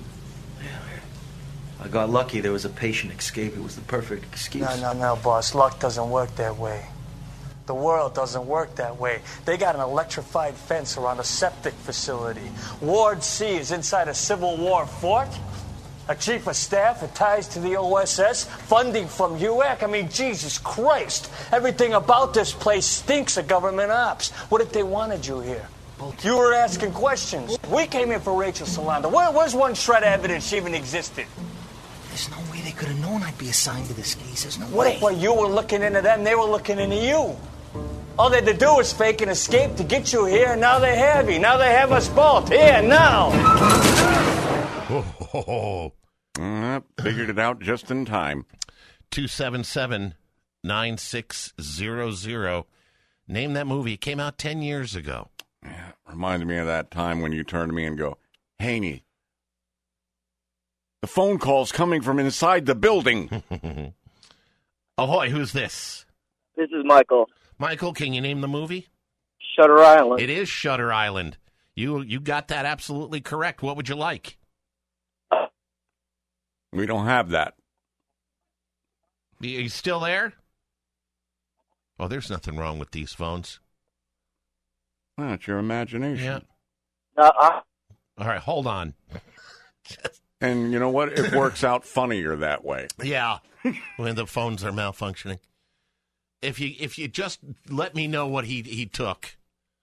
I got lucky. There was a patient escape. It was the perfect excuse. No, no, no, boss. Luck doesn't work that way. The world doesn't work that way. They got an electrified fence around a septic facility. Ward C is inside a Civil War fort. A chief of staff with ties to the O S S, funding from U A C. I mean, Jesus Christ. Everything about this place stinks of government ops. What if they wanted you here? You were asking questions. We came here for Rachel Solano. Where, where's one shred of evidence she even existed? There's no way they could have known I'd be assigned to this case. There's no what way. If while you were looking into them, they were looking into you? All they had to do was fake an escape to get you here, and now they have you. Now they have us both. Here, now. Oh, uh, figured it out just in time. two seven seven, nine six zero zero. Name that movie. It came out ten years ago. Yeah, reminded me of that time when you turn to me and go, Haney, the phone call's coming from inside the building. Ahoy, who's this? This is Michael. Michael, can you name the movie? Shutter Island. It is Shutter Island. You you got that absolutely correct. What would you like? We don't have that. Are you still there? Oh, there's nothing wrong with these phones. Well, it's your imagination. Yeah. Uh-uh. All right, hold on. And you know what? It works out funnier that way. Yeah, when the phones are malfunctioning. If you if you just let me know what he he took.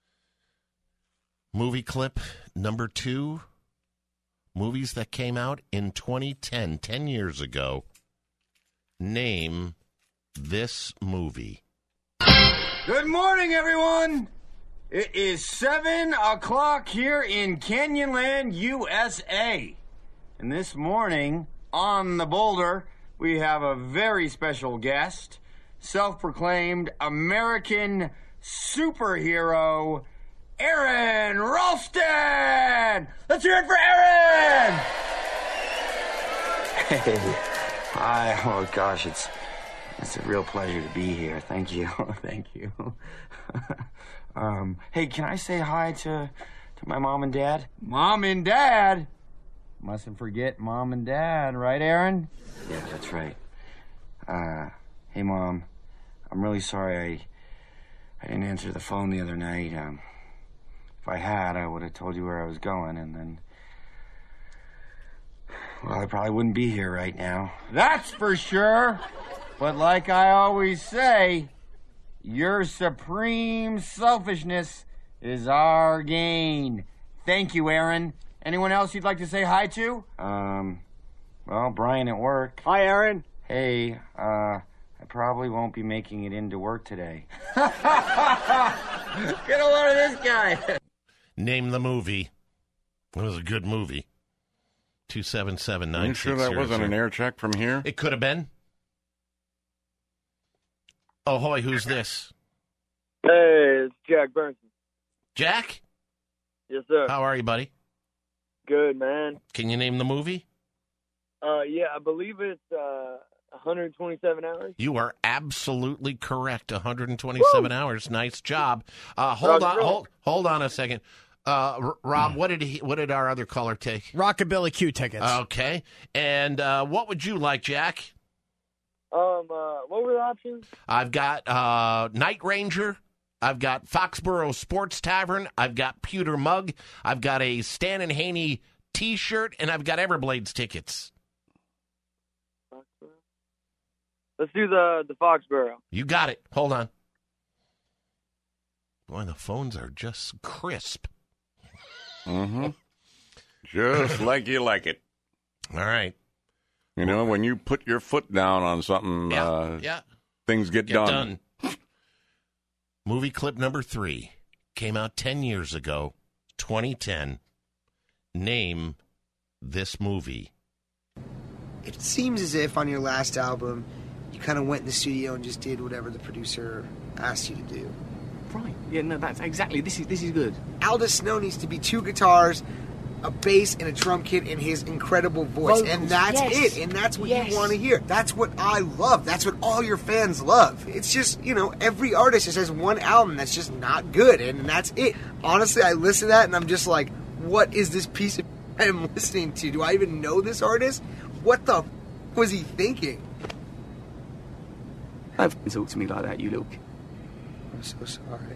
Movie clip number two. Movies that came out in twenty ten, ten years ago. Name this movie. Good morning, everyone. It is seven o'clock here in Canyonland, U S A. And this morning, on the Boulder, we have a very special guest, self-proclaimed American superhero, Aaron Ralston! Let's hear it for Aaron! Hey. Hi. Oh, gosh, it's it's a real pleasure to be here. Thank you. Thank you. um, hey, can I say hi to, to my mom and dad? Mom and Dad? Mustn't forget Mom and Dad, right, Aaron? Yeah, that's right. Uh, hey, Mom. I'm really sorry I I didn't answer the phone the other night. Um, if I had, I would have told you where I was going, and then... Well, I probably wouldn't be here right now. That's for sure. But like I always say, your supreme selfishness is our gain. Thank you, Aaron. Anyone else you'd like to say hi to? Um, well, Brian at work. Hi, Aaron. Hey, uh, I probably won't be making it into work today. Get a load of this guy. Name the movie. It was a good movie. two seven seven nine Are you sure that wasn't an air check from here? It could have been. Ahoy, who's this? Hey, it's Jack Burnson. Jack? Yes, sir. How are you, buddy? Good, man. Can you name the movie? Uh, yeah, I believe it's uh, one hundred twenty-seven hours. You are absolutely correct. one hundred twenty-seven Woo! Hours. Nice job. Uh, hold Rock on, hold, hold on a second. Uh, R- Rob, what did he? What did our other caller take? Rockabilly Q tickets. Okay. And uh, what would you like, Jack? Um, uh, what were the options? I've got uh, Night Ranger. I've got Foxborough Sports Tavern. I've got Pewter Mug. I've got a Stan and Haney T-shirt, and I've got Everblades tickets. Let's do the the Foxborough. You got it. Hold on. Boy, the phones are just crisp. Mm-hmm. Just like you like it. All right. You know, when you put your foot down on something, yeah, uh, yeah. things get, get done. done. Movie clip number three came out ten years ago, twenty ten. Name this movie. It seems as if on your last album, you kind of went in the studio and just did whatever the producer asked you to do. Right. Yeah, no, that's exactly. This is this is good. Aldous Snow needs to be two guitars, a bass, and a drum kit, and his incredible voice. Vocals. And that's Yes. it. And that's what Yes. you want to hear. That's what I love. That's what all your fans love. It's just, you know, every artist just has one album that's just not good, and that's it. Honestly, I listen to that, and I'm just like, what is this piece of I'm listening to? Do I even know this artist? What the f- was he thinking? Don't f***ing talk to me like that, you little... I'm so sorry.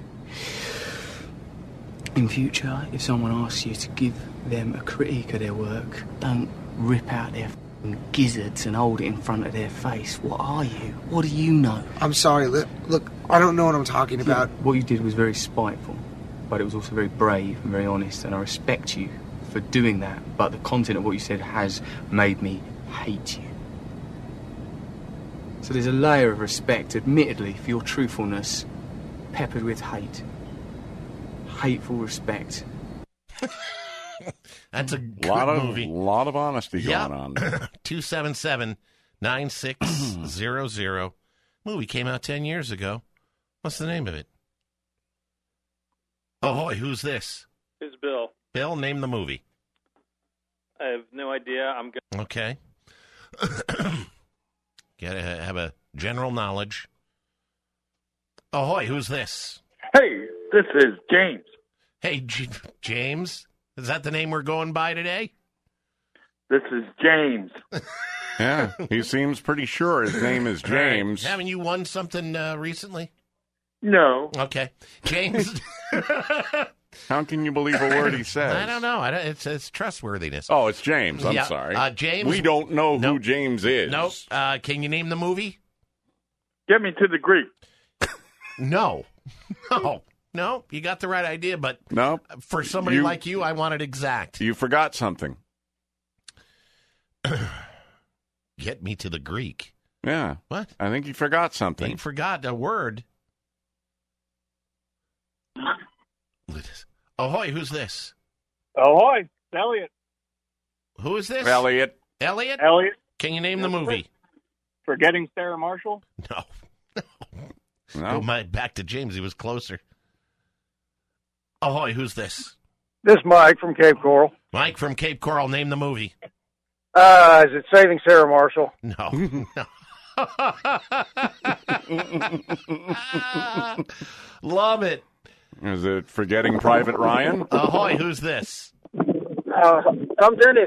In future, if someone asks you to give them a critique of their work, don't rip out their f***ing gizzards and hold it in front of their face. What are you? What do you know? I'm sorry. Look, look I don't know what I'm talking about. What you did was very spiteful, but it was also very brave and very honest, and I respect you for doing that. But the content of what you said has made me hate you. So there's a layer of respect, admittedly, for your truthfulness, peppered with hate. Hateful respect. That's a good lot of, movie. lot of honesty Yep. going on there. two seven seven nine six zero zero. Movie came out ten years ago. What's the name of it? Ahoy, who's this? It's Bill. Bill, name the movie. I have no idea. I'm going. Okay. Gotta have a general knowledge. Ahoy, who's this? Hey, this is James. Hey, J- James. Is that the name we're going by today? This is James. Yeah, he seems pretty sure his name is James. Right. Haven't you won something uh, recently? No. Okay. James. How can you believe a word he says? I don't know. I don't, it's, it's trustworthiness. Oh, it's James. I'm yeah. sorry. Uh, James. We don't know nope. who James is. Nope. Uh, can you name the movie? Get me to the Greek. No. No. No. You got the right idea, but no. For somebody you, like you, I want it exact. You forgot something. Get me to the Greek. Yeah. What? I think you forgot something. You forgot a word. Ahoy, who's this? Ahoy, Elliot. Who is this? Elliot. Elliot? Elliot. Can you name the movie? Forgetting Sarah Marshall? No. No. Go my, back to James. He was closer. Ahoy, who's this? This is Mike from Cape Coral. Mike from Cape Coral, name the movie. Uh, is it Saving Sarah Marshall? No. No. Love it. Is it Forgetting Private Ryan? Ahoy, who's this? Uh, I'm Dennis.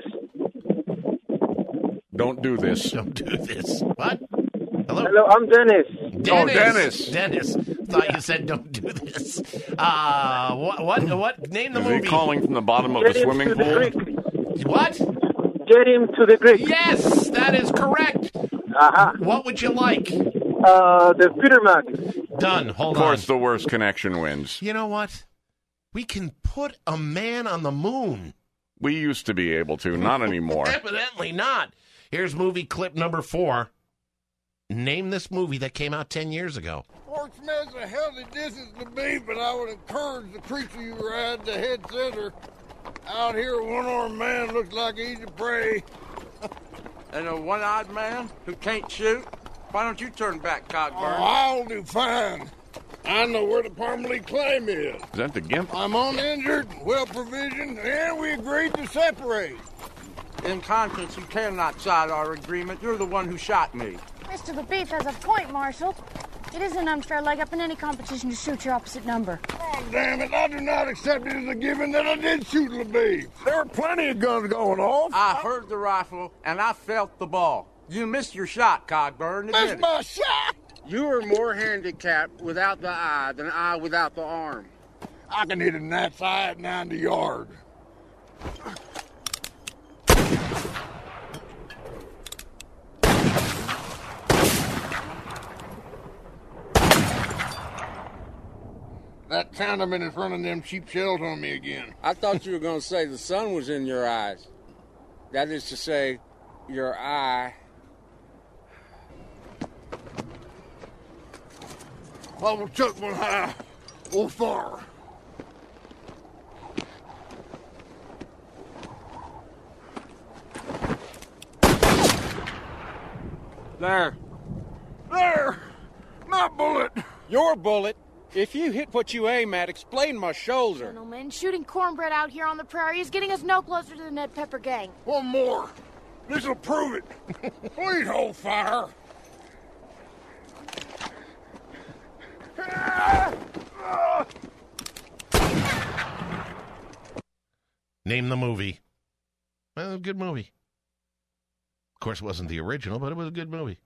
Don't do this. Don't do this. What? Hello? Hello, I'm Dennis. Dennis. Oh, Dennis. Dennis. Thought you said don't do this. Uh, what? What? What? Name the Is movie. he calling from the bottom of Get the swimming him to pool? the Greek. What? Get him to the Greek. Yes, that is correct. Uh-huh. What would you like? Uh, the Peter Mac. Done. Hold Of course, on. the worst connection wins. You know what? We can put a man on the moon. We used to be able to, not anymore. Evidently not. Here's movie clip number four. Name this movie that came out ten years ago. Sportsman's a healthy distance to be, but I would encourage the creature you ride to head center. Out here, a one-armed man looks like he's a prey. And a one-eyed man who can't shoot? Why don't you turn back, Cockburn? Oh, I'll do fine. I know where the Parmalee claim is. Is that the Gimp? I'm uninjured, well-provisioned, and we agreed to separate. In conscience, you cannot side our agreement. You're the one who shot me. Mister the Beef has a point, Marshal. It is an unfair leg up in any competition to shoot your opposite number. Oh, damn it. I do not accept it as a given that I did shoot LaBeef. There are plenty of guns going off. I heard the rifle, and I felt the ball. You missed your shot, Cockburn. Missed my shot? You are more handicapped without the eye than I without the arm. I can hit a gnat's eye at ninety yards. That Chinaman is running them cheap shells on me again. I thought you were going to say the sun was in your eyes. That is to say, your eye. I will chuck one high or far. There. There! My bullet! Your bullet? If you hit what you aim at, explain my shoulder. Gentlemen, shooting cornbread out here on the prairie is getting us no closer to the Ned Pepper gang. One more. This'll prove it. Please hold fire. Name the movie. Well, a good movie. Of course, it wasn't the original, but it was a good movie.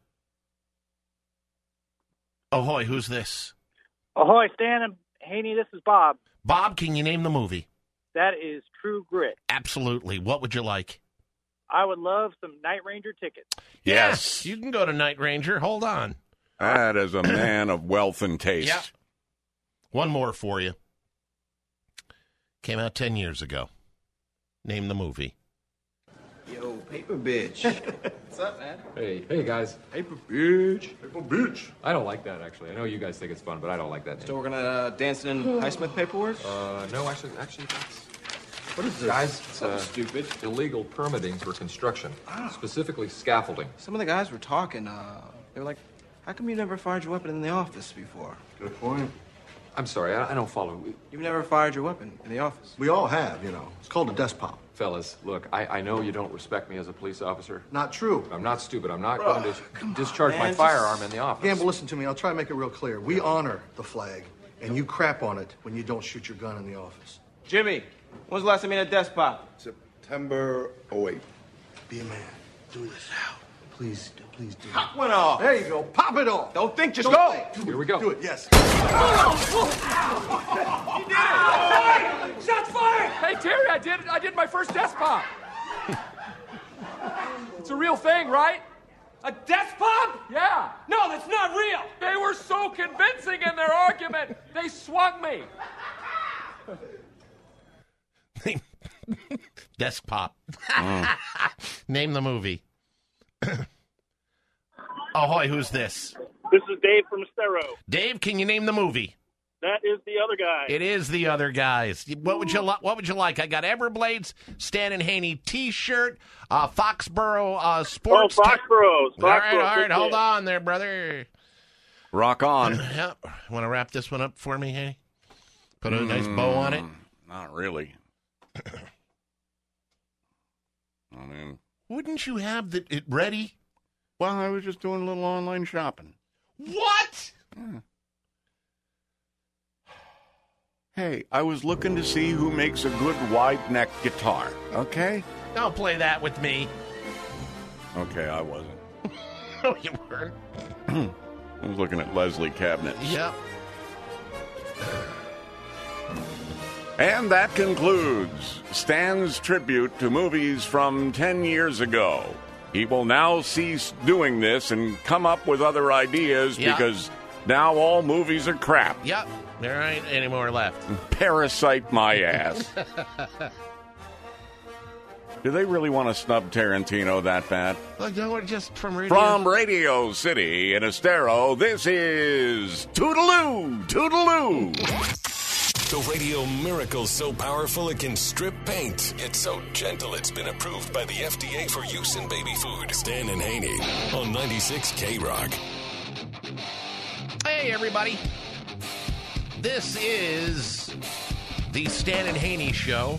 Ahoy, who's this? Ahoy, Stan and Haney, this is Bob. Bob, can you name the movie? That is True Grit. Absolutely. What would you like? I would love some Night Ranger tickets. Yes. You can go to Night Ranger. Hold on. That is a man of wealth and taste. Yeah. One more for you. Came out ten years ago. Name the movie. Yo, paper bitch. What's up, man? Hey, hey guys. Paper bitch. Paper bitch. I don't like that, actually. I know you guys think it's fun, but I don't like that name. So we're gonna uh, dance in Highsmith paperwork? Uh, no, actually, actually, that's... What is this? Guys, it's uh, stupid. Illegal permitting for construction, Ah. specifically scaffolding. Some of the guys were talking, uh, they were like How come you never fired your weapon in the office before? Good point. I'm sorry, I, I don't follow. You've never fired your weapon in the office? We all have, you know. It's called a desk pop. Fellas, look, I, I know you don't respect me as a police officer. Not true. I'm not stupid. I'm not Bro, going to discharge man, my just- firearm in the office. Gamble, listen to me. I'll try to make it real clear. We honor the flag, and you crap on it when you don't shoot your gun in the office. Jimmy, when's the last time you had a desk pop? September oh eight. Be a man. Do this now. Please, please do it. Pop one off. There you go. Pop it off. Don't think, just Don't go. think. Here we go. Do it, yes. You did it! Shots fired! Hey, Terry, I did I did my first desk pop. It's a real thing, right? A desk pop? Yeah. No, that's not real. They were so convincing in their argument, they swung me. Desk pop. Name the movie. Ahoy, who's this? This is Dave from Estero. Dave, can you name the movie? That is the other guy. It is the other guys. What would you li- What would you like? I got Everblades, Stan and Haney T-shirt, uh, Foxborough uh, Sports. Oh, Foxborough. All right, Foxborough. all right, Good hold kid. on there, brother. Rock on. Yep. Want to wrap this one up for me, Haney? Put a nice bow on it. Not really. I mean, wouldn't you have the, it ready? Well, I was just doing a little online shopping. What? Yeah. Hey, I was looking to see who makes a good wide-neck guitar, okay? Don't play that with me. Okay, I wasn't. No, you weren't. I was looking at Leslie Cabinets. Yep. And that concludes Stan's tribute to movies from ten years ago. He will now cease doing this and come up with other ideas Yeah. because now all movies are crap. Yep. There ain't any more left. Parasite my ass. Do they really want to snub Tarantino that bad? Look, no, we're just from Radio. From Radio City in Estero, this is Toodaloo, Toodaloo. The radio miracle so powerful it can strip paint. It's so gentle it's been approved by the F D A for use in baby food. Stan and Haney on ninety-six K Rock. Hey, everybody. This is the Stan and Haney Show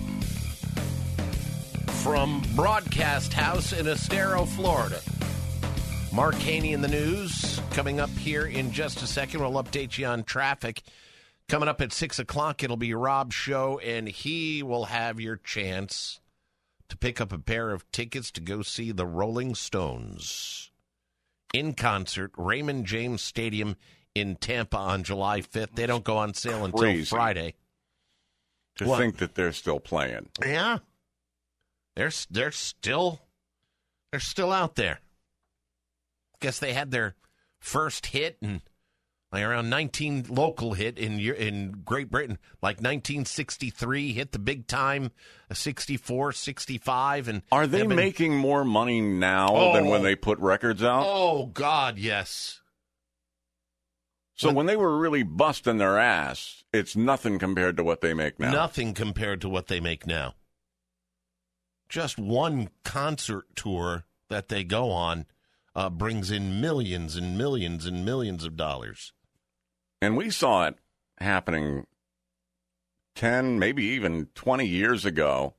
from Broadcast House in Estero, Florida. Mark Haney in the news. Coming up here in just a second, we'll update you on traffic. Coming up at six o'clock, it'll be Rob's show, and he will have your chance to pick up a pair of tickets to go see the Rolling Stones in concert, Raymond James Stadium in Tampa on July fifth. They don't go on sale until Crazy. Friday. To What? think that they're still playing. Yeah. They're they're still they're still out there. Guess they had their first hit and like around nineteen local hit in in Great Britain, like nineteen sixty-three, hit the big time, sixty-four, sixty-five. And Are they they've been- making more money now Oh. than when they put records out? Oh, God, yes. So when they were really busting their ass, it's nothing compared to what they make now. Nothing compared to what they make now. Just one concert tour that they go on uh, brings in millions and millions and millions of dollars. And we saw it happening ten, maybe even twenty years ago,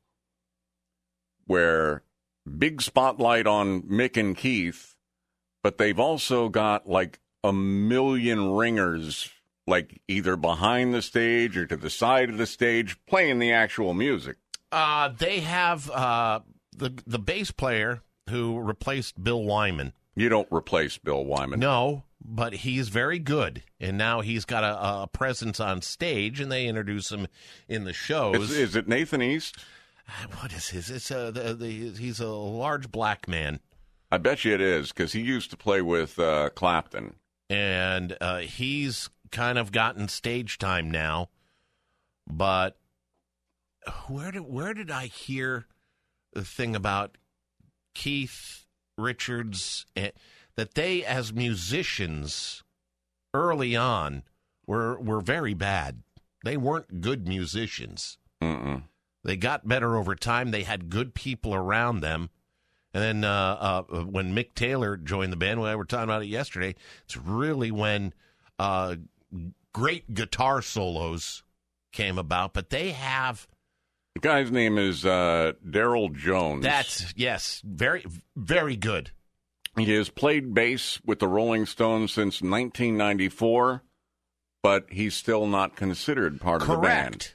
where big spotlight on Mick and Keith, but they've also got like a million ringers, like either behind the stage or to the side of the stage, playing the actual music. Uh, they have uh, the the bass player who replaced Bill Wyman. You don't replace Bill Wyman. No, but he's very good, and now he's got a, a presence on stage, and they introduce him in the shows. Is, is it Nathan East? What is his? It's a, the, the, he's a large black man. I bet you it is, because he used to play with uh, Clapton. And uh, he's kind of gotten stage time now, but where did where did I hear the thing about Keith Richards, eh, that they as musicians early on were were very bad. They weren't good musicians. Mm-mm. They got better over time. They had good people around them, And then uh, uh, when Mick Taylor joined the band, when we were talking about it yesterday, it's really when uh, great guitar solos came about. But they have... The guy's name is uh, Daryl Jones. That's, yes, very, very good. He has played bass with the Rolling Stones since nineteen ninety-four, but he's still not considered part of the band.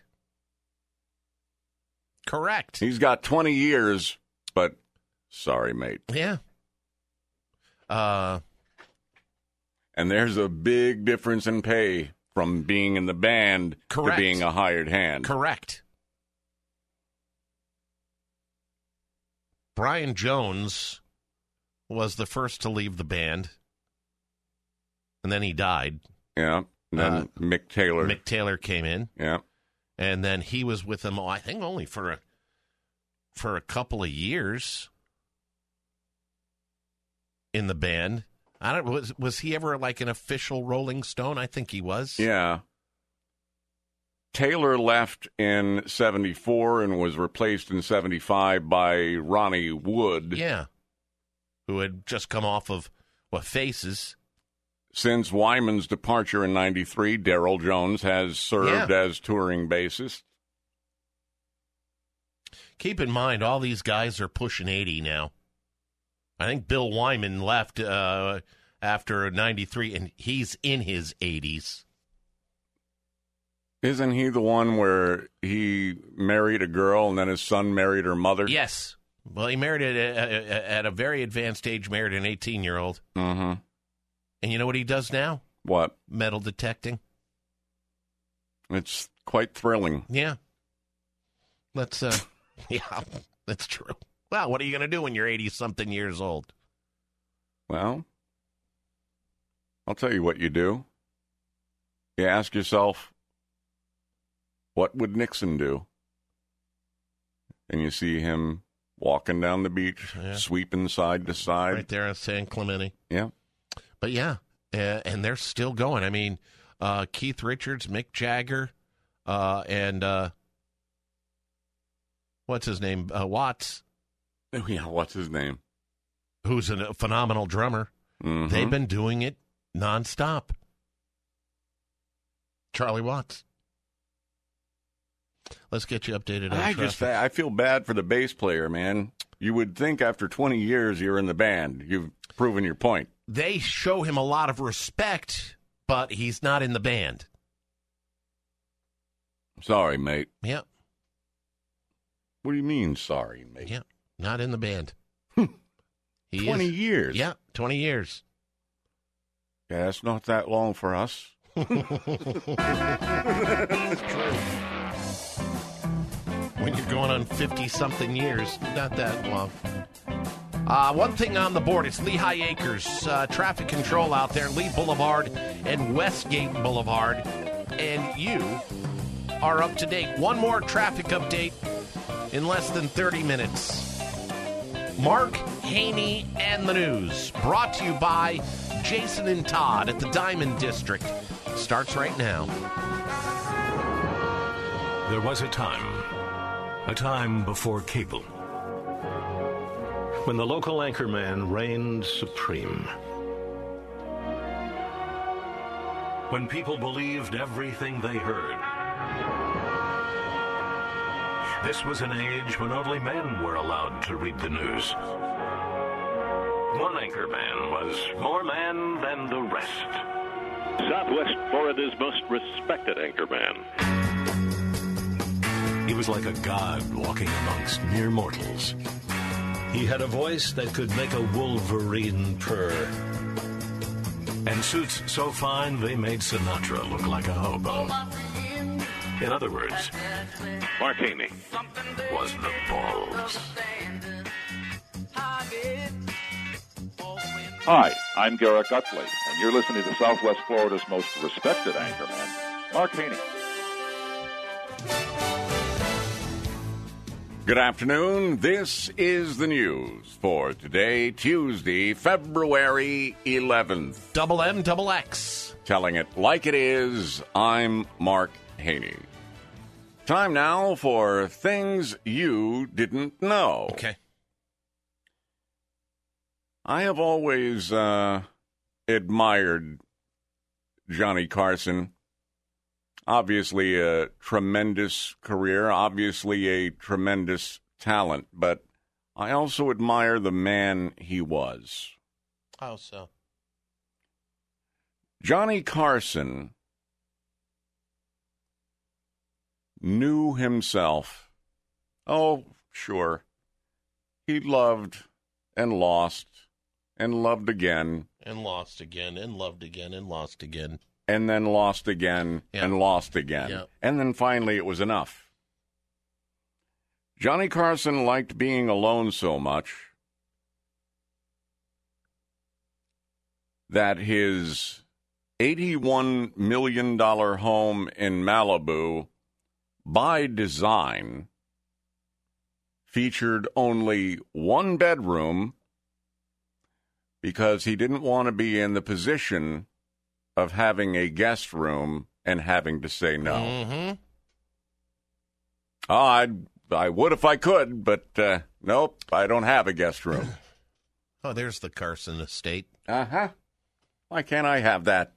Correct. He's got twenty years, but sorry, mate. Yeah. Uh, and there's a big difference in pay from being in the band correct. to being a hired hand. Correct. Brian Jones was the first to leave the band, and then he died. Yeah. And then uh, Mick Taylor. Mick Taylor came in. Yeah. And then he was with them, I think, only for a, for a couple of years in the band. I don't was was he ever like an official Rolling Stone? I think he was. Yeah. Taylor left in seventy-four and was replaced in seventy-five by Ronnie Wood. Yeah. Who had just come off of, what, Faces. Since Wyman's departure in ninety-three, Daryl Jones has served yeah. as touring bassist. Keep in mind, all these guys are pushing eighty now. I think Bill Wyman left uh, after ninety-three, and he's in his eighties. Isn't he the one where he married a girl and then his son married her mother? Yes. Well, he married at a, at a very advanced age, married an eighteen-year-old. Mm-hmm. And you know what he does now? What? Metal detecting. It's quite thrilling. Yeah. Let's, uh, yeah, that's true. Well, what are you going to do when you're eighty-something years old? Well, I'll tell you what you do. You ask yourself, what would Nixon do? And you see him walking down the beach, yeah. sweeping side to side. Right there on San Clemente. Yeah. But yeah, uh, and they're still going. I mean, uh, Keith Richards, Mick Jagger, uh, and uh, what's his name? Uh, Watts. Oh, yeah, what's his name? Who's a phenomenal drummer. Mm-hmm. They've been doing it nonstop. Charlie Watts. Let's get you updated on I traffic. just I feel bad for the bass player, man. You would think after twenty years you're in the band. You've proven your point. They show him a lot of respect, but he's not in the band. Sorry, mate. Yep. What do you mean, sorry, mate? Yep. Not in the band. He twenty is. years. Yeah, twenty years. Yeah, that's not that long for us. It's true. When you're going on fifty-something years, not that long. Uh, one thing on the board, it's Lehigh Acres. Uh, traffic control out there, Lee Boulevard and Westgate Boulevard. And you are up to date. One more traffic update in less than thirty minutes. Mark Haney and the News, brought to you by Jason and Todd at the Diamond District. Starts right now. There was a time, a time before cable, when the local anchorman reigned supreme. When people believed everything they heard. This was an age when only men were allowed to read the news. One anchorman was more man than the rest. Southwest Florida's most respected anchorman. He was like a god walking amongst mere mortals. He had a voice that could make a wolverine purr. And suits so fine they made Sinatra look like a hobo. In other words, Mark Haney was the balls. Hi, I'm Garrett Gutley, and you're listening to Southwest Florida's most respected anchorman, Mark Haney. Good afternoon. This is the news for today, Tuesday, February eleventh. Double M, double X. Telling it like it is, I'm Mark Haney. Time now for Things You Didn't Know. Okay. I have always uh, admired Johnny Carson. Obviously a tremendous career, obviously a tremendous talent, but I also admire the man he was. How so? Johnny Carson knew himself. Oh, sure. He loved and lost and loved again. And lost again, and loved again, and lost again. And then lost again, Yeah. and lost again. Yeah. And then finally it was enough. Johnny Carson liked being alone so much that his eighty-one million dollars home in Malibu, by design, featured only one bedroom because he didn't want to be in the position of having a guest room and having to say no. Mm-hmm. Oh, I I would if I could, but uh, nope, I don't have a guest room. Oh, there's the Carson estate. Uh-huh. Why can't I have that?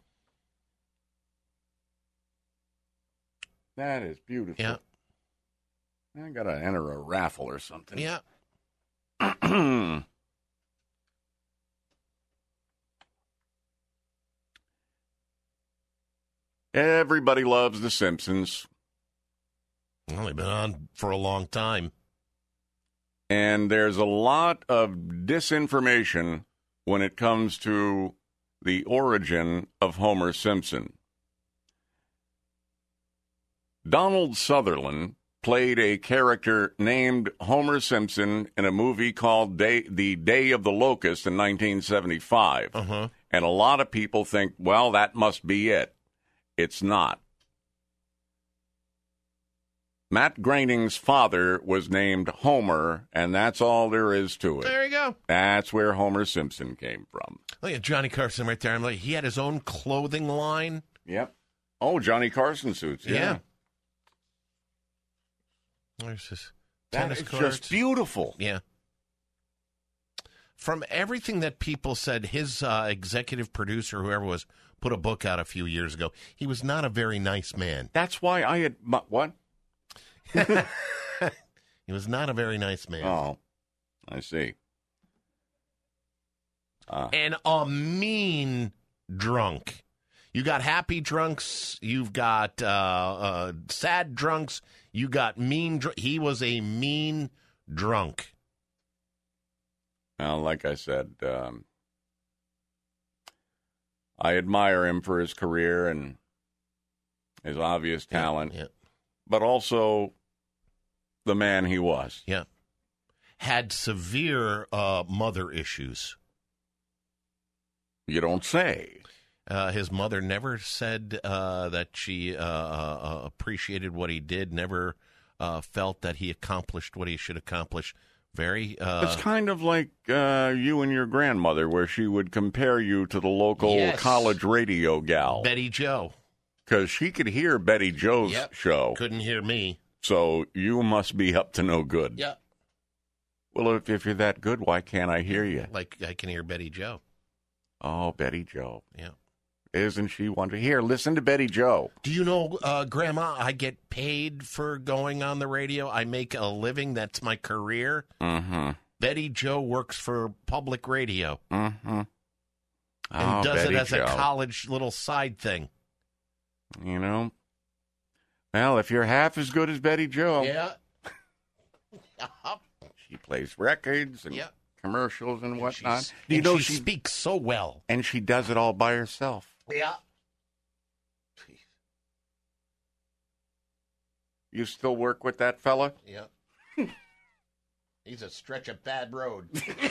That is beautiful. Yeah. I got to enter a raffle or something. Yeah. Everybody loves The Simpsons. Well, they've been on for a long time. And there's a lot of disinformation when it comes to the origin of Homer Simpson. Donald Sutherland played a character named Homer Simpson in a movie called Day, The Day of the Locust in nineteen seventy-five. Uh-huh. And a lot of people think, well, that must be it. It's not. Matt Groening's father was named Homer, and that's all there is to it. There you go. That's where Homer Simpson came from. Look at Johnny Carson right there. I'm like, he had his own clothing line. Yep. Oh, Johnny Carson suits. Yeah. Yeah. There's his That tennis is courts. just beautiful. Yeah. From everything that people said, his uh, executive producer, whoever was, put a book out a few years ago. He was not a very nice man. That's why I had... What? He was not a very nice man. Oh, I see. Uh, And a mean drunk. You got happy drunks. You've got uh, uh, sad drunks. You got mean dr- He was a mean drunk. well, like I said, um, I admire him for his career and his obvious talent, Yeah. but also the man he was. Yeah. Had severe uh, mother issues. You don't say. Uh, his mother never said uh, that she uh, uh, appreciated what he did, never uh, felt that he accomplished what he should accomplish. Very. Uh, It's kind of like uh, you and your grandmother, where she would compare you to the local Yes. college radio gal. Betty Joe. Because she could hear Betty Joe's Yep. show. Couldn't hear me. So you must be up to no good. Yeah. Well, if, if you're that good, why can't I hear you? Like I can hear Betty Joe. Oh, Betty Joe. Yeah. Isn't she wonderful? Here, listen to Betty Joe. Do you know, uh, Grandma, I get paid for going on the radio. I make a living. That's my career. Mm-hmm. Betty Joe works for public radio Mm-hmm. and Oh, does Betty it as Joe. a college little side thing. You know? Well, if you're half as good as Betty Joe, Yeah. she plays records and Yeah. commercials and whatnot. She's- Do you and know she speaks so well. And she does it all by herself. Yeah. You still work with that fella? Yeah. He's a stretch of bad road.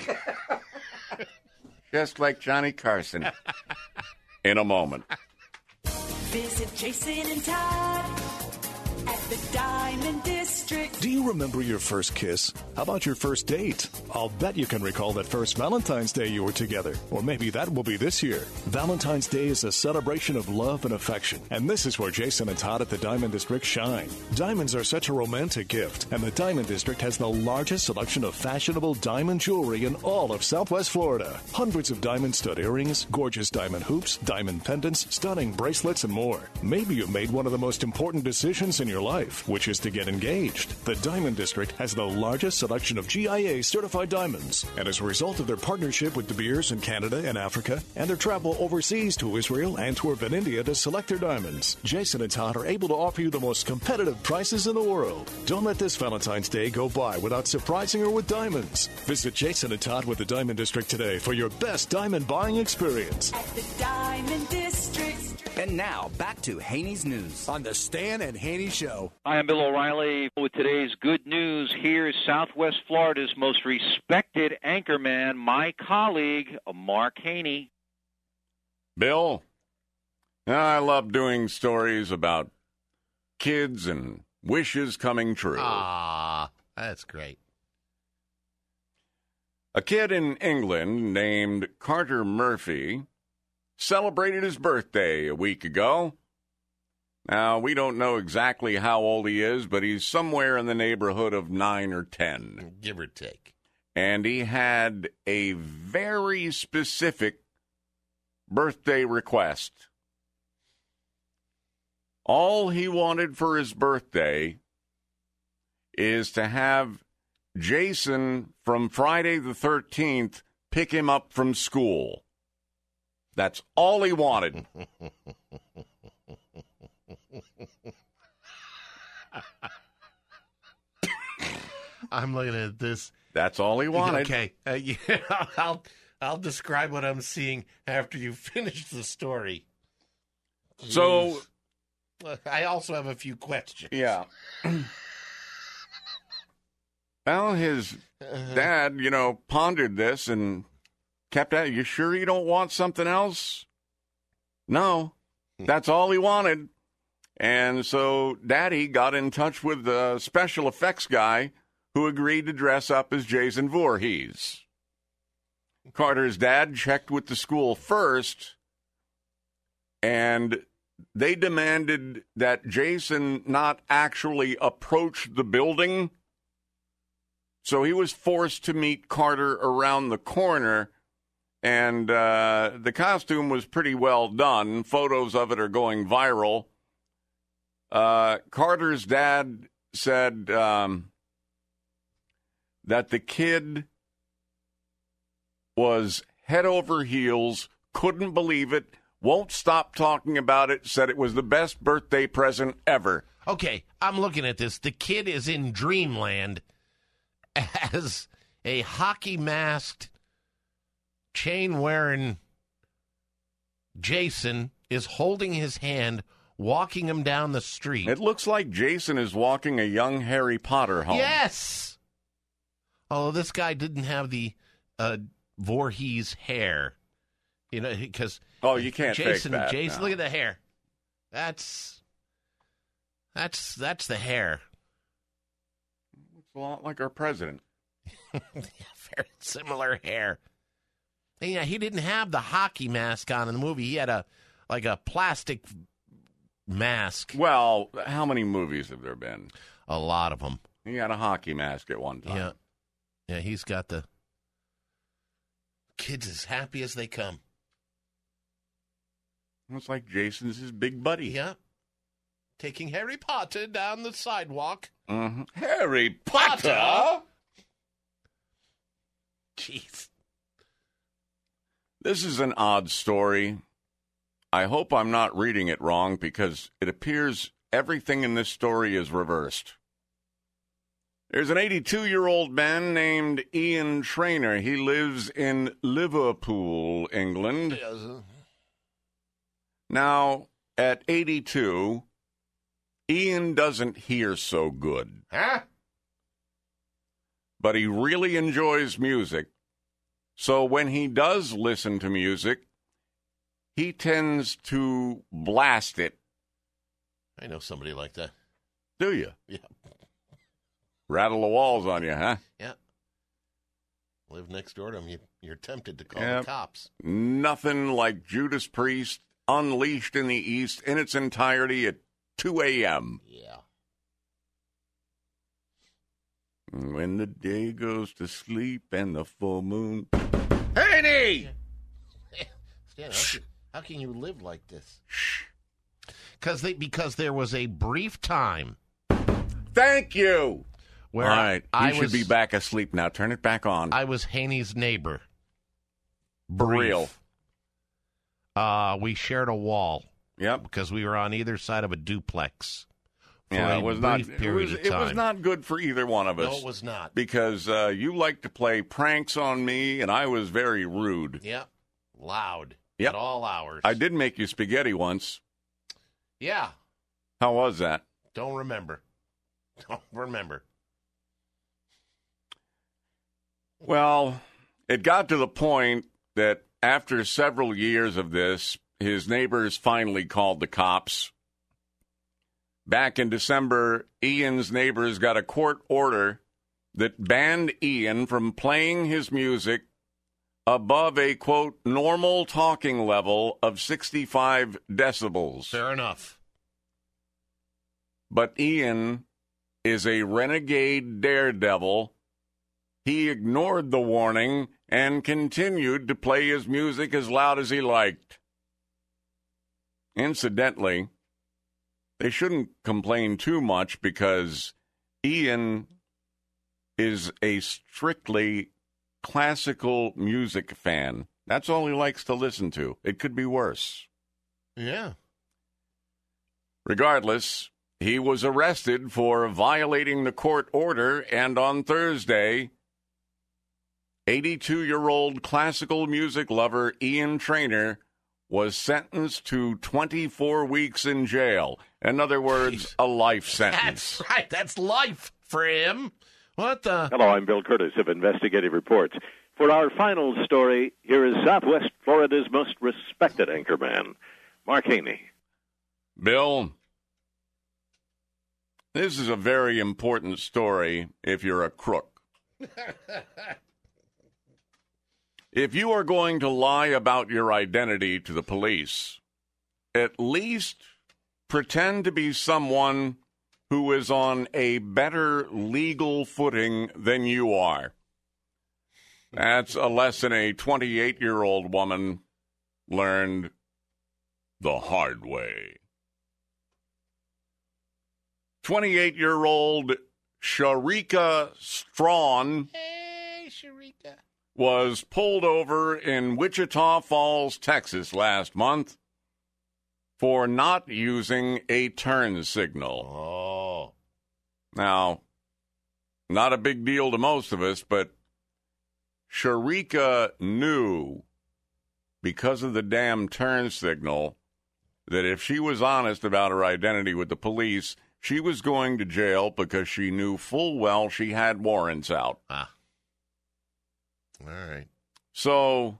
Just like Johnny Carson. In a moment. Visit Jason and Todd at the Diamond District. Do you remember your first kiss? How about your first date? I'll bet you can recall that first Valentine's Day you were together. Or maybe that will be this year. Valentine's Day is a celebration of love and affection. And this is where Jason and Todd at the Diamond District shine. Diamonds are such a romantic gift. And the Diamond District has the largest selection of fashionable diamond jewelry in all of Southwest Florida. Hundreds of diamond stud earrings, gorgeous diamond hoops, diamond pendants, stunning bracelets, and more. Maybe you've made one of the most important decisions in your life, which is to get engaged. The Diamond District has the largest selection of G I A certified diamonds. And as a result of their partnership with De Beers in Canada and Africa, and their travel overseas to Israel, Antwerp, and India to select their diamonds, Jason and Todd are able to offer you the most competitive prices in the world. Don't let this Valentine's Day go by without surprising her with diamonds. Visit Jason and Todd with the Diamond District today for your best diamond buying experience. At the Diamond District. And now, back to Haney's News on the Stan and Haney Show. Hi, I'm Bill O'Reilly with today's good news. Here's Southwest Florida's most respected anchorman, my colleague, Mark Haney. Bill, I love doing stories about kids and wishes coming true. Ah, that's great. A kid in England named Carter Murphy celebrated his birthday a week ago. Now, we don't know exactly how old he is, but he's somewhere in the neighborhood of nine or ten. Give or take. And he had a very specific birthday request. All he wanted for his birthday is to have Jason from Friday the thirteenth pick him up from school. That's all he wanted. I'm looking at this. That's all he wanted. Okay, uh, yeah, I'll I'll describe what I'm seeing after you finish the story. So, Jeez. I also have a few questions. Yeah. Well, his dad, you know, pondered this and kept at it. You sure you don't want something else? No, that's all he wanted. And so Daddy got in touch with the special effects guy who agreed to dress up as Jason Voorhees. Carter's dad checked with the school first, and they demanded that Jason not actually approach the building. So he was forced to meet Carter around the corner, and uh, the costume was pretty well done. Photos of it are going viral. Uh, Carter's dad said um, that the kid was head over heels, couldn't believe it, won't stop talking about it, said it was the best birthday present ever. Okay, I'm looking at this. The kid is in dreamland as a hockey-masked, chain-wearing Jason is holding his hand, walking him down the street. It looks like Jason is walking a young Harry Potter home. Yes! Although this guy didn't have the uh, Voorhees hair. You know, because oh, you can't Jason, fake that. Jason, no. look at the hair. That's that's that's the hair. Looks a lot like our president. Yeah, very similar hair. And yeah, he didn't have the hockey mask on in the movie. He had a like a plastic mask. Well, how many movies have there been? A lot of them. He had a hockey mask at one time. Yeah, yeah. He's got the kids as happy as they come. It's like Jason's his big buddy. Yeah. Taking Harry Potter down the sidewalk. Mm-hmm. Harry Potter? Potter? Jeez. This is an odd story. I hope I'm not reading it wrong because it appears everything in this story is reversed. There's an eighty-two-year-old man named Ian Trainer. He lives in Liverpool, England. Yes. Now, at eighty-two, Ian doesn't hear so good. Huh? But he really enjoys music. So when he does listen to music, he tends to blast it. I know somebody like that. Do you? Yeah. Rattle the walls on you, huh? Yeah. Live next door to them. You, you're tempted to call Yep. the cops. Nothing like Judas Priest Unleashed in the East in its entirety at two a.m. Yeah. When the day goes to sleep and the full moon. Haney! Stan, how, can, how can you live like this? Because they because there was a brief time. Thank you. Where All right, I, you should was, be back asleep now. Turn it back on. I was Haney's neighbor. For Brief. real. Uh, we shared a wall. Yep. Because we were on either side of a duplex. For Yeah, a it was brief not. It period was, of it time. was not good for either one of us. No, it was not. Because uh, you like to play pranks on me, and I was very rude. Yep. Loud. Yep. At all hours. I did make you spaghetti once. Yeah. How was that? Don't remember. Don't remember. Well, it got to the point that after several years of this, his neighbors finally called the cops. Back in December, Ian's neighbors got a court order that banned Ian from playing his music above a, quote, normal talking level of sixty-five decibels. Fair enough. But Ian is a renegade daredevil. He ignored the warning and continued to play his music as loud as he liked. Incidentally, they shouldn't complain too much because Ian is a strictly classical music fan. That's all he likes to listen to. It could be worse. Yeah. Regardless, he was arrested for violating the court order, and on Thursday, eighty-two-year-old classical music lover Ian Traynor was sentenced to twenty-four weeks in jail. In other words, Jeez. a life sentence. That's right. That's life for him. What the? Hello, I'm Bill Curtis of Investigative Reports. For our final story, here is Southwest Florida's most respected anchorman, Mark Haney. Bill, this is a very important story if you're a crook. If you are going to lie about your identity to the police, at least pretend to be someone who is on a better legal footing than you are. That's a lesson a twenty-eight-year-old woman learned the hard way. twenty-eight-year-old Sharika Strawn Hey, Sharika. was pulled over in Wichita Falls, Texas last month for not using a turn signal. Oh. Now, not a big deal to most of us, but Sharika knew, because of the damn turn signal, that if she was honest about her identity with the police, she was going to jail because she knew full well she had warrants out. Ah. All right. So,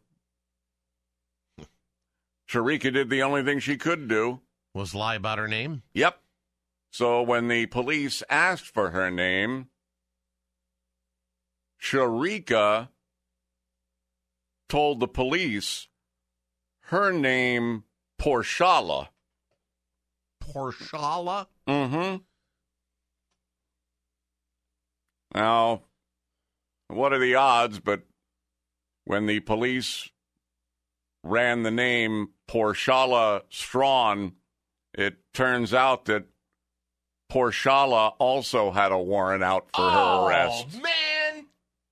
Sharika did the only thing she could do. Was lie about her name? Yep. So when the police asked for her name, Sharika told the police her name, Porshala. Porshala? Mm-hmm. Now, what are the odds, but when the police ran the name Porshala Strawn, it turns out that Porshala also had a warrant out for oh, her arrest. Oh, man!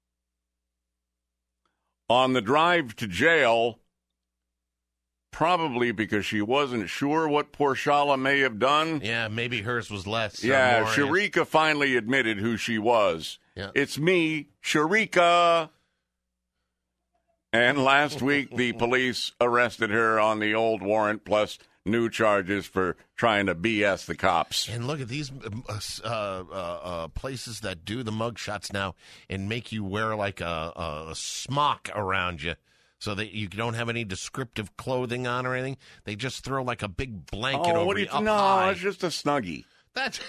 On the drive to jail, probably because she wasn't sure what Porshala may have done. Yeah, maybe hers was less. Yeah, more, Sharika finally admitted who she was. Yeah. It's me, Sharika. And last week, the police arrested her on the old warrant plus new charges for trying to B S the cops. And look at these uh, uh, uh, places that do the mugshots now and make you wear like a, a smock around you so that you don't have any descriptive clothing on or anything. They just throw like a big blanket oh, over what do you you up No, high. it's just a Snuggie. That's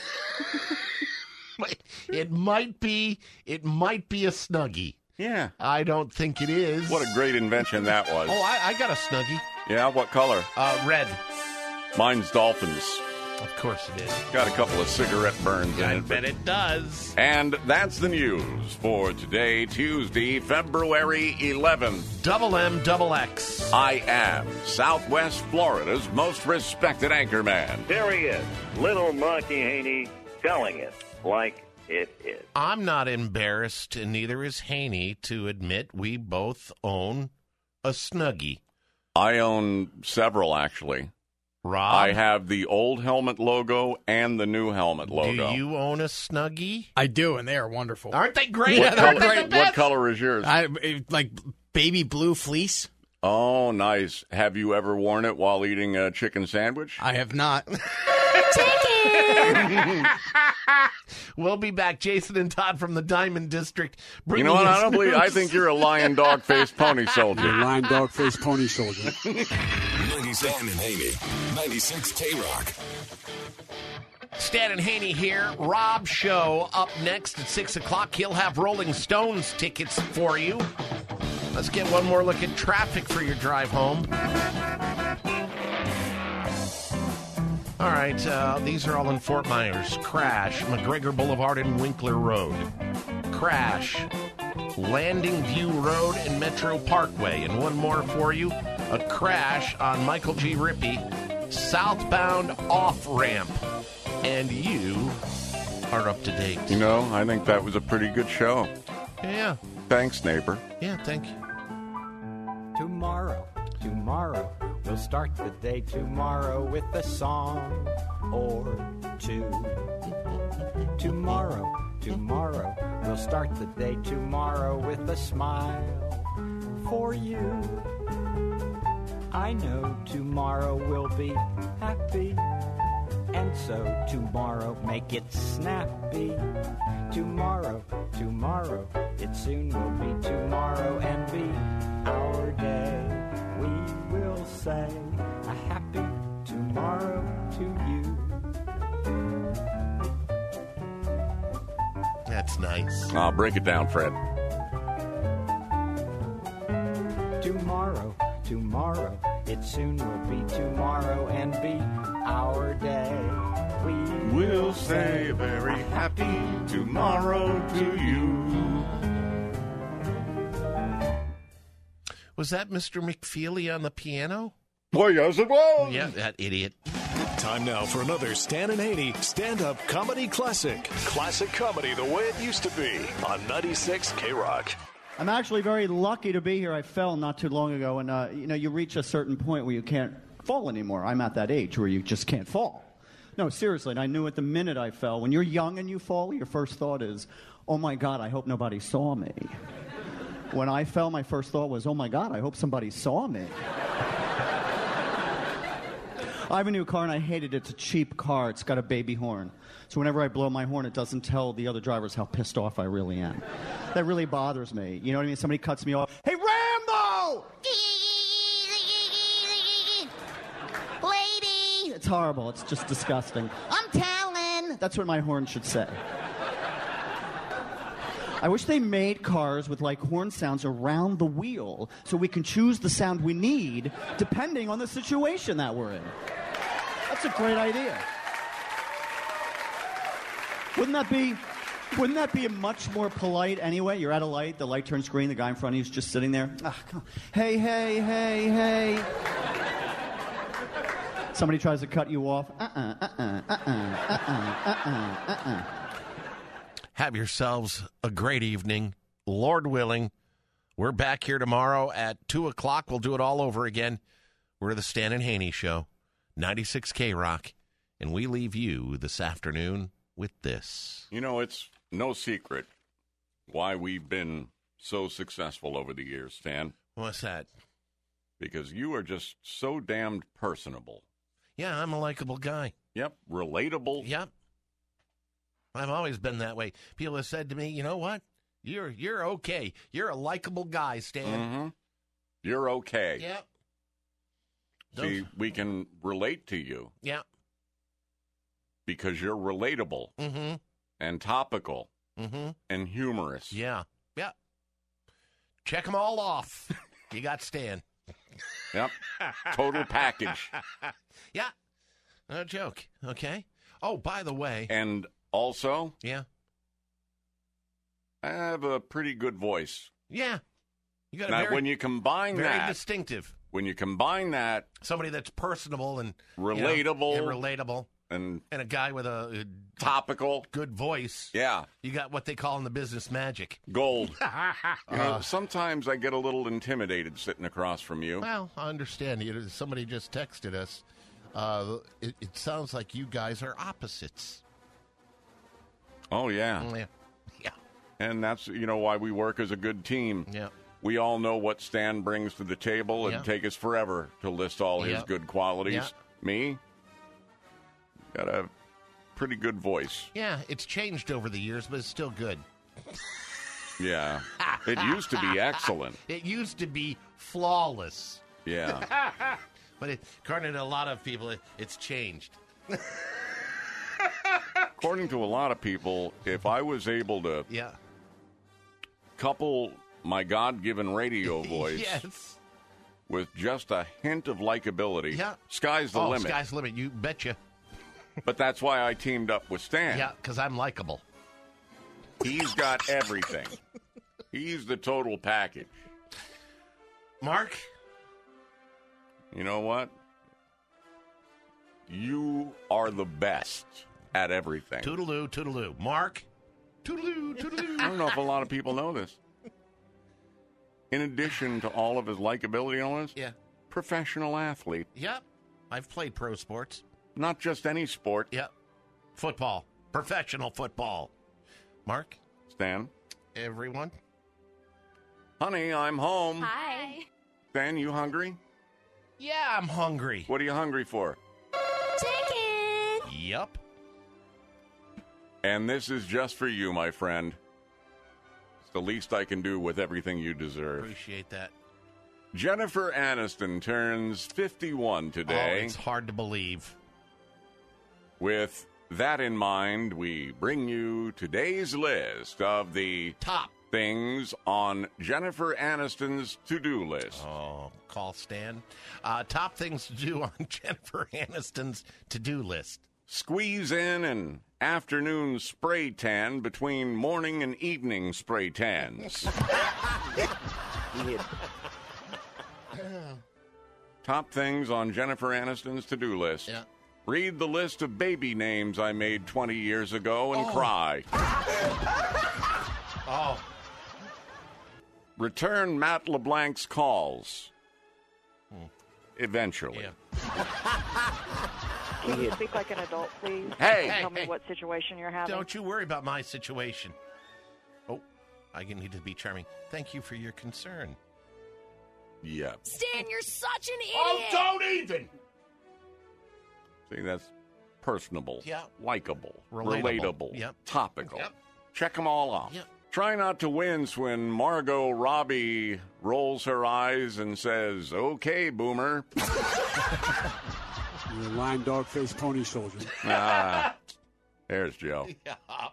it. Might be. It might be a Snuggie. Yeah. I don't think it is. What a great invention that was. Oh, I, I got a Snuggie. Yeah, what color? Uh, red. Mine's Dolphins. Of course it is. Got a couple of cigarette burns I in it. bet it does. And that's the news for today, Tuesday, February eleventh. Double M, double X. I am Southwest Florida's most respected anchorman. There he is, little Marky Haney, telling it like it is. I'm not embarrassed, and neither is Haney, to admit we both own a Snuggie. I own several, actually. Rob? I have the old helmet logo and the new helmet logo. Do you own a Snuggie? I do, and they are wonderful. Aren't they great? What, Aren't color, they the what best? color is yours? I like baby blue fleece. Oh, nice. Have you ever worn it while eating a chicken sandwich? I have not. We'll be back. Jason and Todd from the Diamond District. You know what? I don't believe. I think you're a lion dog faced pony soldier. You're a lion dog faced pony soldier. ninety-seven and Haney, ninety-six K Rock. Stan and Haney here. Rob Show up next at six o'clock. He'll have Rolling Stones tickets for you. Let's get one more look at traffic for your drive home. All right, uh, these are all in Fort Myers. Crash, McGregor Boulevard and Winkler Road. Crash, Landing View Road and Metro Parkway. And one more for you, a crash on Michael G. Rippey, southbound off-ramp. And you are up to date. You know, I think that was a pretty good show. Yeah. Thanks, neighbor. Yeah, thank you. Tomorrow, tomorrow, we'll start the day tomorrow with a song or two. Tomorrow, tomorrow, we'll start the day tomorrow with a smile for you. I know tomorrow will be happy, and so tomorrow make it snappy. Tomorrow, tomorrow, it soon will be tomorrow and be our day. We will say a happy tomorrow to you. That's nice. Uh, break it down, Fred. Tomorrow, tomorrow, it soon will be tomorrow and be our day. We We'll say a very happy tomorrow to you. Was that Mister McFeely on the piano? Well, yes, it was. Yeah, that idiot. Time now for another Stan and Haney stand-up comedy classic. Classic comedy the way it used to be on ninety-six K Rock. I'm actually very lucky to be here. I fell not too long ago, and uh, you know, you reach a certain point where you can't fall anymore. I'm at that age where you just can't fall. No, seriously, and I knew it the minute I fell. When you're young and you fall, your first thought is, oh my God, I hope nobody saw me. When I fell, my first thought was, oh my God, I hope somebody saw me. I have a new car, and I hate it. It's a cheap car. It's got a baby horn. So whenever I blow my horn, it doesn't tell the other drivers how pissed off I really am. That really bothers me. You know what I mean? Somebody cuts me off. Hey, Rambo! Lady! It's horrible. It's just disgusting. I'm Talon! That's what my horn should say. I wish they made cars with, like, horn sounds around the wheel so we can choose the sound we need depending on the situation that we're in. That's a great idea. Wouldn't that be, wouldn't that be much more polite anyway? You're at a light, the light turns green, the guy in front of you is just sitting there. Ah, come on. Hey, hey, hey, hey. Somebody tries to cut you off. Uh-uh, uh-uh, uh-uh, uh-uh, uh-uh, uh-uh. Have yourselves a great evening. Lord willing, we're back here tomorrow at two o'clock. We'll do it all over again. We're the Stan and Haney Show, ninety-six K Rock, and we leave you this afternoon with this. You know, it's no secret why we've been so successful over the years, Stan. What's that? Because you are just so damned personable. Yeah, I'm a likable guy. Yep, relatable. Yep. I've always been that way. People have said to me, you know what? You're you're okay. You're a likable guy, Stan. Mm-hmm. You're okay. Yep. See, we can relate to you. Yeah. because you're relatable Mm-hmm. and topical Mm-hmm. and humorous. Yeah. Yeah. Check them all off. You got Stan. Yep. Total package. Yeah. No joke. Okay. Oh, by the way. And also, Yeah. I have a pretty good voice. Yeah. You got a Now, very, when you combine very that, distinctive. when you combine that, Somebody that's personable and relatable, you know, and relatable, and and a guy with a, a topical, good voice. Yeah. You got what they call in the business magic. Gold. You know, Uh, sometimes I get a little intimidated sitting across from you. Well, I understand. You know, somebody just texted us. Uh, it, it sounds like you guys are opposites. Oh, yeah. Yeah. Yeah. And that's, you know, why we work as a good team. Yeah. We all know what Stan brings to the table. It'd Yeah. take us forever to list all his Yeah. good qualities. Yeah. Me, got a pretty good voice. Yeah, it's changed over the years, but it's still good. Yeah. It used to be excellent. It used to be flawless. Yeah. But it, according to a lot of people, it, it's changed. According to a lot of people, if I was able to Yeah. couple my God-given radio voice Yes. with just a hint of likability, Yeah. sky's the oh, limit. sky's the limit. You betcha. But that's why I teamed up with Stan. Yeah, because I'm likable. He's got everything. He's the total package. Mark? You know what? You are the best at everything. Toodaloo, toodaloo. Mark? Toodaloo, toodaloo. I don't know if a lot of people know this. In addition to all of his likability and all this, Yeah. professional athlete. Yep. I've played pro sports. Not just any sport. Yep. Football. Professional football. Mark? Stan? Everyone? Honey, I'm home. Hi. Stan, you hungry? Yeah, I'm hungry. What are you hungry for? Chicken. Yep. And this is just for you, my friend. It's the least I can do with everything you deserve. Appreciate that. Jennifer Aniston turns fifty-one today. Oh, it's hard to believe. With that in mind, we bring you today's list of the top things on Jennifer Aniston's to-do list. Oh, call Stan. Uh, top things to do on Jennifer Aniston's to-do list. Squeeze in an afternoon spray tan between morning and evening spray tans. Top things on Jennifer Aniston's to-do list. Yeah. Read the list of baby names I made twenty years ago and Oh. cry. Oh. Return Matt LeBlanc's calls. Eventually. Can you speak like an adult, please? Hey! Tell Hey, me hey. what situation you're having. Don't you worry about my situation. Oh, I need to be charming. Thank you for your concern. Yeah. Stan, you're such an idiot. Oh, don't even. See, that's personable. Yeah. Likeable. Relatable. Relatable. Yep. Topical. Yep. Check them all off. Yep. Try not to wince when Margot Robbie rolls her eyes and says, "Okay, boomer." You're a lying dog faced pony soldier. Ah, there's Joe. Yeah.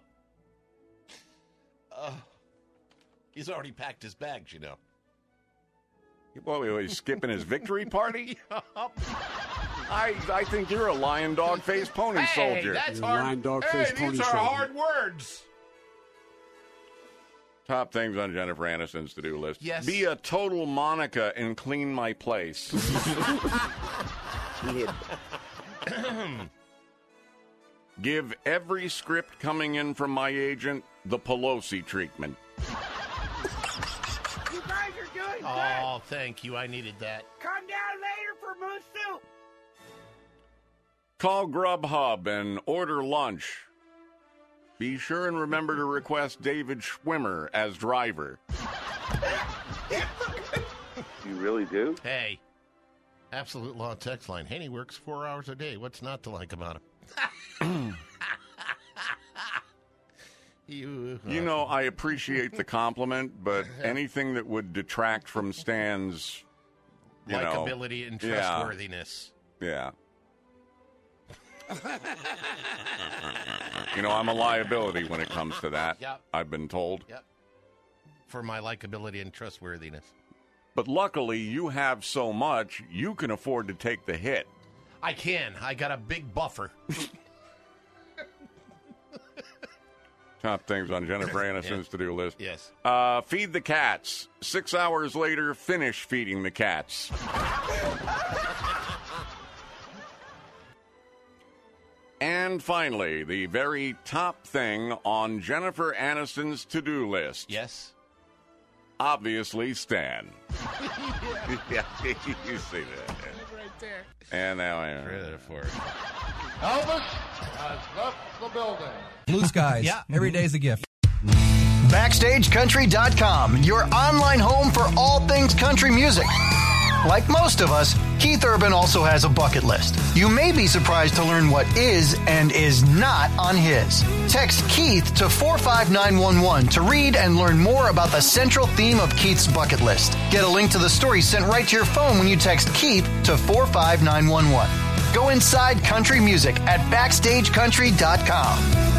Uh, he's already packed his bags, you know. Well, he's skipping his victory party? I I think you're a lion dog faced pony Hey, soldier. that's You're a hard. lying dog Hey, faced pony these are soldier. hard words. Top things on Jennifer Aniston's to-do list. Yes. Be a total Monica and clean my place. Give every script coming in from my agent the Pelosi treatment. You guys are doing good. Oh, thank you. I needed that. Come down later for moose soup. Call Grubhub and order lunch. Be sure and remember to request David Schwimmer as driver. You really do? Hey, Absolute Law text line. Haney works four hours a day. What's not to like about him? you, uh, You know, I appreciate the compliment, but anything that would detract from Stan's, you know, likability and yeah. trustworthiness. Yeah. You know, I'm a liability when it comes to that. Yep. I've been told. Yep. For my likability and trustworthiness. But luckily, you have so much, you can afford to take the hit. I can. I got a big buffer. Top things on Jennifer Aniston's Yeah. to-do list. Yes. Uh, feed the cats. Six hours later, finish feeding the cats. And finally, the very top thing on Jennifer Aniston's to-do list. Yes. Obviously, Stan. Yeah, you see that. Right there. And now I am. Credit for it. Elvis has left the building. Blue skies. Yeah. Every day's a gift. Backstage Country dot com, your online home for all things country music. Like most of us, Keith Urban also has a bucket list. You may be surprised to learn what is and is not on his. Text Keith to four five nine one one to read and learn more about the central theme of Keith's bucket list. Get a link to the story sent right to your phone when you text Keith to four five nine one one. Go inside country music at backstage country dot com.